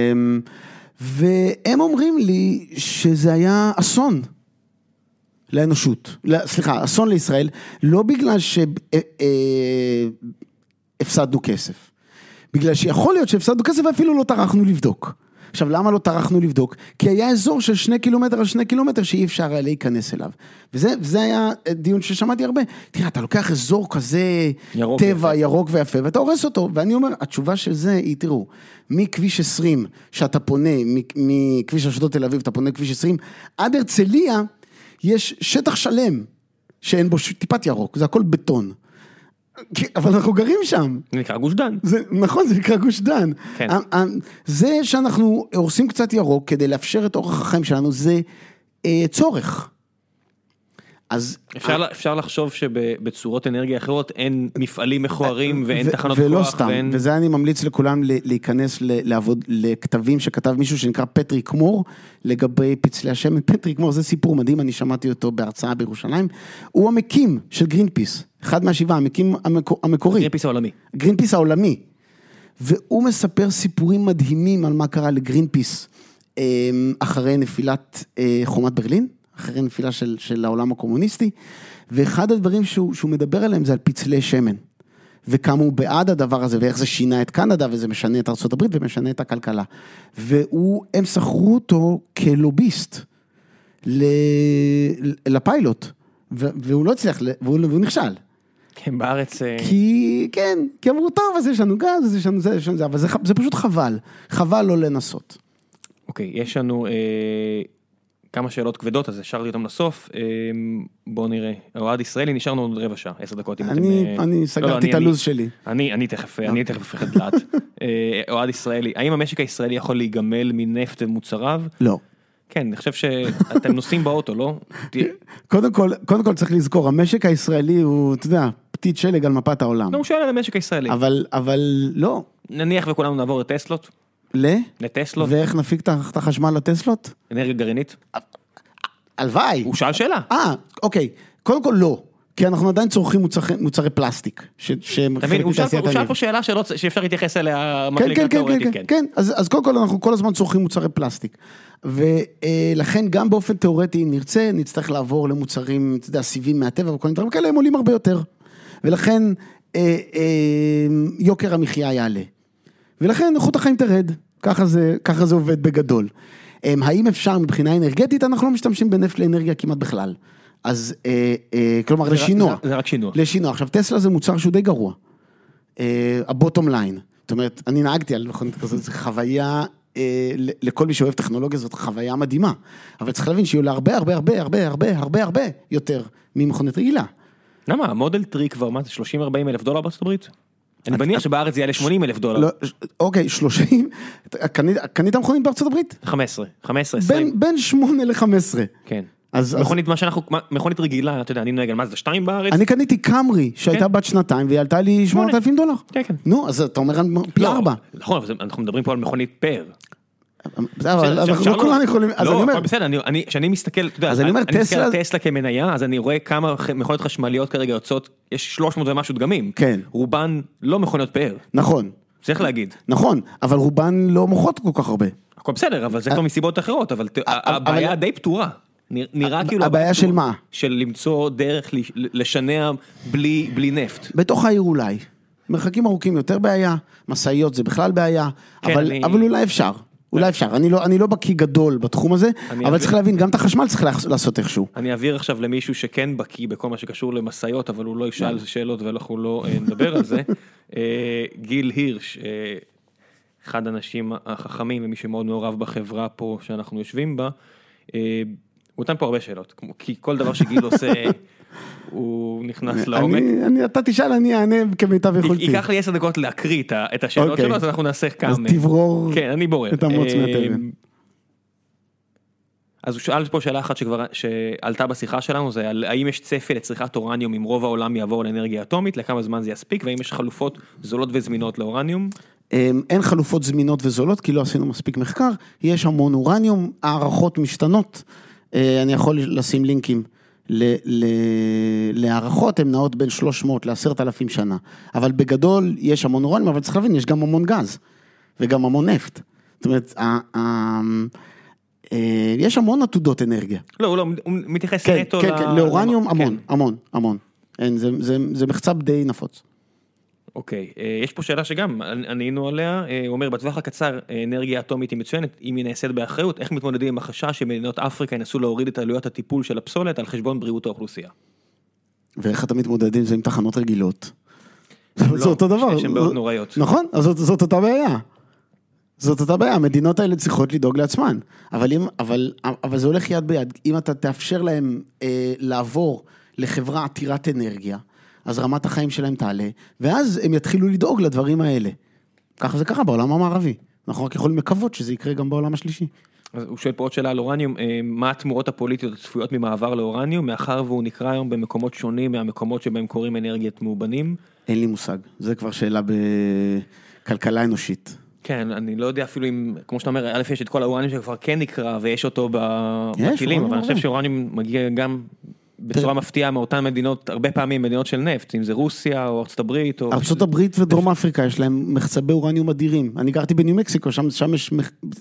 והם אומרים לי שזה היה אסון לאנושות, סליחה, אסון לישראל, לא בגלל שהפסדנו כסף, בגלל שיכול להיות שהפסדנו כסף ואפילו לא טרחנו לבדוק. עכשיו, למה לא טרחנו לבדוק? כי היה אזור של 2 קילומטר על 2 קילומטר שאי אפשר היה להיכנס אליו. וזה היה דיון ששמעתי הרבה. תראה, אתה לוקח אזור כזה טבע, ירוק ויפה, ואתה הורס אותו. ואני אומר, התשובה של זה היא, תראו, מכביש 20 שאתה פונה, מכביש אשדוד תל אביב, אתה פונה כביש 20, עד הרצליה יש שטח שלם שאין בו טיפת ירוק, זה הכל בטון. אבל אנחנו גרים שם. זה נקרא גוש דן. נכון, זה נקרא גוש דן. כן. זה שאנחנו הורסים קצת ירוק כדי לאפשר את אורח החיים שלנו, זה צורך. אז אפשר לחשוב שבצורות אנרגיה אחרות אין מפעלים מכוערים ואין תחנות ולא כוח. סתם, וזה אני ממליץ לכולם להיכנס לעבוד לכתבים שכתב מישהו שנקרא פטריק מור, לגבי פצלי השמן. פטריק מור זה סיפור מדהים, אני שמעתי אותו בהרצאה בירושלים, הוא המקים של גרינפיס, אחד מהשבעה, המקים המקורי. גרינפיס העולמי. גרינפיס העולמי, והוא מספר סיפורים מדהימים על מה קרה לגרינפיס, אחרי נפילת חומת ברלין, אחרי נפילה של העולם הקומוניסטי, ואחד הדברים שהוא מדבר עליהם זה על פצלי שמן, וכמה הוא בעד הדבר הזה, ואיך זה שינה את קנדה, וזה משנה את ארצות הברית, ומשנה את הכלכלה. והם שכרו אותו כלוביסט, לפיילוט, והוא לא הצליח, והוא נכשל. כן, בארץ... כי אמרו, טוב, אז יש לנו גז, אז יש לנו זה, אבל זה פשוט חבל לא לנסות. אוקיי, יש לנו... כמה שאלות כבדות, אז השארתי אותם לסוף. בואו נראה. אוהד ישראלי, נשארנו עוד רבע שעה, 10 דקות. אני סגרתי את הלוז שלי. אני תכף הופך את דלת. אוהד ישראלי, האם המשק הישראלי יכול להיגמל מנפט ומוצריו? לא. כן, אני חושב שאתם נוסעים באוטו, לא? קודם כל צריך לזכור, המשק הישראלי הוא, אתה יודע, פתית שלג על מפת העולם. לא, הוא שואל על המשק הישראלי. אבל לא. נניח וכולנו נעבור לטסלות. לטסלות. ואיך נפיק את החשמל לטסלות? אנרגיה גרעינית. הלוואי. הוא שאל שאלה. אוקיי. קודם כל לא. כי אנחנו עדיין צורכים מוצרי פלסטיק. הוא שאל פה שאלה שאפשר להתייחס אליה. כן. אז קודם כל אנחנו כל הזמן צורכים מוצרי פלסטיק. ולכן גם באופן תיאורטי, אם נרצה, נצטרך לעבור למוצרים, אתה יודע, סיבים מהטבע, וכל מיני דברים כאלה, הם עולים הרבה יותר. ולכן יוקר המחיה יעלה. ולכן איכות החיים תרד. ככה זה עובד בגדול. האם אפשר מבחינה אנרגטית? אנחנו לא משתמשים בנפט לאנרגיה כמעט בכלל. אז, כלומר, לשינוע. זה רק שינוע. לשינוע. עכשיו, טסלה זה מוצר שהוא די גרוע. הבוטום ליין. זאת אומרת, אני נהגתי על מכונית כזאת, זו חוויה, לכל מי שאוהב טכנולוגיה, זאת חוויה מדהימה. אבל צריך להבין שהיא עולה הרבה יותר ממכונית רגילה. למה? המודל 3 כבר, מה זה, 30-40 אלף דולר בארצות הברית? אני מניח שבארץ זה יעלה 80 אלף דולר. אוקיי, 30. קנית מכונית בארצות הברית? 15, 20. בין 8 ל-15. כן. מכונית רגילה, אתה יודע, אני נוהג על מזדה 2 בארץ. אני קניתי קמרי שהייתה בת 2 והיא עלתה לי 8,000 דולר. כן, כן. נו, אז אתה אומר פי 4. נכון, אבל אנחנו מדברים פה על מכונית פר. אבל לא כולנו יכולים, אז אני אומר. לא, בסדר, כשאני מסתכל, אתה יודע, אני מסתכל על טסלה כמניה, אז אני רואה כמה מכוניות חשמליות כרגע יוצאות, יש 300 ומשהו דגמים. כן. רובן לא מכוניות פר. נכון. צריך להגיד. נכון, אבל רובן לא מוכרות כל כך הרבה. הכל בסדר, אבל זה כבר מסיבות אחרות, אבל הבעיה די פתורה. נראה כאילו... הבעיה של מה? של למצוא דרך לשנע בלי נפט. בתוך העיר אולי. מרחקים ארוכים יותר בעיה, מסעיות זה בכלל בעיה, אבל אולי אפשר. אולי אפשר, אני לא בקיא גדול בתחום הזה, אבל צריך להבין, גם את החשמל צריך לעשות איכשהו. אני אעביר עכשיו למישהו שכן בקיא בכל מה שקשור למסעיות, אבל הוא לא ישאל שאלות ואנחנו לא נדבר על זה. גיל הירש, אחד האנשים החכמים ומי שמאוד מעורב בחברה פה שאנחנו יושבים בה, הוא נתן פה הרבה שאלות, כי כל דבר שגיל עושה, הוא נכנס לעומק. אתה תשאל, אני אענה כמיטב יכולתי. ייקח לי 10 דקות להקריא את השאלות שלו, אז אנחנו נעשה כמה. אז תברור את המוץ מהתבן. אז הוא שאל פה שאלה אחת שעלתה בשיחה שלנו, זה האם יש צפי לצריכת אורניום אם רוב העולם יעבור לאנרגיה אטומית, לכמה זמן זה יספיק, והאם יש חלופות זולות וזמינות לאורניום? אין חלופות זמינות וזולות, כי לא עשינו מספיק מחקר, יש המון אורניום, הערכות משתנות, אני יכול לשים לינקים להערכות, הן נעות בין 300 ל10,000 שנה, אבל בגדול יש המון אורניום, אבל צריך להבין, יש גם המון גז, וגם המון נפט, זאת אומרת, יש המון עתודות אנרגיה. לא, הוא מתייחס נטו לאורניום המון, זה מחצב די נפוץ. אוקיי, יש פה שאלה שגם ענינו עליה, הוא אומר, בטווח הקצר אנרגיה אטומית היא מצוינת, אם היא נעשית באחריות, איך מתמודדים עם החשש שמדינות אפריקה ינסו להוריד את עלויות הטיפול של הפסולת על חשבון בריאות האוכלוסייה? ואיך אתה מתמודדים זה עם תחנות רגילות? זה אותו דבר. שהן מאוד נוראיות. נכון, אז זאת אותה בעיה. זאת אותה בעיה, המדינות האלה צריכות לדאוג לעצמן, אבל זה הולך יד ביד, אם אתה תאפשר להם לעבור לחברה עתירת אנרגיה, אז רמת החיים שלהם תעלה, ואז הם יתחילו לדאוג לדברים האלה. ככה זה ככה בעולם המערבי. אנחנו רק יכולים לקוות שזה יקרה גם בעולם השלישי. אז הוא שואל פה עוד שאלה על אורניום, מה התמורות הפוליטיות הצפויות ממעבר לאורניום, מאחר והוא נקרא היום במקומות שונים מהמקומות שבהם קוראים אנרגיית מאובנים? אין לי מושג, זה כבר שאלה בכלכלה אנושית. כן, אני לא יודע אפילו אם, כמו שאתה אומר, א' יש את כל האורניום שכבר כן נקרא, ויש אותו בטילים, אבל אני חושב שאורניום מגיע גם בצורה מפתיעה מאותן מדינות, הרבה פעמים מדינות של נפט, אם זה רוסיה או ארצות הברית. ארצות הברית ודרום אפריקה, יש להם מחצבי אורניום אדירים. אני גרתי בניו מקסיקו, שם יש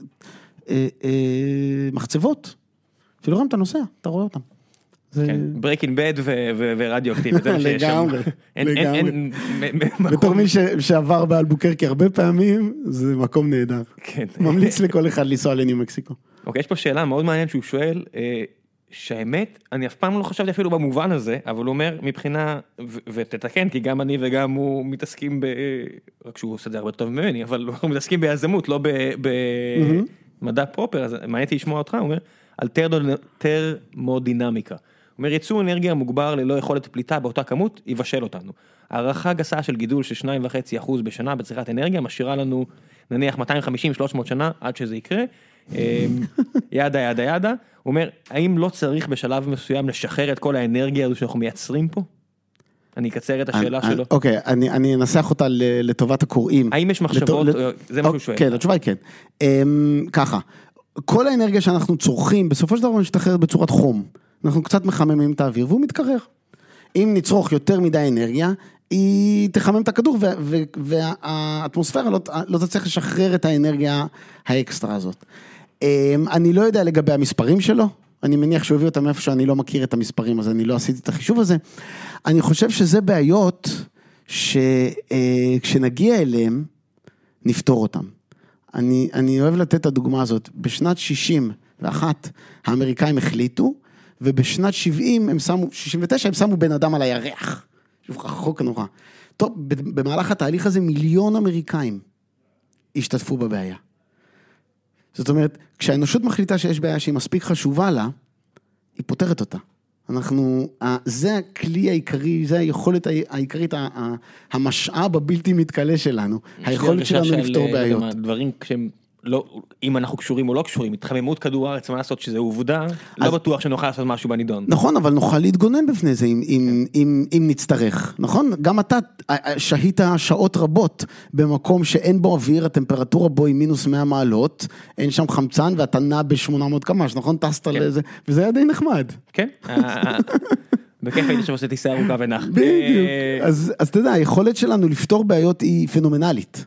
מחצבות. אפילו רואים את הנוסע, אתה רואה אותם. ברקינג בד ורדיו אקטיבית. לגמרי. בתור מי שעבר באלבוקרקי הרבה פעמים, זה מקום נהדר. ממליץ לכל אחד לנסוע לניו מקסיקו. אוקיי, יש פה שאלה מאוד מעניינת שהוא שואל, שהאמת, אני אף פעם לא חשבתי אפילו במובן הזה, אבל הוא אומר מבחינה, ותתקן, כי גם אני וגם הוא מתעסקים רק שהוא עושה את זה הרבה טוב ממני, אבל אנחנו מתעסקים ביזמות, לא במדע פרופר, אז מעניין לשמוע אותך, הוא אומר, על תרמודינמיקה. הוא אומר, ייצור אנרגיה מוגבר ללא יכולת פליטה באותה כמות, יבשל אותנו. הערכה גסה של גידול של 2.5% בשנה בצריכת אנרגיה, משאירה לנו נניח 250-300 שנה עד שזה יקרה, ידה, ידה, ידה. הוא אומר, האם לא צריך בשלב מסוים לשחרר את כל האנרגיה הזו שאנחנו מייצרים פה? אני אקצר את השאלה שלו. אוקיי, אני אנסח אותה לטובת הקוראים. האם יש מחשבות, זה מה שהוא שואל. כן, התשובה היא כן. ככה, כל האנרגיה שאנחנו צורכים, בסופו של דבר משתחררת בצורת חום. אנחנו קצת מחממים את האוויר, והוא מתקרר. אם נצרוך יותר מדי אנרגיה, היא תחמם את הכדור, והאטמוספירה לא תצליח לשחרר את האנרגיה האקסטרה הזאת. אני לא יודע לגבי המספרים שלו, אני מניח שהוא הביא אותם איפה שאני לא מכיר את המספרים, אז אני לא עשיתי את החישוב הזה. אני חושב שזה בעיות שכשנגיע אליהם, נפתור אותם. אני אוהב לתת את הדוגמה הזאת. בשנת 61, האמריקאים החליטו, ובשנת 69 הם שמו בן אדם על הירח. שוב, רחוק נורא. טוב, במהלך התהליך הזה 1,000,000 אמריקאים השתתפו בבעיה. זאת אומרת, כשהאנושות מחליטה שיש בעיה שהיא מספיק חשובה לה, היא פותרת אותה. זה הכלי העיקרי, זה היכולת העיקרית, המשאב הבלתי מתכלה שלנו, היכולת שלנו לפתור בעיות. דברים כשהם לא, אם אנחנו קשורים או לא קשורים, התחממות כדור הארץ, מה לעשות שזה עובדה, לא בטוח שנוכל לעשות משהו בנידון. נכון, אבל נוכל להתגונן בפני זה, אם נצטרך, נכון? גם אתה שהית שעות רבות, במקום שאין בו אוויר, הטמפרטורה בו היא מינוס 100 מעלות, אין שם חמצן, ואתה נע ב-800 קמ"ש, נכון? טסת לזה, וזה היה די נחמד. כן, בכיף הייתי שעושה טיסה ארוכה ונח. בדיוק, אז אתה יודע, היכולת שלנו לפתור בעיות היא פנומנלית.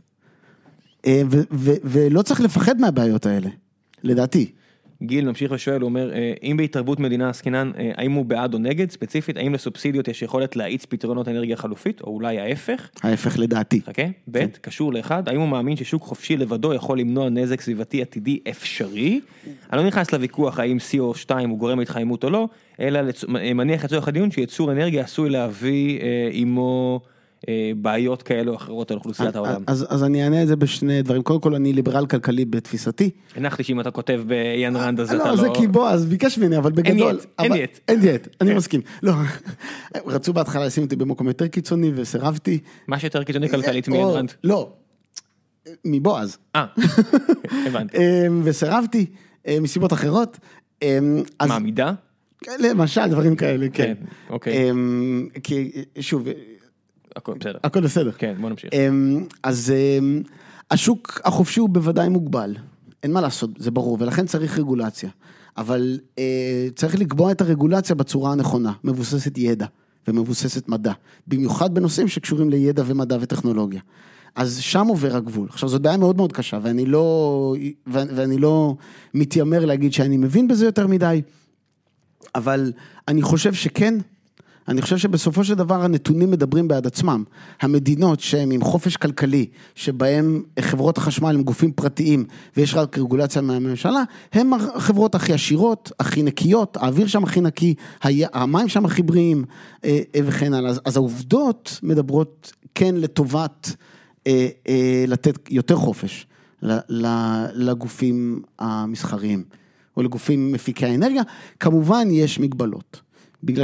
ולא צריך לפחד מהבעיות האלה, לדעתי. גיל ממשיך ושואל, הוא אומר, אם בהתערבות מדינה עסקינן, האם הוא בעד או נגד, ספציפית, האם לסובסידיות יש יכולת להאיץ פתרונות אנרגיה חלופית, או אולי ההפך? ההפך לדעתי. חכה, ב', קשור לאחד, האם הוא מאמין ששוק חופשי לבדו יכול למנוע נזק סביבתי עתידי אפשרי? אני לא נכנס לוויכוח האם CO2 הוא גורם להתחממות או לא, אלא מניח לצורך הדיון שיצור אנרגיה עשוי להביא עמו בעיות כאלו או אחרות על אוכלוסיית העולם. אז אני אענה את זה בשני דברים. קודם כל, אני ליברל כלכלי בתפיסתי. הנחתי שאם אתה כותב באיין רנד, אז אתה לא... לא, זה כי בועז ביקש ממני, אבל בגדול... אין דיאט, אני מסכים. לא, רצו בהתחלה לשים אותי במקום יותר קיצוני וסירבתי. מה שיותר קיצוני כלכלית מאיין רנד? לא, מבועז. הבנתי. וסירבתי מסיבות אחרות. מה, מידה? למשל, דברים כאלה, כן. אוקיי. כי, שוב... הכל בסדר. הכל בסדר. כן, בוא נמשיך. אז השוק החופשי הוא בוודאי מוגבל. אין מה לעשות, זה ברור, ולכן צריך רגולציה. אבל צריך לקבוע את הרגולציה בצורה הנכונה, מבוססת ידע ומבוססת מדע. במיוחד בנושאים שקשורים לידע ומדע וטכנולוגיה. אז שם עובר הגבול. עכשיו, זאת בעיה מאוד מאוד קשה, ואני לא מתיימר להגיד שאני מבין בזה יותר מדי, אבל אני חושב שכן, אני חושב שבסופו של דבר הנתונים מדברים בעד עצמם. המדינות שהן עם חופש כלכלי, שבהם חברות החשמל הם גופים פרטיים, ויש רק רגולציה מהממשלה, הן החברות הכי עשירות, הכי נקיות, האוויר שם הכי נקי, המים שם הכי בריאים, וכן הלאה. אז העובדות מדברות כן לטובת לתת יותר חופש לגופים המסחריים, או לגופים מפיקי האנרגיה. כמובן יש מגבלות. בגלל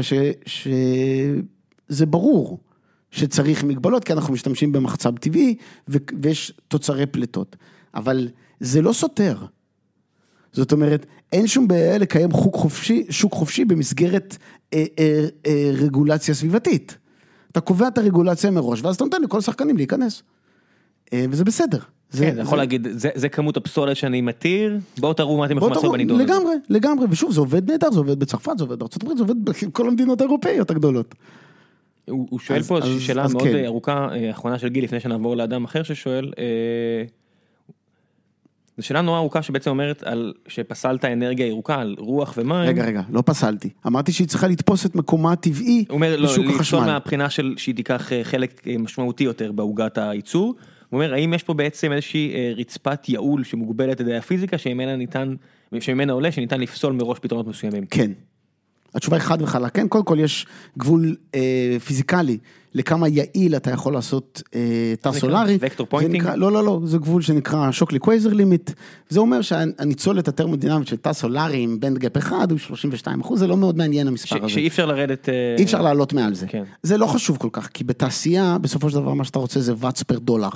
שזה ברור שצריך מגבלות, כי אנחנו משתמשים במחצב טבעי, ויש תוצרי פלטות. אבל זה לא סותר. זאת אומרת, אין שום בעיה לקיים שוק חופשי במסגרת רגולציה סביבתית. אתה קובע את הרגולציה מראש, ואז אתה נותן לכל שחקנים להיכנס. וזה בסדר. כן, אתה יכול להגיד, זה כמות הפסולת שאני מתיר, בואו תראו מה אתם יכולים לעשות בנידון הזה. לגמרי, ושוב, זה עובד נהדר, זה עובד בצרפת, זה עובד בארצות הברית, זה עובד בכל המדינות האירופאיות הגדולות. הוא שואל פה שאלה מאוד ארוכה, האחרונה של גיל, לפני שנעבור לאדם אחר ששואל, זו שאלה נורא ארוכה שבעצם אומרת על שפסלת אנרגיה ירוקה, על רוח ומים. רגע, לא פסלתי. אמרתי שהיא צריכה לתפוס את מקומה הטבעי בשוק החשמל. הוא אומר, לפסול מהבחינה שהיא תיקח חלק משמעותי יותר בעוגת הייצור. הוא אומר, האם יש פה בעצם איזושהי רצפת ייעול שמוגבלת על ידי הפיזיקה, שממנה עולה, שניתן לפסול מראש פתרונות מסוימים? כן. התשובה היא חד וחלק, כן, קודם כל יש גבול פיזיקלי, לכמה יעיל אתה יכול לעשות תא סולארי. וקטור פוינטינג? לא, זה גבול שנקרא שוקלי קווייזר לימיט, זה אומר שהניצולת הטרמודינמית של תא סולארי עם בנד גאפ אחד הוא 32%, זה לא מאוד מעניין המספר הזה. שאי אפשר לרדת... אי אפשר לעלות מעל זה. כן. זה לא חשוב כל כך, כי בתעשייה, בסופו של דבר מה שאתה רוצה זה וואטס פר דולר.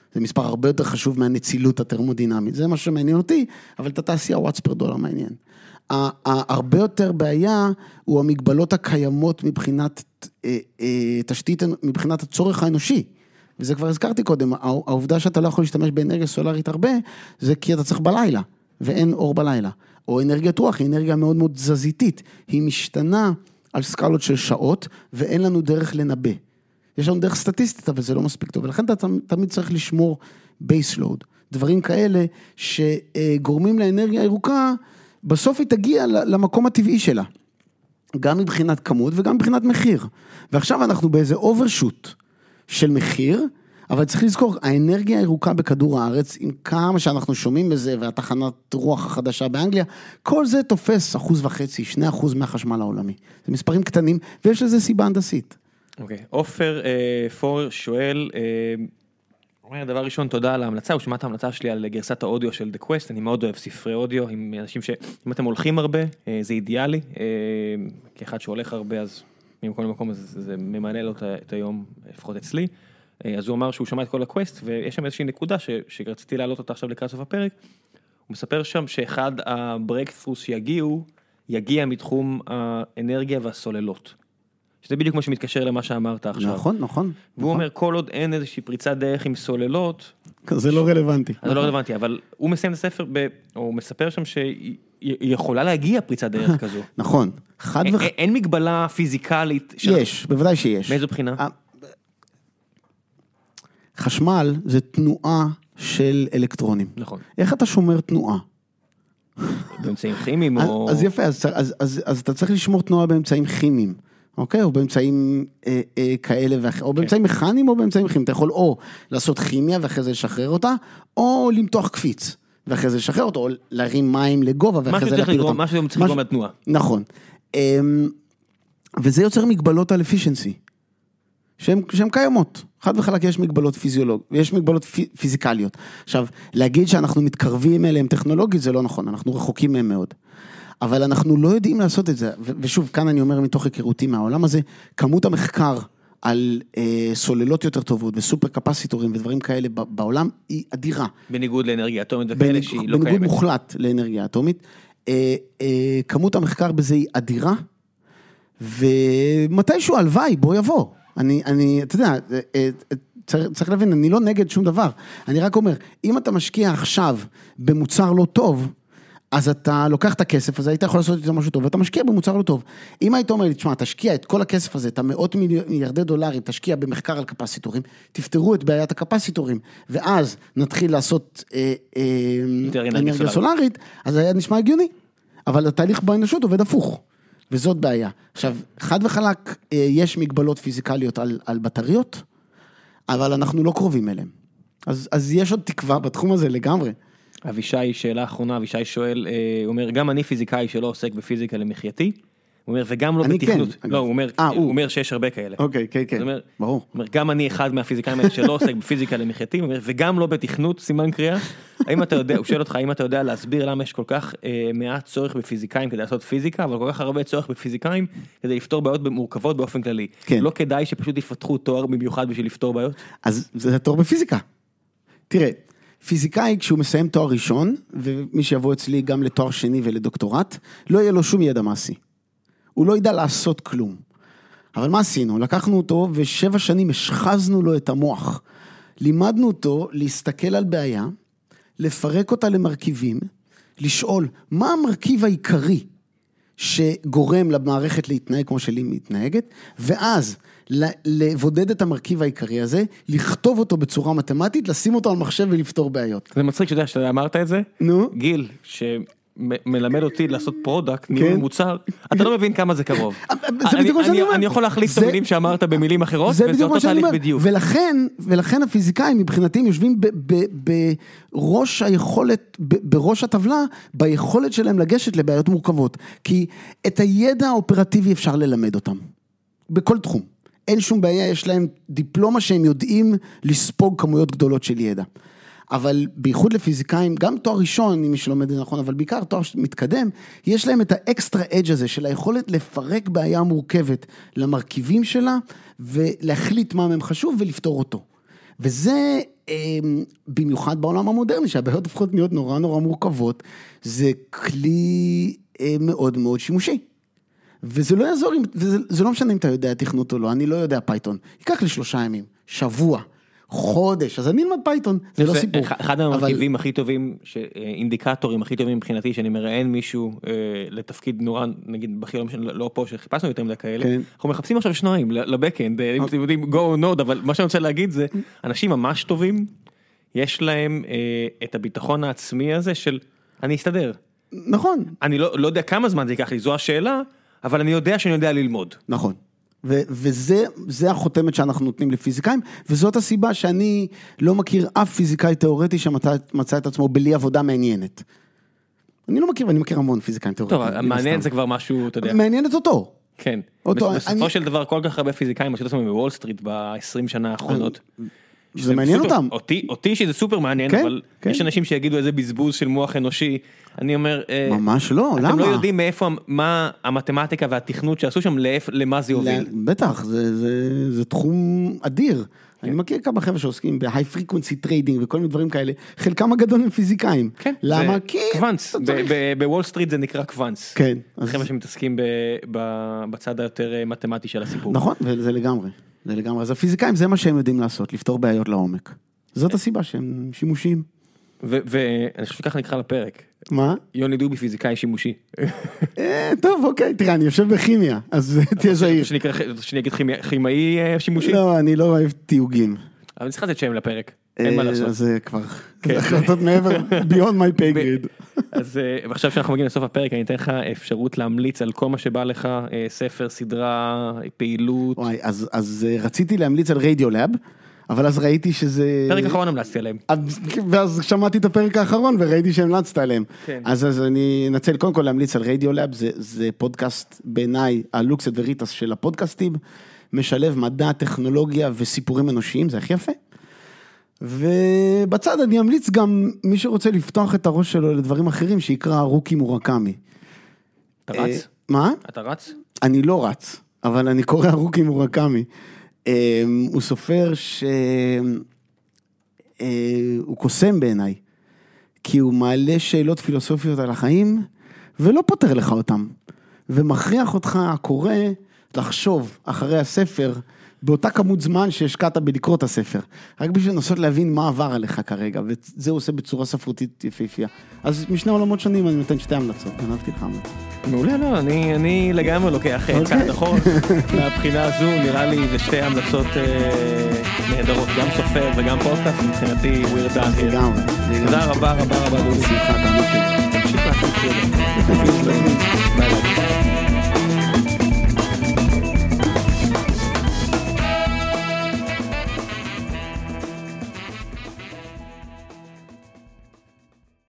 זה מספר הרבה יותר חשוב מהנצילות הטרמודינמית, זה מה שמעניין אותי, אבל את התעשייה וואטס פר דולר מעניין. הרבה יותר בעיה הוא המגבלות הקיימות מבחינת תשתית, מבחינת הצורך האנושי. וזה כבר הזכרתי קודם, העובדה שאתה לא יכול להשתמש באנרגיה סולארית הרבה, זה כי אתה צריך בלילה, ואין אור בלילה. או אנרגיית רוח, היא אנרגיה מאוד מאוד תזזיתית, היא משתנה על סקלות של שעות, ואין לנו דרך לנבא. יש לנו דרך סטטיסטית, אבל זה לא מספיק טוב, ולכן אתה תמיד צריך לשמור בייסלוד. דברים כאלה שגורמים לאנרגיה הירוקה, בסוף היא תגיע למקום הטבעי שלה. גם מבחינת כמות וגם מבחינת מחיר. ועכשיו אנחנו באיזה אוברשוט של מחיר, אבל צריך לזכור, האנרגיה הירוקה בכדור הארץ, עם כמה שאנחנו שומעים בזה, והתחנת רוח החדשה באנגליה, כל זה תופס 1.5%, 2% מהחשמל העולמי. זה מספרים קטנים, ויש לזה סיבה הנדסית. אוקיי, עופר פורר שואל, אומר, דבר ראשון, תודה על ההמלצה, הוא שמע את ההמלצה שלי על גרסת האודיו של The Quest, אני מאוד אוהב ספרי אודיו, עם אנשים אם אתם הולכים הרבה, זה אידיאלי, כאחד שהולך הרבה, אז ממקום למקום, זה ממענה לו את היום, לפחות אצלי, אז הוא אמר שהוא שמע את כל הקווסט, ויש שם איזושהי נקודה שרציתי להעלות אותה עכשיו לקראת סוף הפרק, הוא מספר שם שאחד הברקת'רוס יגיע מתחום האנרגיה והסוללות. שזה בדיוק כמו שמתקשר למה שאמרת עכשיו. נכון, נכון. והוא אומר, כל עוד אין איזושהי פריצת דרך עם סוללות. זה לא רלוונטי. זה לא רלוונטי, אבל הוא מסיים את הספר, הוא מספר שם שהיא יכולה להגיע פריצת דרך כזו. נכון. אין מגבלה פיזיקלית. יש, בוודאי שיש. מאיזו בחינה? חשמל זה תנועה של אלקטרונים. נכון. איך אתה שומר תנועה? באמצעים כימיים או... אז יפה, אז אתה צריך לשמור תנועה באמצעים כימיים. אוקיי, או באמצעים כאלה ואחרים, או באמצעים מכניים או באמצעים כימיים. אתה יכול או לעשות כימיה ואחרי זה לשחרר אותה, או למתוח קפיץ, ואחרי זה לשחרר אותו, או להרים מים לגובה, ואחרי זה להפיל אותם. מה שצריך לגרום לתנועה. נכון. וזה יוצר מגבלות על efficiency, שהן קיימות. חד וחלק יש מגבלות יש מגבלות פיזיקליות. עכשיו, להגיד שאנחנו מתקרבים אליהם טכנולוגית, זה לא נכון, אנחנו רחוקים מהם מאוד. אבל אנחנו לא יודעים לעשות את זה, ושוב, כאן אני אומר מתוך היכרותי מהעולם הזה, כמות המחקר על סוללות יותר טובות, וסופר קפסיטורים ודברים כאלה בעולם, היא אדירה. בניגוד לאנרגיה אטומית וכאלה שהיא לא קיימת. בניגוד מוחלט לאנרגיה אטומית, כמות המחקר בזה היא אדירה, ומתישהו הלוואי, בוא יבוא. אתה יודע, צריך להבין, אני לא נגד שום דבר, אני רק אומר, אם אתה משקיע עכשיו במוצר לא טוב, אז אתה לוקח את הכסף הזה, היית יכול לעשות את זה משהו טוב, ואתה משקיע במוצר לא טוב. אם היית אומר לי, תשמע, תשקיע את כל הכסף הזה, את המאות מיליארדי דולרים, תשקיע במחקר על קפסיטורים, תפתרו את בעיית הקפסיטורים, ואז נתחיל לעשות אנרגיה סולארית, אז היה נשמע הגיוני. אבל התהליך באנושות עובד הפוך, וזאת בעיה. עכשיו, חד וחלק, יש מגבלות פיזיקליות על בטריות, אבל אנחנו לא קרובים אליהם. אז יש עוד תקווה בתחום הזה לגמרי. אבישי, שאלה אחרונה, אבישי שואל, הוא אומר, גם אני פיזיקאי שלא עוסק בפיזיקה למחייתי, הוא אומר, וגם לא בתכנות. לא, הוא אומר שיש הרבה כאלה. אוקיי, כן, ברור. הוא אומר, גם אני אחד מהפיזיקאים האלה שלא עוסק בפיזיקה למחייתי, הוא אומר, וגם לא בתכנות, סימן קריאה. האם אתה יודע, הוא שואל אותך, האם אתה יודע להסביר למה יש כל כך מעט צורך בפיזיקאים כדי לעשות פיזיקה, אבל כל כך הרבה צורך בפיזיקאים כדי לפתור בעיות מורכבות באופן כללי. לא כדאי שפשוט יפתחו תואר במיוחד בשביל לפתור בעיות? אז זה תואר בפיזיקה. תראה, פיזיקאי, כשהוא מסיים תואר ראשון, ומי שיבוא אצלי גם לתואר שני ולדוקטורט, לא יהיה לו שום ידע מעשי. הוא לא ידע לעשות כלום. אבל מה עשינו? לקחנו אותו, ו7 שנים השחזנו לו את המוח. לימדנו אותו להסתכל על בעיה, לפרק אותה למרכיבים, לשאול, מה המרכיב העיקרי שגורם למערכת להתנהג כמו שלי מתנהגת, ואז לבודד את המרכיב העיקרי הזה, לכתוב אותו בצורה מתמטית, לשים אותו על מחשב ולפתור בעיות. זה מצחיק שאתה אמרת את זה? נו. גיל, שמלמד אותי לעשות פרודקט, ניהול מוצר, אתה לא מבין כמה זה קרוב. זה בדיוק מה שאני אומר. אני יכול להחליף את המילים שאמרת במילים אחרות, וזה אותו תהליך בדיוק. ולכן הפיזיקאים מבחינתיים יושבים בראש היכולת, בראש הטבלה, ביכולת שלהם לגשת לבעיות מורכבות. כי את הידע האופרטיבי אפשר ללמד אותם. בכל תחום. אין שום בעיה, יש להם דיפלומה שהם יודעים לספוג כמויות גדולות של ידע. אבל בייחוד לפיזיקאים, גם תואר ראשון, אם מי שלומד את נכון, אבל בעיקר תואר מתקדם, יש להם את האקסטרה אדג' הזה, של היכולת לפרק בעיה מורכבת למרכיבים שלה, ולהחליט מה מהם חשוב ולפתור אותו. וזה במיוחד בעולם המודרני, שהבעיות הופכות להיות נורא נורא מורכבות, זה כלי מאוד מאוד שימושי. וזה לא יעזור, זה לא משנה אם אתה יודע תכנות או לא, אני לא יודע פייתון. ייקח לי 3 ימים, שבוע, חודש, אז אני אלמד פייתון, זה לא סיפור. אחד המרכיבים הכי טובים, אינדיקטורים הכי טובים מבחינתי, שאני מראיין מישהו לתפקיד נורא, נגיד בכיר, לא פה שחיפשנו יותר מדי כאלה, אנחנו מחפשים עכשיו 2 לבקאנד, אם אתם יודעים go or not, אבל מה שאני רוצה להגיד זה, אנשים ממש טובים, יש להם את הביטחון העצמי הזה של, אני אסתדר. נכון. אני לא יודע כמה זמן זה ייקח לי, זו השאלה, אבל אני יודע שאני יודע ללמוד. נכון. וזה החותמת שאנחנו נותנים לפיזיקאים, וזאת הסיבה שאני לא מכיר אף פיזיקאי תיאורטי שמצא את עצמו בלי עבודה מעניינת. אני לא מכיר, ואני מכיר המון פיזיקאים תיאורטיים. טוב, מעניין זה כבר משהו, אתה יודע. מעניינת אותו. כן. בסופו של דבר, כל כך הרבה פיזיקאים מצאו את עצמם בוול סטריט ב-20 שנה האחרונות. זה מעניין אותם. אותי שזה סופר מעניין, אבל יש אנשים שיגידו איזה בזבוז של מוח אנושי, אני אומר, ממש לא, למה? אתם לא יודעים מאיפה, מה המתמטיקה והתכנות שעשו שם, למה זה יוביל. בטח, זה תחום אדיר. אני מכיר כמה חבר'ה שעוסקים ב-high frequency trading וכל מיני דברים כאלה, חלקם הגדול הם פיזיקאים. כן. למה? כי... קוונס, בוול סטריט זה נקרא קוונס. כן. חבר'ה שמתעסקים בצד היותר מתמטי של הסיפור. נכון, וזה לגמרי. זה לגמרי. אז הפיזיקאים זה מה שהם יודעים לעשות, לפתור בעיות לעומק. זאת הסיבה שהם שימושיים. ואני חושב שככה נקרא לפרק. מה? יוני דובי פיזיקאי שימושי. טוב, אוקיי, תראה, אני יושב בכימיה, אז תהיה זהיר. שאני אגיד כימאי שימושי? לא, אני לא אוהב תיוגים. אבל אני צריך לתת שם לפרק, אין מה לעשות. אז זה כבר, זה החלטות מעבר, beyond my pay grade. אז עכשיו שאנחנו מגיעים לסוף הפרק, אני אתן לך אפשרות להמליץ על כל מה שבא לך, ספר, סדרה, פעילות. וואי, אז רציתי להמליץ על רדיולאב, אבל אז ראיתי שזה... פרק אחרון המלצתי עליהם. ואז שמעתי את הפרק האחרון וראיתי שהמלצת עליהם. אז אני אנצל קודם כל להמליץ על רדיולאב, זה פודקאסט בעיניי, הלוקסט וריטס של הפודקאסטים, משלב מדע, טכנולוגיה וסיפורים אנושיים, זה הכי יפה. ובצד אני אמליץ גם מי שרוצה לפתוח את הראש שלו לדברים אחרים, שיקרא רוקי מורקמי. אתה רץ? מה? אתה רץ? אני לא רץ, אבל אני קורא רוקי מורקמי. הוא סופר שהוא קוסם בעיניי, כי הוא מעלה שאלות פילוסופיות על החיים, ולא פותר לך אותם, ומכריח אותך הקורא לחשוב אחרי הספר, באותה כמות זמן שהשקעת בלקרוא את הספר, רק בשביל לנסות להבין מה עבר עליך כרגע, וזה הוא עושה בצורה ספרותית יפהפייה. אז משני עולמות שונים אני נותן 2 המלצות, גנבתי לך המלצות. מעולה, לא, אני לגמרי לוקח צעד אחורה, מהבחינה הזו נראה לי זה 2 המלצות נהדרות, גם סופר וגם פודקאסט, מבחינתי we're done here. לגמרי. תודה רבה, שמחה, תענוג שלי. תמשיך לעשות שלו.